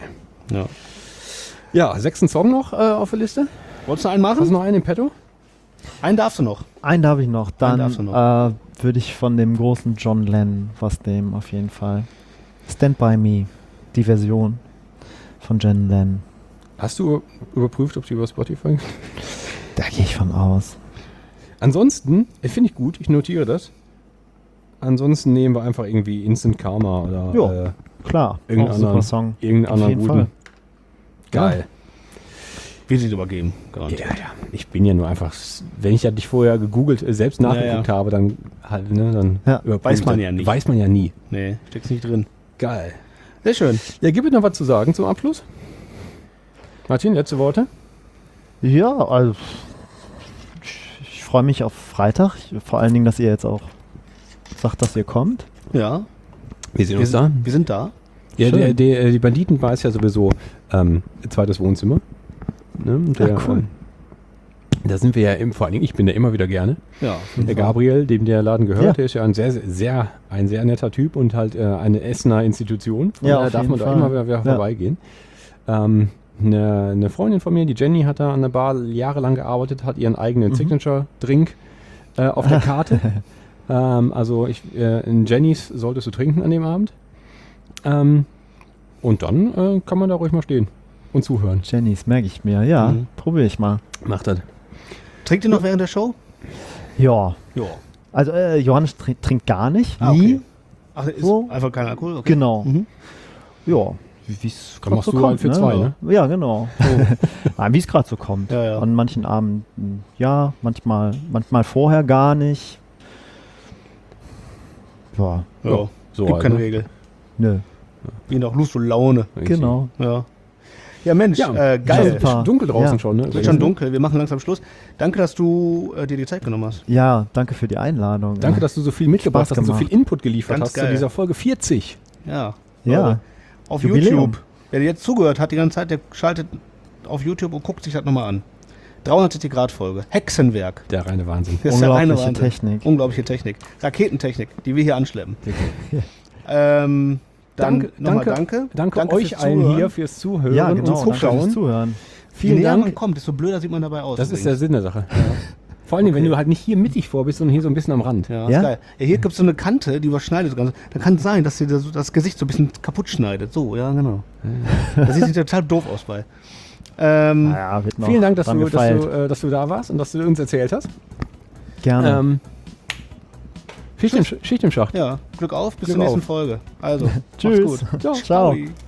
Ja, 6. Song noch auf der Liste. Wolltest du einen machen? Hast du noch einen im Petto? Einen darfst du noch. Einen darf ich noch. Dann würde ich von dem großen John Lennon was nehmen, auf jeden Fall. Stand By Me, die Version von John Lennon. Hast du überprüft, ob die über Spotify gibt? Da gehe ich von aus. Ansonsten, finde ich gut, ich notiere das. Ansonsten nehmen wir einfach irgendwie Instant Karma oder klar, irgendeinen super Song. Irgendeinen guten. Fall. Geil. Wird sie übergeben, garantiert. Ja. Ich bin ja nur einfach, wenn ich ja dich vorher gegoogelt, selbst nachgeguckt habe, dann halt, ne, dann weiß man ja nicht. Weiß man ja nie. Nee, steckt's nicht drin. Geil. Sehr schön. Ja, gibt es noch was zu sagen zum Abschluss? Martin, letzte Worte? Ja, also ich freue mich auf Freitag. Vor allen Dingen, dass ihr jetzt auch sagt, dass ihr kommt. Ja. Wir sind da. Wir sind da. Ja, die Banditenbar ist ja sowieso zweites Wohnzimmer. Ne? Cool. Da sind wir ja vor allen Dingen, ich bin da immer wieder gerne. Ja. Der Gabriel, dem der Laden gehört, der ist ja ein sehr netter Typ und halt eine Essener Institution. Von daher darf man da immer wieder vorbeigehen. Eine Freundin von mir, die Jenny, hat da an der Bar jahrelang gearbeitet, hat ihren eigenen Signature-Drink auf der Karte. Also in Jennys solltest du trinken an dem Abend. Und dann kann man da ruhig mal stehen und zuhören. Jennys, merke ich mir. Ja, probiere ich mal. Macht das. Trinkt ihr noch während der Show? Ja. Ja. Also Johannes trinkt gar nicht, Ah, nie. okay. Ach, ist So. einfach kein Alkohol? Okay. Genau. Ja, wie es gerade machst so du kommt. halt für zwei, ne? Ja, genau. Nein, wie es gerade so kommt. Ja, ja. An manchen Abenden ja, manchmal vorher gar nicht. Ja, Ja. So Gibt halt, keine ne? Regel. nö. Wie nach Lust und Laune. Genau. Ja. Ja, Mensch, Ja, geil. super. Dunkel draußen Ja. schon, ne? Es wird schon dunkel. Wir machen langsam Schluss. Danke, dass du dir die Zeit genommen hast. Ja, danke für die Einladung. Danke, dass du so viel mitgebracht Spaß hast und so gemacht. viel Input geliefert Ganz hast zu geil. dieser Folge 40. Ja. Ja. Leute, auf Jubiläum. YouTube. Wer jetzt zugehört hat die ganze Zeit, der schaltet auf YouTube und guckt sich das nochmal an. 360-Grad-Folge. Hexenwerk. Der reine Wahnsinn. Das ist der reine Unglaubliche Wahnsinn. Technik. Unglaubliche Technik. Raketentechnik, die wir hier anschleppen. Dann nochmal danke. Danke fürs euch allen Zuhören. hier fürs Zuhören Ja, und genau. Danke fürs Zuschauen. Zuhören. Je Vielen näher man Dank. kommt, desto blöder sieht man dabei aus. Das ist der übrigens. Sinn der Sache. Vor allem, wenn du halt nicht hier mittig vor bist, sondern hier so ein bisschen am Rand. Ja, Ja? ist geil. Ja, hier gibt es so eine Kante, die überschneidet das Ganze. Da kann es sein, dass sie das Gesicht so ein bisschen kaputt schneidet. So, ja, genau. Das sieht total doof aus bei. Naja, wird noch Vielen Dank, dass dran du, gefeilt. dass du da warst und dass du uns erzählt hast. Gerne. Schicht im Schacht. Ja, Glück auf, bis Glück zur nächsten auf. Folge. Also, Tschüss. macht's gut. Ciao. Ciao.